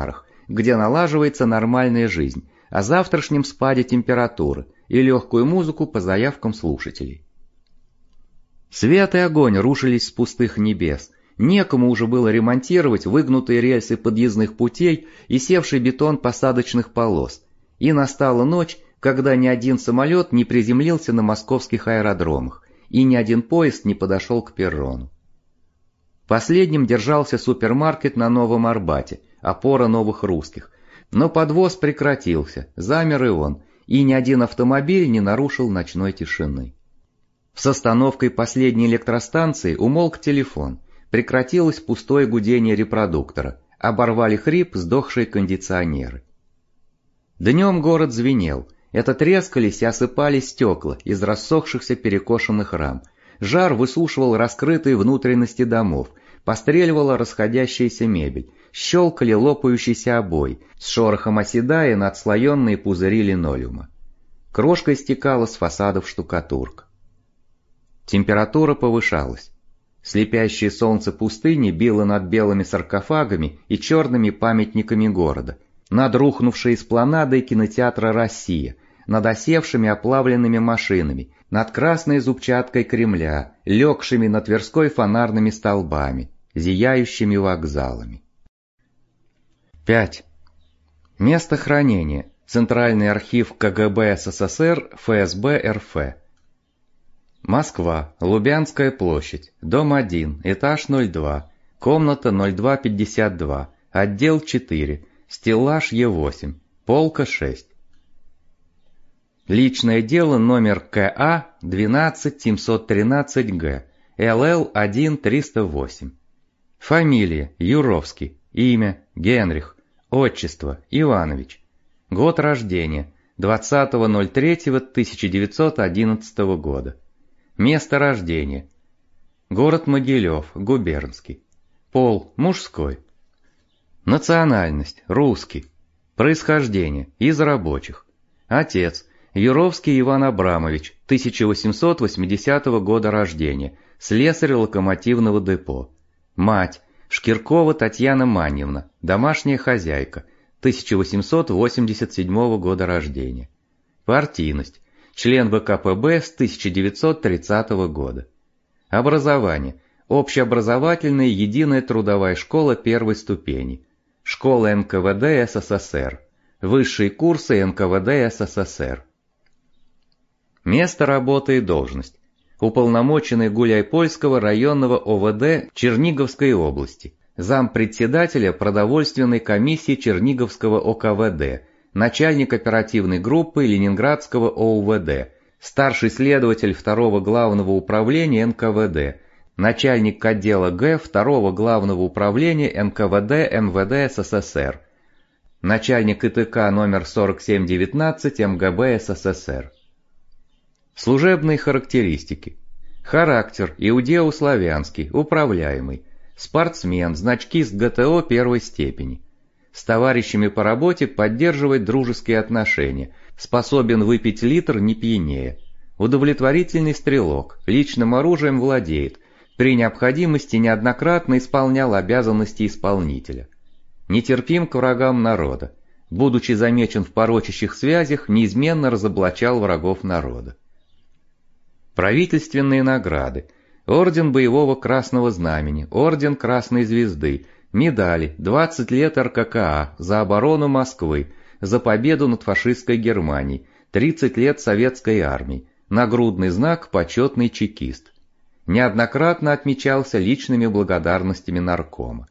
где налаживается нормальная жизнь, о завтрашнем спаде температуры и легкую музыку по заявкам слушателей. Свет и огонь рушились с пустых небес, некому уже было ремонтировать выгнутые рельсы подъездных путей и севший бетон посадочных полос, и настала ночь, когда ни один самолет не приземлился на московских аэродромах, и ни один поезд не подошел к перрону. Последним держался супермаркет на Новом Арбате, опора новых русских, но подвоз прекратился, замер и он, и ни один автомобиль не нарушил ночной тишины. С остановкой последней электростанции умолк телефон, прекратилось пустое гудение репродуктора, оборвали хрип сдохшие кондиционеры. Днем город звенел, это трескались и осыпались стекла из рассохшихся перекошенных рам, жар высушивал раскрытые внутренности домов, постреливала расходящаяся мебель, щелкали лопающиеся обои, с шорохом оседая на отслоенные пузыри линолеума. Крошкой стекала с фасадов штукатурка. Температура повышалась. Слепящее солнце пустыни било над белыми саркофагами и черными памятниками города, над рухнувшей эспланадой кинотеатра «Россия», над осевшими оплавленными машинами, над красной зубчаткой Кремля, легшими на Тверской фонарными столбами, зияющими вокзалами. пять. Место хранения. Центральный архив КГБ СССР, ФСБ РФ. Москва, Лубянская площадь, дом один, этаж ноль два, комната ноль два пятьдесят два, отдел четыре, стеллаж Е восемь, полка шесть. Личное дело номер КА двенадцать семьсот тринадцать Г, ЛЛ один триста восемь. Фамилия Юровский, имя Генрих, отчество Иванович, год рождения двадцатого ноль третьего тысяча девятьсот одиннадцатого года. Место рождения. Город Могилев, губернский. Пол мужской. Национальность русский. Происхождение из рабочих. Отец Юровский Иван Абрамович, тысяча восемьсот восьмидесятого года рождения, слесарь локомотивного депо. Мать Шкиркова Татьяна Маньевна, домашняя хозяйка, тысяча восемьсот восемьдесят седьмого года рождения. Партийность. Член ВКПБ с тысяча девятьсот тридцатого года. Образование. Общеобразовательная единая трудовая школа первой ступени. Школа эн ка вэ дэ СССР. Высшие курсы эн ка вэ дэ СССР. Место работы и должность. Уполномоченный Гуляйпольского районного о вэ дэ Черниговской области. Зампредседателя продовольственной комиссии Черниговского о ка вэ дэ. Начальник оперативной группы Ленинградского о у вэ дэ, старший следователь второго главного управления эн ка вэ дэ, начальник отдела Г второго главного управления эн ка вэ дэ эм вэ дэ СССР, начальник и тэ ка номер сорок семь девятнадцать эм гэ бэ эс эс эс эр. Служебные характеристики. Характер иудео-славянский, управляемый, спортсмен, значки с гэ тэ о первой степени. С товарищами по работе поддерживает дружеские отношения, способен выпить литр не пьянее. Удовлетворительный стрелок, личным оружием владеет, при необходимости неоднократно исполнял обязанности исполнителя. Нетерпим к врагам народа, будучи замечен в порочащих связях, неизменно разоблачал врагов народа. Правительственные награды. Орден Боевого Красного Знамени, Орден Красной Звезды, медали, двадцать лет эр ка ка а за оборону Москвы, за победу над фашистской Германией, тридцать лет советской армии, нагрудный знак «Почетный чекист». Неоднократно отмечался личными благодарностями наркома.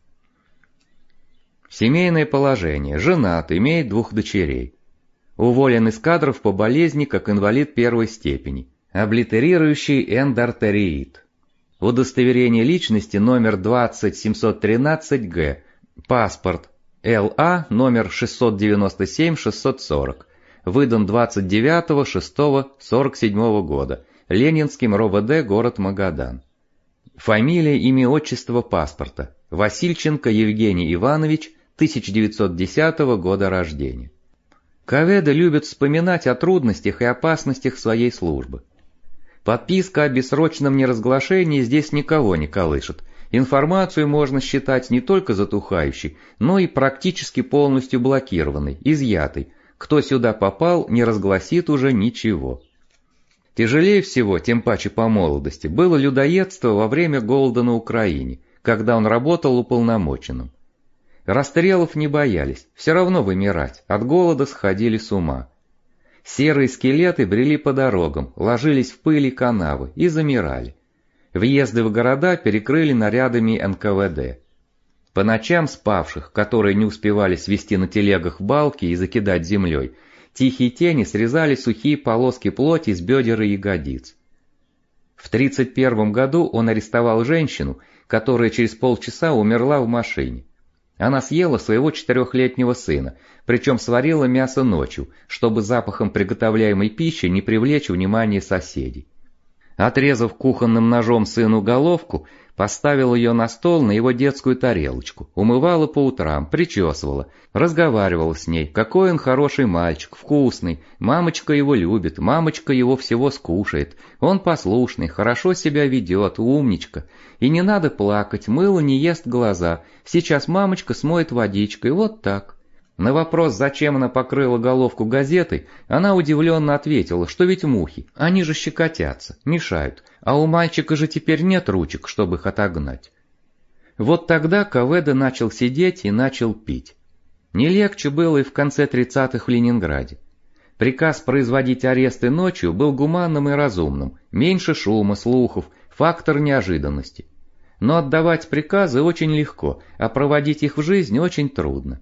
Семейное положение. Женат, имеет двух дочерей. Уволен из кадров по болезни как инвалид первой степени, облитерирующий эндортериит. Удостоверение личности номер двадцать семьсот тринадцать Г, паспорт эл а номер шестьсот девяносто семь шестьсот сорок, выдан двадцать девятого шестого сорок седьмого года, Ленинским эр о вэ дэ, город Магадан. Фамилия, имя, отчество паспорта. Васильченко Евгений Иванович, тысяча девятьсот десятого года рождения. Коведа любит вспоминать о трудностях и опасностях своей службы. Подписка о бессрочном неразглашении здесь никого не колышет, Информацию можно считать не только затухающей, но и практически полностью блокированной, изъятой. Кто сюда попал, не разгласит уже ничего. Тяжелее всего, тем паче по молодости, было людоедство во время голода на Украине, когда он работал уполномоченным. Расстрелов не боялись, все равно вымирать, от голода сходили с ума. Серые скелеты брели по дорогам, ложились в пыли канавы и замирали. Въезды в города перекрыли нарядами эн ка вэ дэ. По ночам спавших, которые не успевали свести на телегах балки и закидать землей, тихие тени срезали сухие полоски плоти с бедер и ягодиц. В тридцать первом году он арестовал женщину, которая через полчаса умерла в машине. Она съела своего четырехлетнего сына, причем сварила мясо ночью, чтобы запахом приготовляемой пищи не привлечь внимание соседей. Отрезав кухонным ножом сыну головку, поставила ее на стол на его детскую тарелочку, умывала по утрам, причесывала, разговаривала с ней, какой он хороший мальчик, вкусный, мамочка его любит, мамочка его всего скушает, он послушный, хорошо себя ведет, умничка, и не надо плакать, мыло не ест глаза, сейчас мамочка смоет водичкой, вот так. На вопрос, зачем она покрыла головку газетой, она удивленно ответила, что ведь мухи, они же щекотятся, мешают, а у мальчика же теперь нет ручек, чтобы их отогнать. Вот тогда Коведа начал сидеть и начал пить. Не легче было и в конце тридцатых в Ленинграде. Приказ производить аресты ночью был гуманным и разумным, меньше шума, слухов, фактор неожиданности. Но отдавать приказы очень легко, а проводить их в жизнь очень трудно.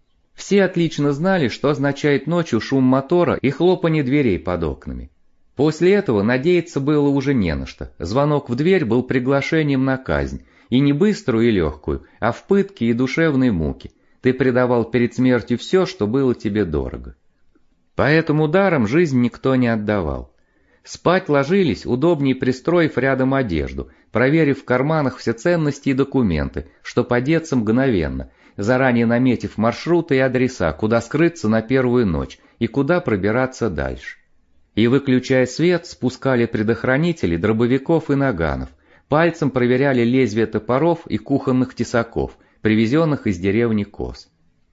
Все отлично знали, что означает ночью шум мотора и хлопанье дверей под окнами. После этого надеяться было уже не на что. Звонок в дверь был приглашением на казнь, и не быструю и легкую, а в пытки и душевной муки. Ты предавал перед смертью все, что было тебе дорого. Поэтому даром жизнь никто не отдавал. Спать ложились, удобнее пристроив рядом одежду, проверив в карманах все ценности и документы, чтоб одеться мгновенно, заранее наметив маршруты и адреса, куда скрыться на первую ночь и куда пробираться дальше. И, выключая свет, спускали предохранители дробовиков и наганов, пальцем проверяли лезвия топоров и кухонных тесаков, привезенных из деревни Кос.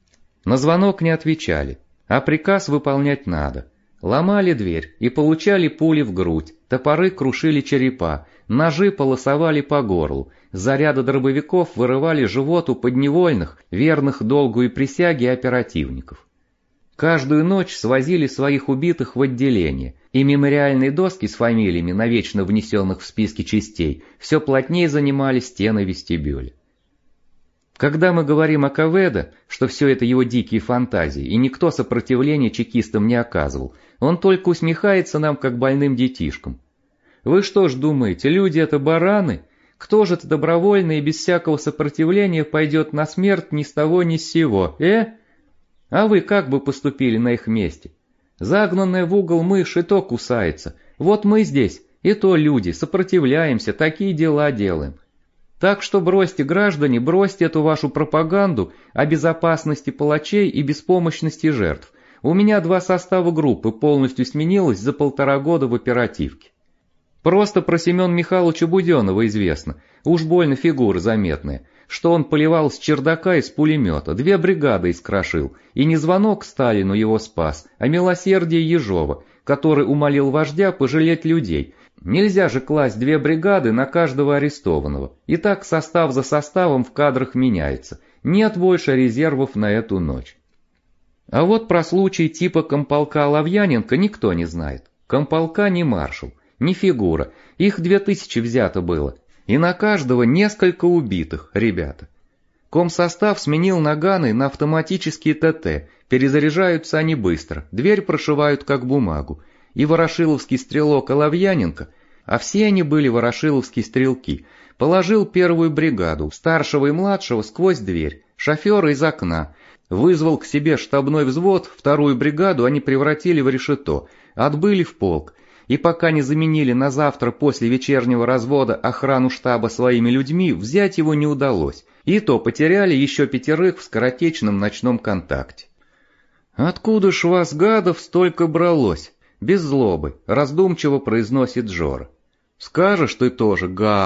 На звонок не отвечали, а приказ выполнять надо. Ломали дверь и получали пули в грудь, топоры крушили черепа, ножи полосовали по горлу, заряды дробовиков вырывали живот у подневольных, верных долгу и присяге оперативников. Каждую ночь свозили своих убитых в отделение, и мемориальные доски с фамилиями, навечно внесенных в списки частей, все плотнее занимали стены вестибюля. Когда мы говорим о Коведа, что все это его дикие фантазии, и никто сопротивления чекистам не оказывал, он только усмехается нам, как больным детишкам. Вы что ж думаете, люди это бараны? Кто же это добровольно и без всякого сопротивления пойдет на смерть ни с того ни с сего, э? А вы как бы поступили на их месте? Загнанная в угол мышь и то кусается. Вот мы здесь, и то люди, сопротивляемся, такие дела делаем. Так что бросьте, граждане, бросьте эту вашу пропаганду о безопасности палачей и беспомощности жертв. У меня два состава группы полностью сменилось за полтора года в оперативке. Просто про Семена Михайловича Буденова известно, уж больно фигура заметная, что он поливал с чердака из пулемета, две бригады искрошил, и не звонок Сталину его спас, а милосердие Ежова, который умолил вождя пожалеть людей. Нельзя же класть две бригады на каждого арестованного, и так состав за составом в кадрах меняется, нет больше резервов на эту ночь. А вот про случай типа комполка Лавьяненко никто не знает. Комполка не маршал, не фигура, их две тысячи взято было, и на каждого несколько убитых, ребята. Комсостав сменил наганы на автоматические тэ тэ, перезаряжаются они быстро, дверь прошивают как бумагу, и ворошиловский стрелок Оловьяненко, а все они были ворошиловские стрелки, положил первую бригаду, старшего и младшего сквозь дверь, шофера из окна, вызвал к себе штабной взвод, вторую бригаду они превратили в решето, отбыли в полк, и пока не заменили на завтра после вечернего развода охрану штаба своими людьми, взять его не удалось, и то потеряли еще пятерых в скоротечном ночном контакте. «Откуда ж вас, гадов, столько бралось?» Без злобы, раздумчиво произносит Жора. «Скажешь ты тоже, гадов»,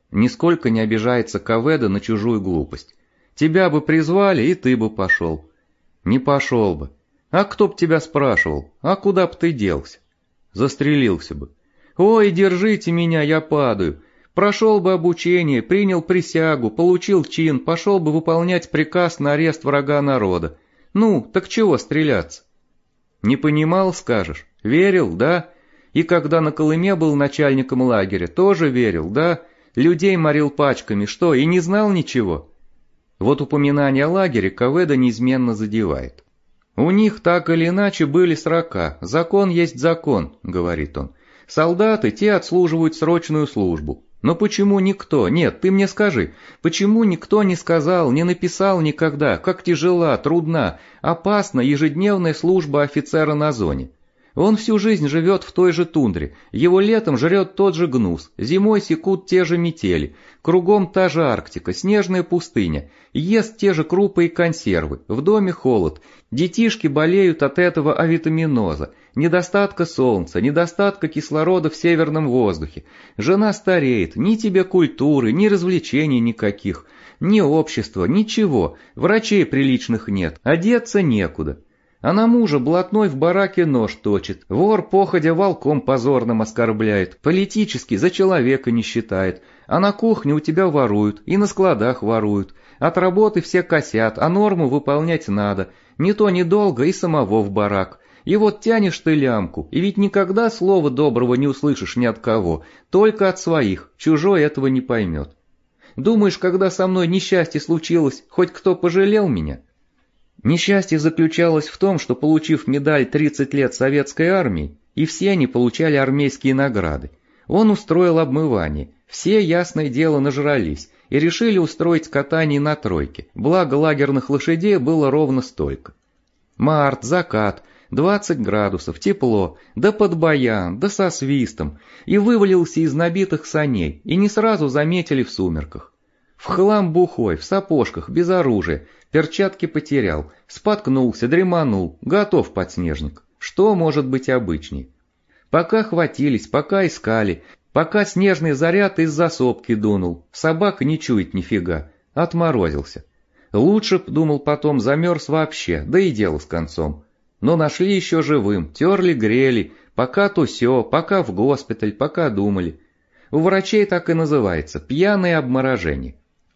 Нисколько не обижается Коведа на чужую глупость. Тебя бы призвали, и ты бы пошел. Не пошел бы. А кто б тебя спрашивал? А куда б ты делся? Застрелился бы. Ой, держите меня, я падаю. Прошел бы обучение, принял присягу, получил чин, пошел бы выполнять приказ на арест врага народа. Ну, так чего стреляться? Не понимал, скажешь? Верил, да? И когда на Колыме был начальником лагеря, тоже верил, да? Людей морил пачками, что, и не знал ничего? Вот упоминание о лагере Коведа неизменно задевает. У них так или иначе были срока, закон есть закон, говорит он. Солдаты, те отслуживают срочную службу. Но почему никто, нет, ты мне скажи, почему никто не сказал, не написал никогда, как тяжела, трудна, опасна ежедневная служба офицера на зоне? Он всю жизнь живет в той же тундре, его летом жрет тот же гнус, зимой секут те же метели, кругом та же Арктика, снежная пустыня, ест те же крупы и консервы, в доме холод, детишки болеют от этого авитаминоза, недостатка солнца, недостатка кислорода в северном воздухе, жена стареет, ни тебе культуры, ни развлечений никаких, ни общества, ничего, врачей приличных нет, одеться некуда. А на мужа блатной в бараке нож точит, вор походя волком позорным оскорбляет, политически за человека не считает, а на кухне у тебя воруют и на складах воруют, от работы все косят, а норму выполнять надо, не то недолго и самого в барак. И вот тянешь ты лямку, и ведь никогда слова доброго не услышишь ни от кого, только от своих, чужой этого не поймет. Думаешь, когда со мной несчастье случилось, хоть кто пожалел меня? Несчастье заключалось в том, что, получив медаль тридцать лет советской армии, и все они получали армейские награды, он устроил обмывание, все, ясное дело, нажрались, и решили устроить катание на тройке, благо лагерных лошадей было ровно столько. Март, закат, двадцать градусов, тепло, да под баян, да со свистом, и вывалился из набитых саней, и не сразу заметили в сумерках. В хлам бухой, в сапожках, без оружия, перчатки потерял, споткнулся, дреманул, готов подснежник. Что может быть обычнее? Пока хватились, пока искали, пока снежный заряд из засопки дунул, собака не чует нифига, отморозился. Лучше б, думал потом, замерз вообще, да и дело с концом. Но нашли еще живым, терли-грели, пока то сё, пока в госпиталь, пока думали. У врачей так и называется – пьяное обморожение.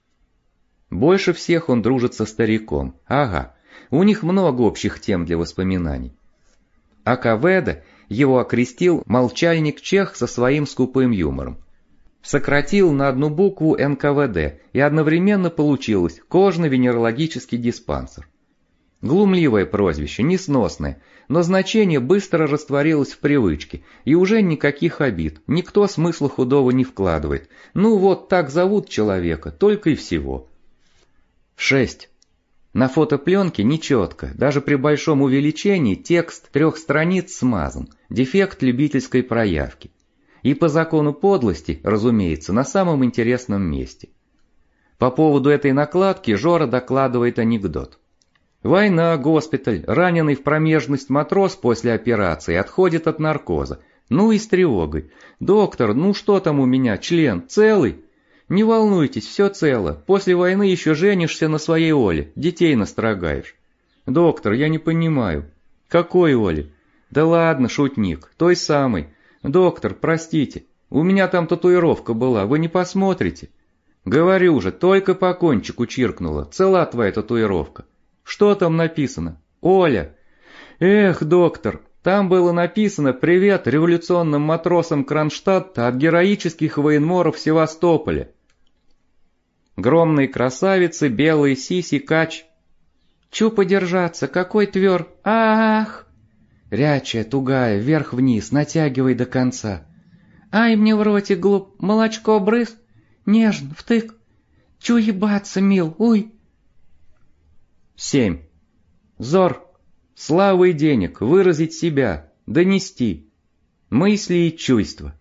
Больше всех он дружит со стариком. Ага, у них много общих тем для воспоминаний. А Коведа его окрестил молчальник-чех со своим скупым юмором. Сократил на одну букву эн ка вэ дэ, и одновременно получилось кожно-венерологический диспансер. Глумливое прозвище, несносное, но значение быстро растворилось в привычке, и уже никаких обид, никто смысла худого не вкладывает. Ну вот так зовут человека, только и всего. шесть. На фотопленке нечетко, даже при большом увеличении текст трех страниц смазан, дефект любительской проявки. И по закону подлости, разумеется, на самом интересном месте. По поводу этой накладки Жора докладывает анекдот. Война, госпиталь, раненый в промежность матрос после операции отходит от наркоза. Ну и с тревогой. «Доктор, ну что там у меня, член, целый?» «Не волнуйтесь, все цело. После войны еще женишься на своей Оле, детей настрогаешь». «Доктор, я не понимаю». «Какой Оле?» «Да ладно, шутник, той самой». «Доктор, простите, у меня там татуировка была, вы не посмотрите?» «Говорю же, только по кончику чиркнула, цела твоя татуировка». «Что там написано?» «Оля». «Эх, доктор, там было написано «Привет революционным матросам Кронштадта от героических военморов Севастополя». Громные красавицы, белые сиси, кач. «Чу подержаться, какой твер, ах!» Рячая, тугая, вверх-вниз, натягивай до конца. «Ай, мне в роте глуп, молочко брыз, нежно, втык. Чу ебаться, мил, уй!» семь. Зор. Славы и денег, выразить себя, донести. Мысли и чувства.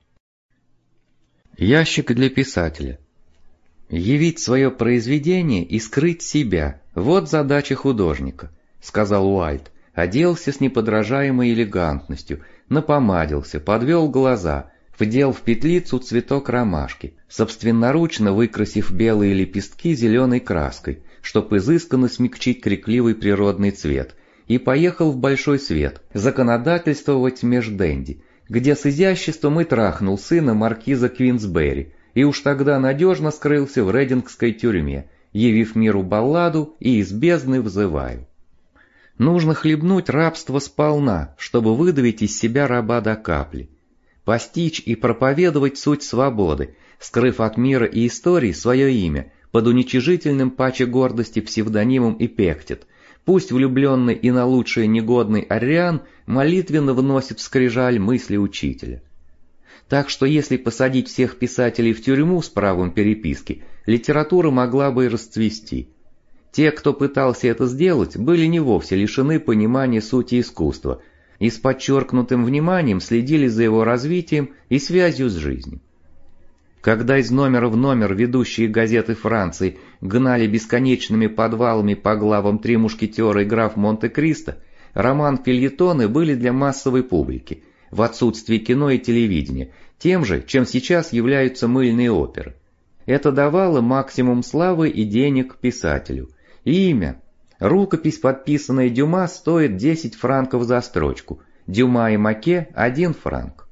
Ящик для писателя. Явить свое произведение и скрыть себя – вот задача художника, сказал Уайт. Оделся с неподражаемой элегантностью, напомадился, подвел глаза, вдел в петлицу цветок ромашки, собственноручно выкрасив белые лепестки зеленой краской, чтоб изысканно смягчить крикливый природный цвет, и поехал в Большой Свет законодательствовать меж денди, где с изяществом и трахнул сына маркиза Квинсберри, и уж тогда надежно скрылся в Рейдингской тюрьме, явив миру балладу «И из бездны взываю». Нужно хлебнуть рабство сполна, чтобы выдавить из себя раба до капли, постичь и проповедовать суть свободы, скрыв от мира и истории свое имя под уничижительным паче гордости псевдонимом Эпектет. Пусть влюбленный и на лучшее негодный Ариан молитвенно вносит в скрижаль мысли учителя. Так что если посадить всех писателей в тюрьму с правом переписки, литература могла бы и расцвести. Те, кто пытался это сделать, были не вовсе лишены понимания сути искусства и с подчеркнутым вниманием следили за его развитием и связью с жизнью. Когда из номера в номер ведущие газеты Франции гнали бесконечными подвалами по главам «Три мушкетера» и «Граф Монте-Кристо», роман-фельетоны были для массовой публики, в отсутствии кино и телевидения, тем же, чем сейчас являются мыльные оперы. Это давало максимум славы и денег писателю. Имя. Рукопись, подписанная Дюма, стоит десять франков за строчку, Дюма и Маке – один франк.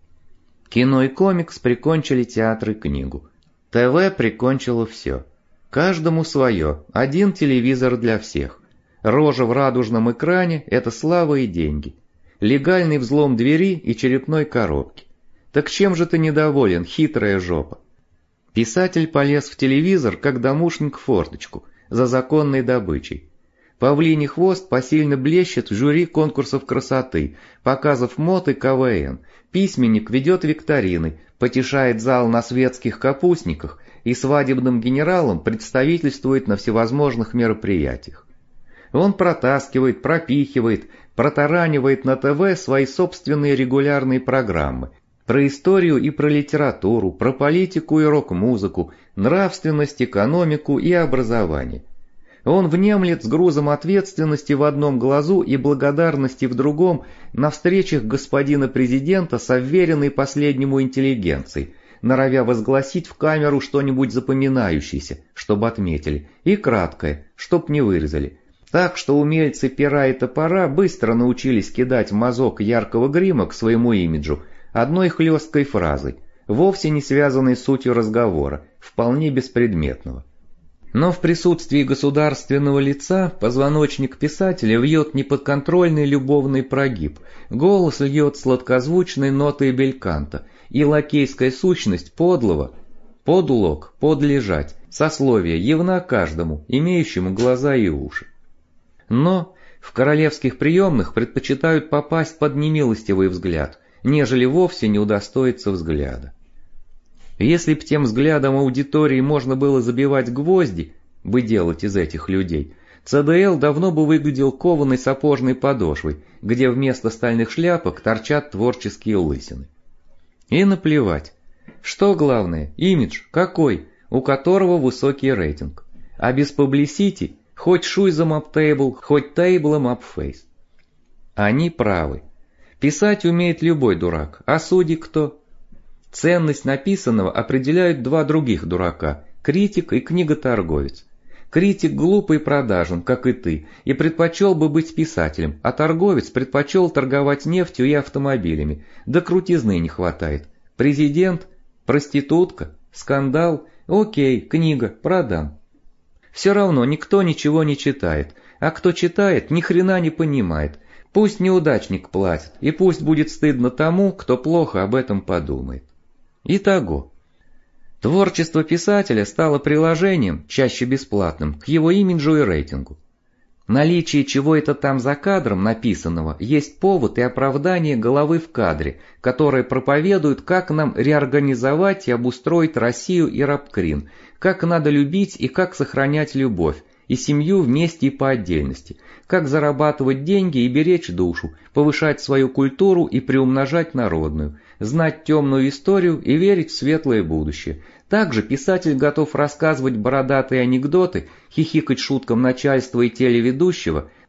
Кино и комикс прикончили театр и книгу. ТВ прикончило все. Каждому свое, один телевизор для всех. Рожа в радужном экране – это слава и деньги. Легальный взлом двери и черепной коробки. Так чем же ты недоволен, хитрая жопа? Писатель полез в телевизор, как домушник в форточку, за законной добычей. Павлиний хвост посильно блещет в жюри конкурсов красоты, показов мод и КВН. Письменник ведет викторины, потешает зал на светских капустниках и свадебным генералам представительствует на всевозможных мероприятиях. Он протаскивает, пропихивает, протаранивает на ТВ свои собственные регулярные программы про историю и про литературу, про политику и рок-музыку, нравственность, экономику и образование. Он внемлет с грузом ответственности в одном глазу и благодарности в другом на встречах господина президента с уверенной последнему интеллигенцией, норовя возгласить в камеру что-нибудь запоминающееся, чтобы отметили, и краткое, чтоб не вырезали. Так что умельцы пера и топора быстро научились кидать мазок яркого грима к своему имиджу одной хлесткой фразой, вовсе не связанной с сутью разговора, вполне беспредметного. Но в присутствии государственного лица позвоночник писателя вьет неподконтрольный любовный прогиб, голос льет сладкозвучной нотой бельканта, и лакейская сущность подлого, подлог, подлежать, сословие явна каждому, имеющему глаза и уши. Но в королевских приемных предпочитают попасть под немилостивый взгляд, нежели вовсе не удостоиться взгляда. Если б тем взглядом аудитории можно было забивать гвозди, бы делать из этих людей, ЦДЛ давно бы выглядел кованой сапожной подошвой, где вместо стальных шляпок торчат творческие лысины. И наплевать. Что главное, имидж какой, у которого высокий рейтинг. А без паблисити хоть шуйзом ап тейбл, хоть тейблом ап фейс. Они правы. Писать умеет любой дурак, а судьи кто? Ценность написанного определяют два других дурака – критик и книготорговец. Критик глупый и продажен, как и ты, и предпочел бы быть писателем, а торговец предпочел торговать нефтью и автомобилями, да крутизны не хватает. Президент, проститутка, скандал, окей, книга, продам. Все равно никто ничего не читает, а кто читает, ни хрена не понимает. Пусть неудачник платит, и пусть будет стыдно тому, кто плохо об этом подумает. Итого. Творчество писателя стало приложением, чаще бесплатным, к его имиджу и рейтингу. Наличие чего-то там за кадром написанного есть повод и оправдание головы в кадре, которое проповедует, как нам реорганизовать и обустроить Россию и Рабкрин, как надо любить и как сохранять любовь, и семью вместе и по отдельности, как зарабатывать деньги и беречь душу, повышать свою культуру и приумножать народную, знать темную историю и верить в светлое будущее. Также писатель готов рассказывать бородатые анекдоты, хихикать шуткам начальства и телеведущего,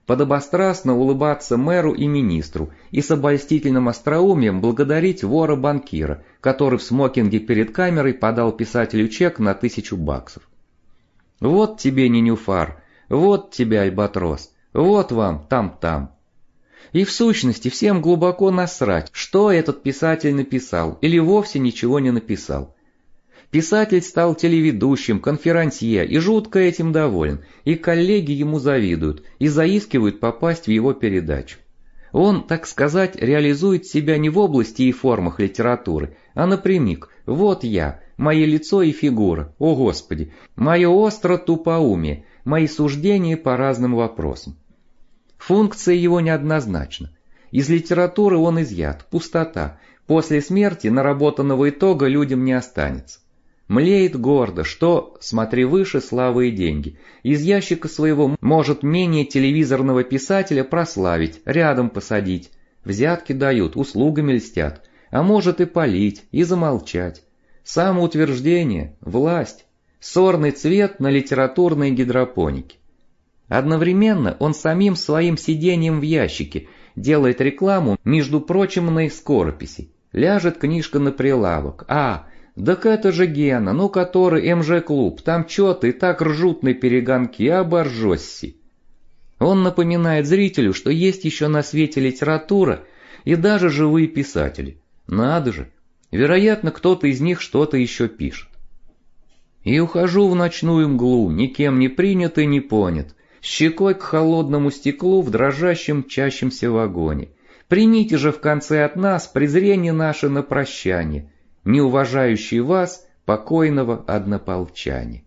подобострастно улыбаться мэру и министру и с обольстительным остроумием благодарить вора-банкира, который в смокинге перед камерой подал писателю чек на тысячу баксов. Вот тебе ненюфар, вот тебе альбатрос, вот вам там-там. И в сущности всем глубоко насрать, что этот писатель написал или вовсе ничего не написал. Писатель стал телеведущим, конферансье и жутко этим доволен, и коллеги ему завидуют и заискивают попасть в его передачу. Он, так сказать, реализует себя не в области и формах литературы, а напрямик. Вот я, мое лицо и фигура, о Господи, мое остро тупоумие, мои суждения по разным вопросам. Функция его неоднозначна. Из литературы он изъят, пустота. После смерти наработанного итога людям не останется. Млеет гордо, что, смотри выше, слава и деньги. Из ящика своего может менее телевизорного писателя прославить, рядом посадить. Взятки дают, услугами льстят. А может и палить, и замолчать. Самоутверждение, власть, сорный цвет на литературной гидропонике. Одновременно он самим своим сидением в ящике делает рекламу, между прочим, на скорописи. Ляжет книжка на прилавок. А, так это же Гена, ну который эм жэ-клуб, там чё-то и так ржут на перегонки, оборжёсси. Он напоминает зрителю, что есть еще на свете литература и даже живые писатели. Надо же, вероятно, кто-то из них что-то еще пишет. И ухожу в ночную мглу, никем не принят и не понят, щекой к холодному стеклу в дрожащем мчащемся вагоне. Примите же в конце от нас презрение наше на прощание, не уважающий вас покойного однополчане.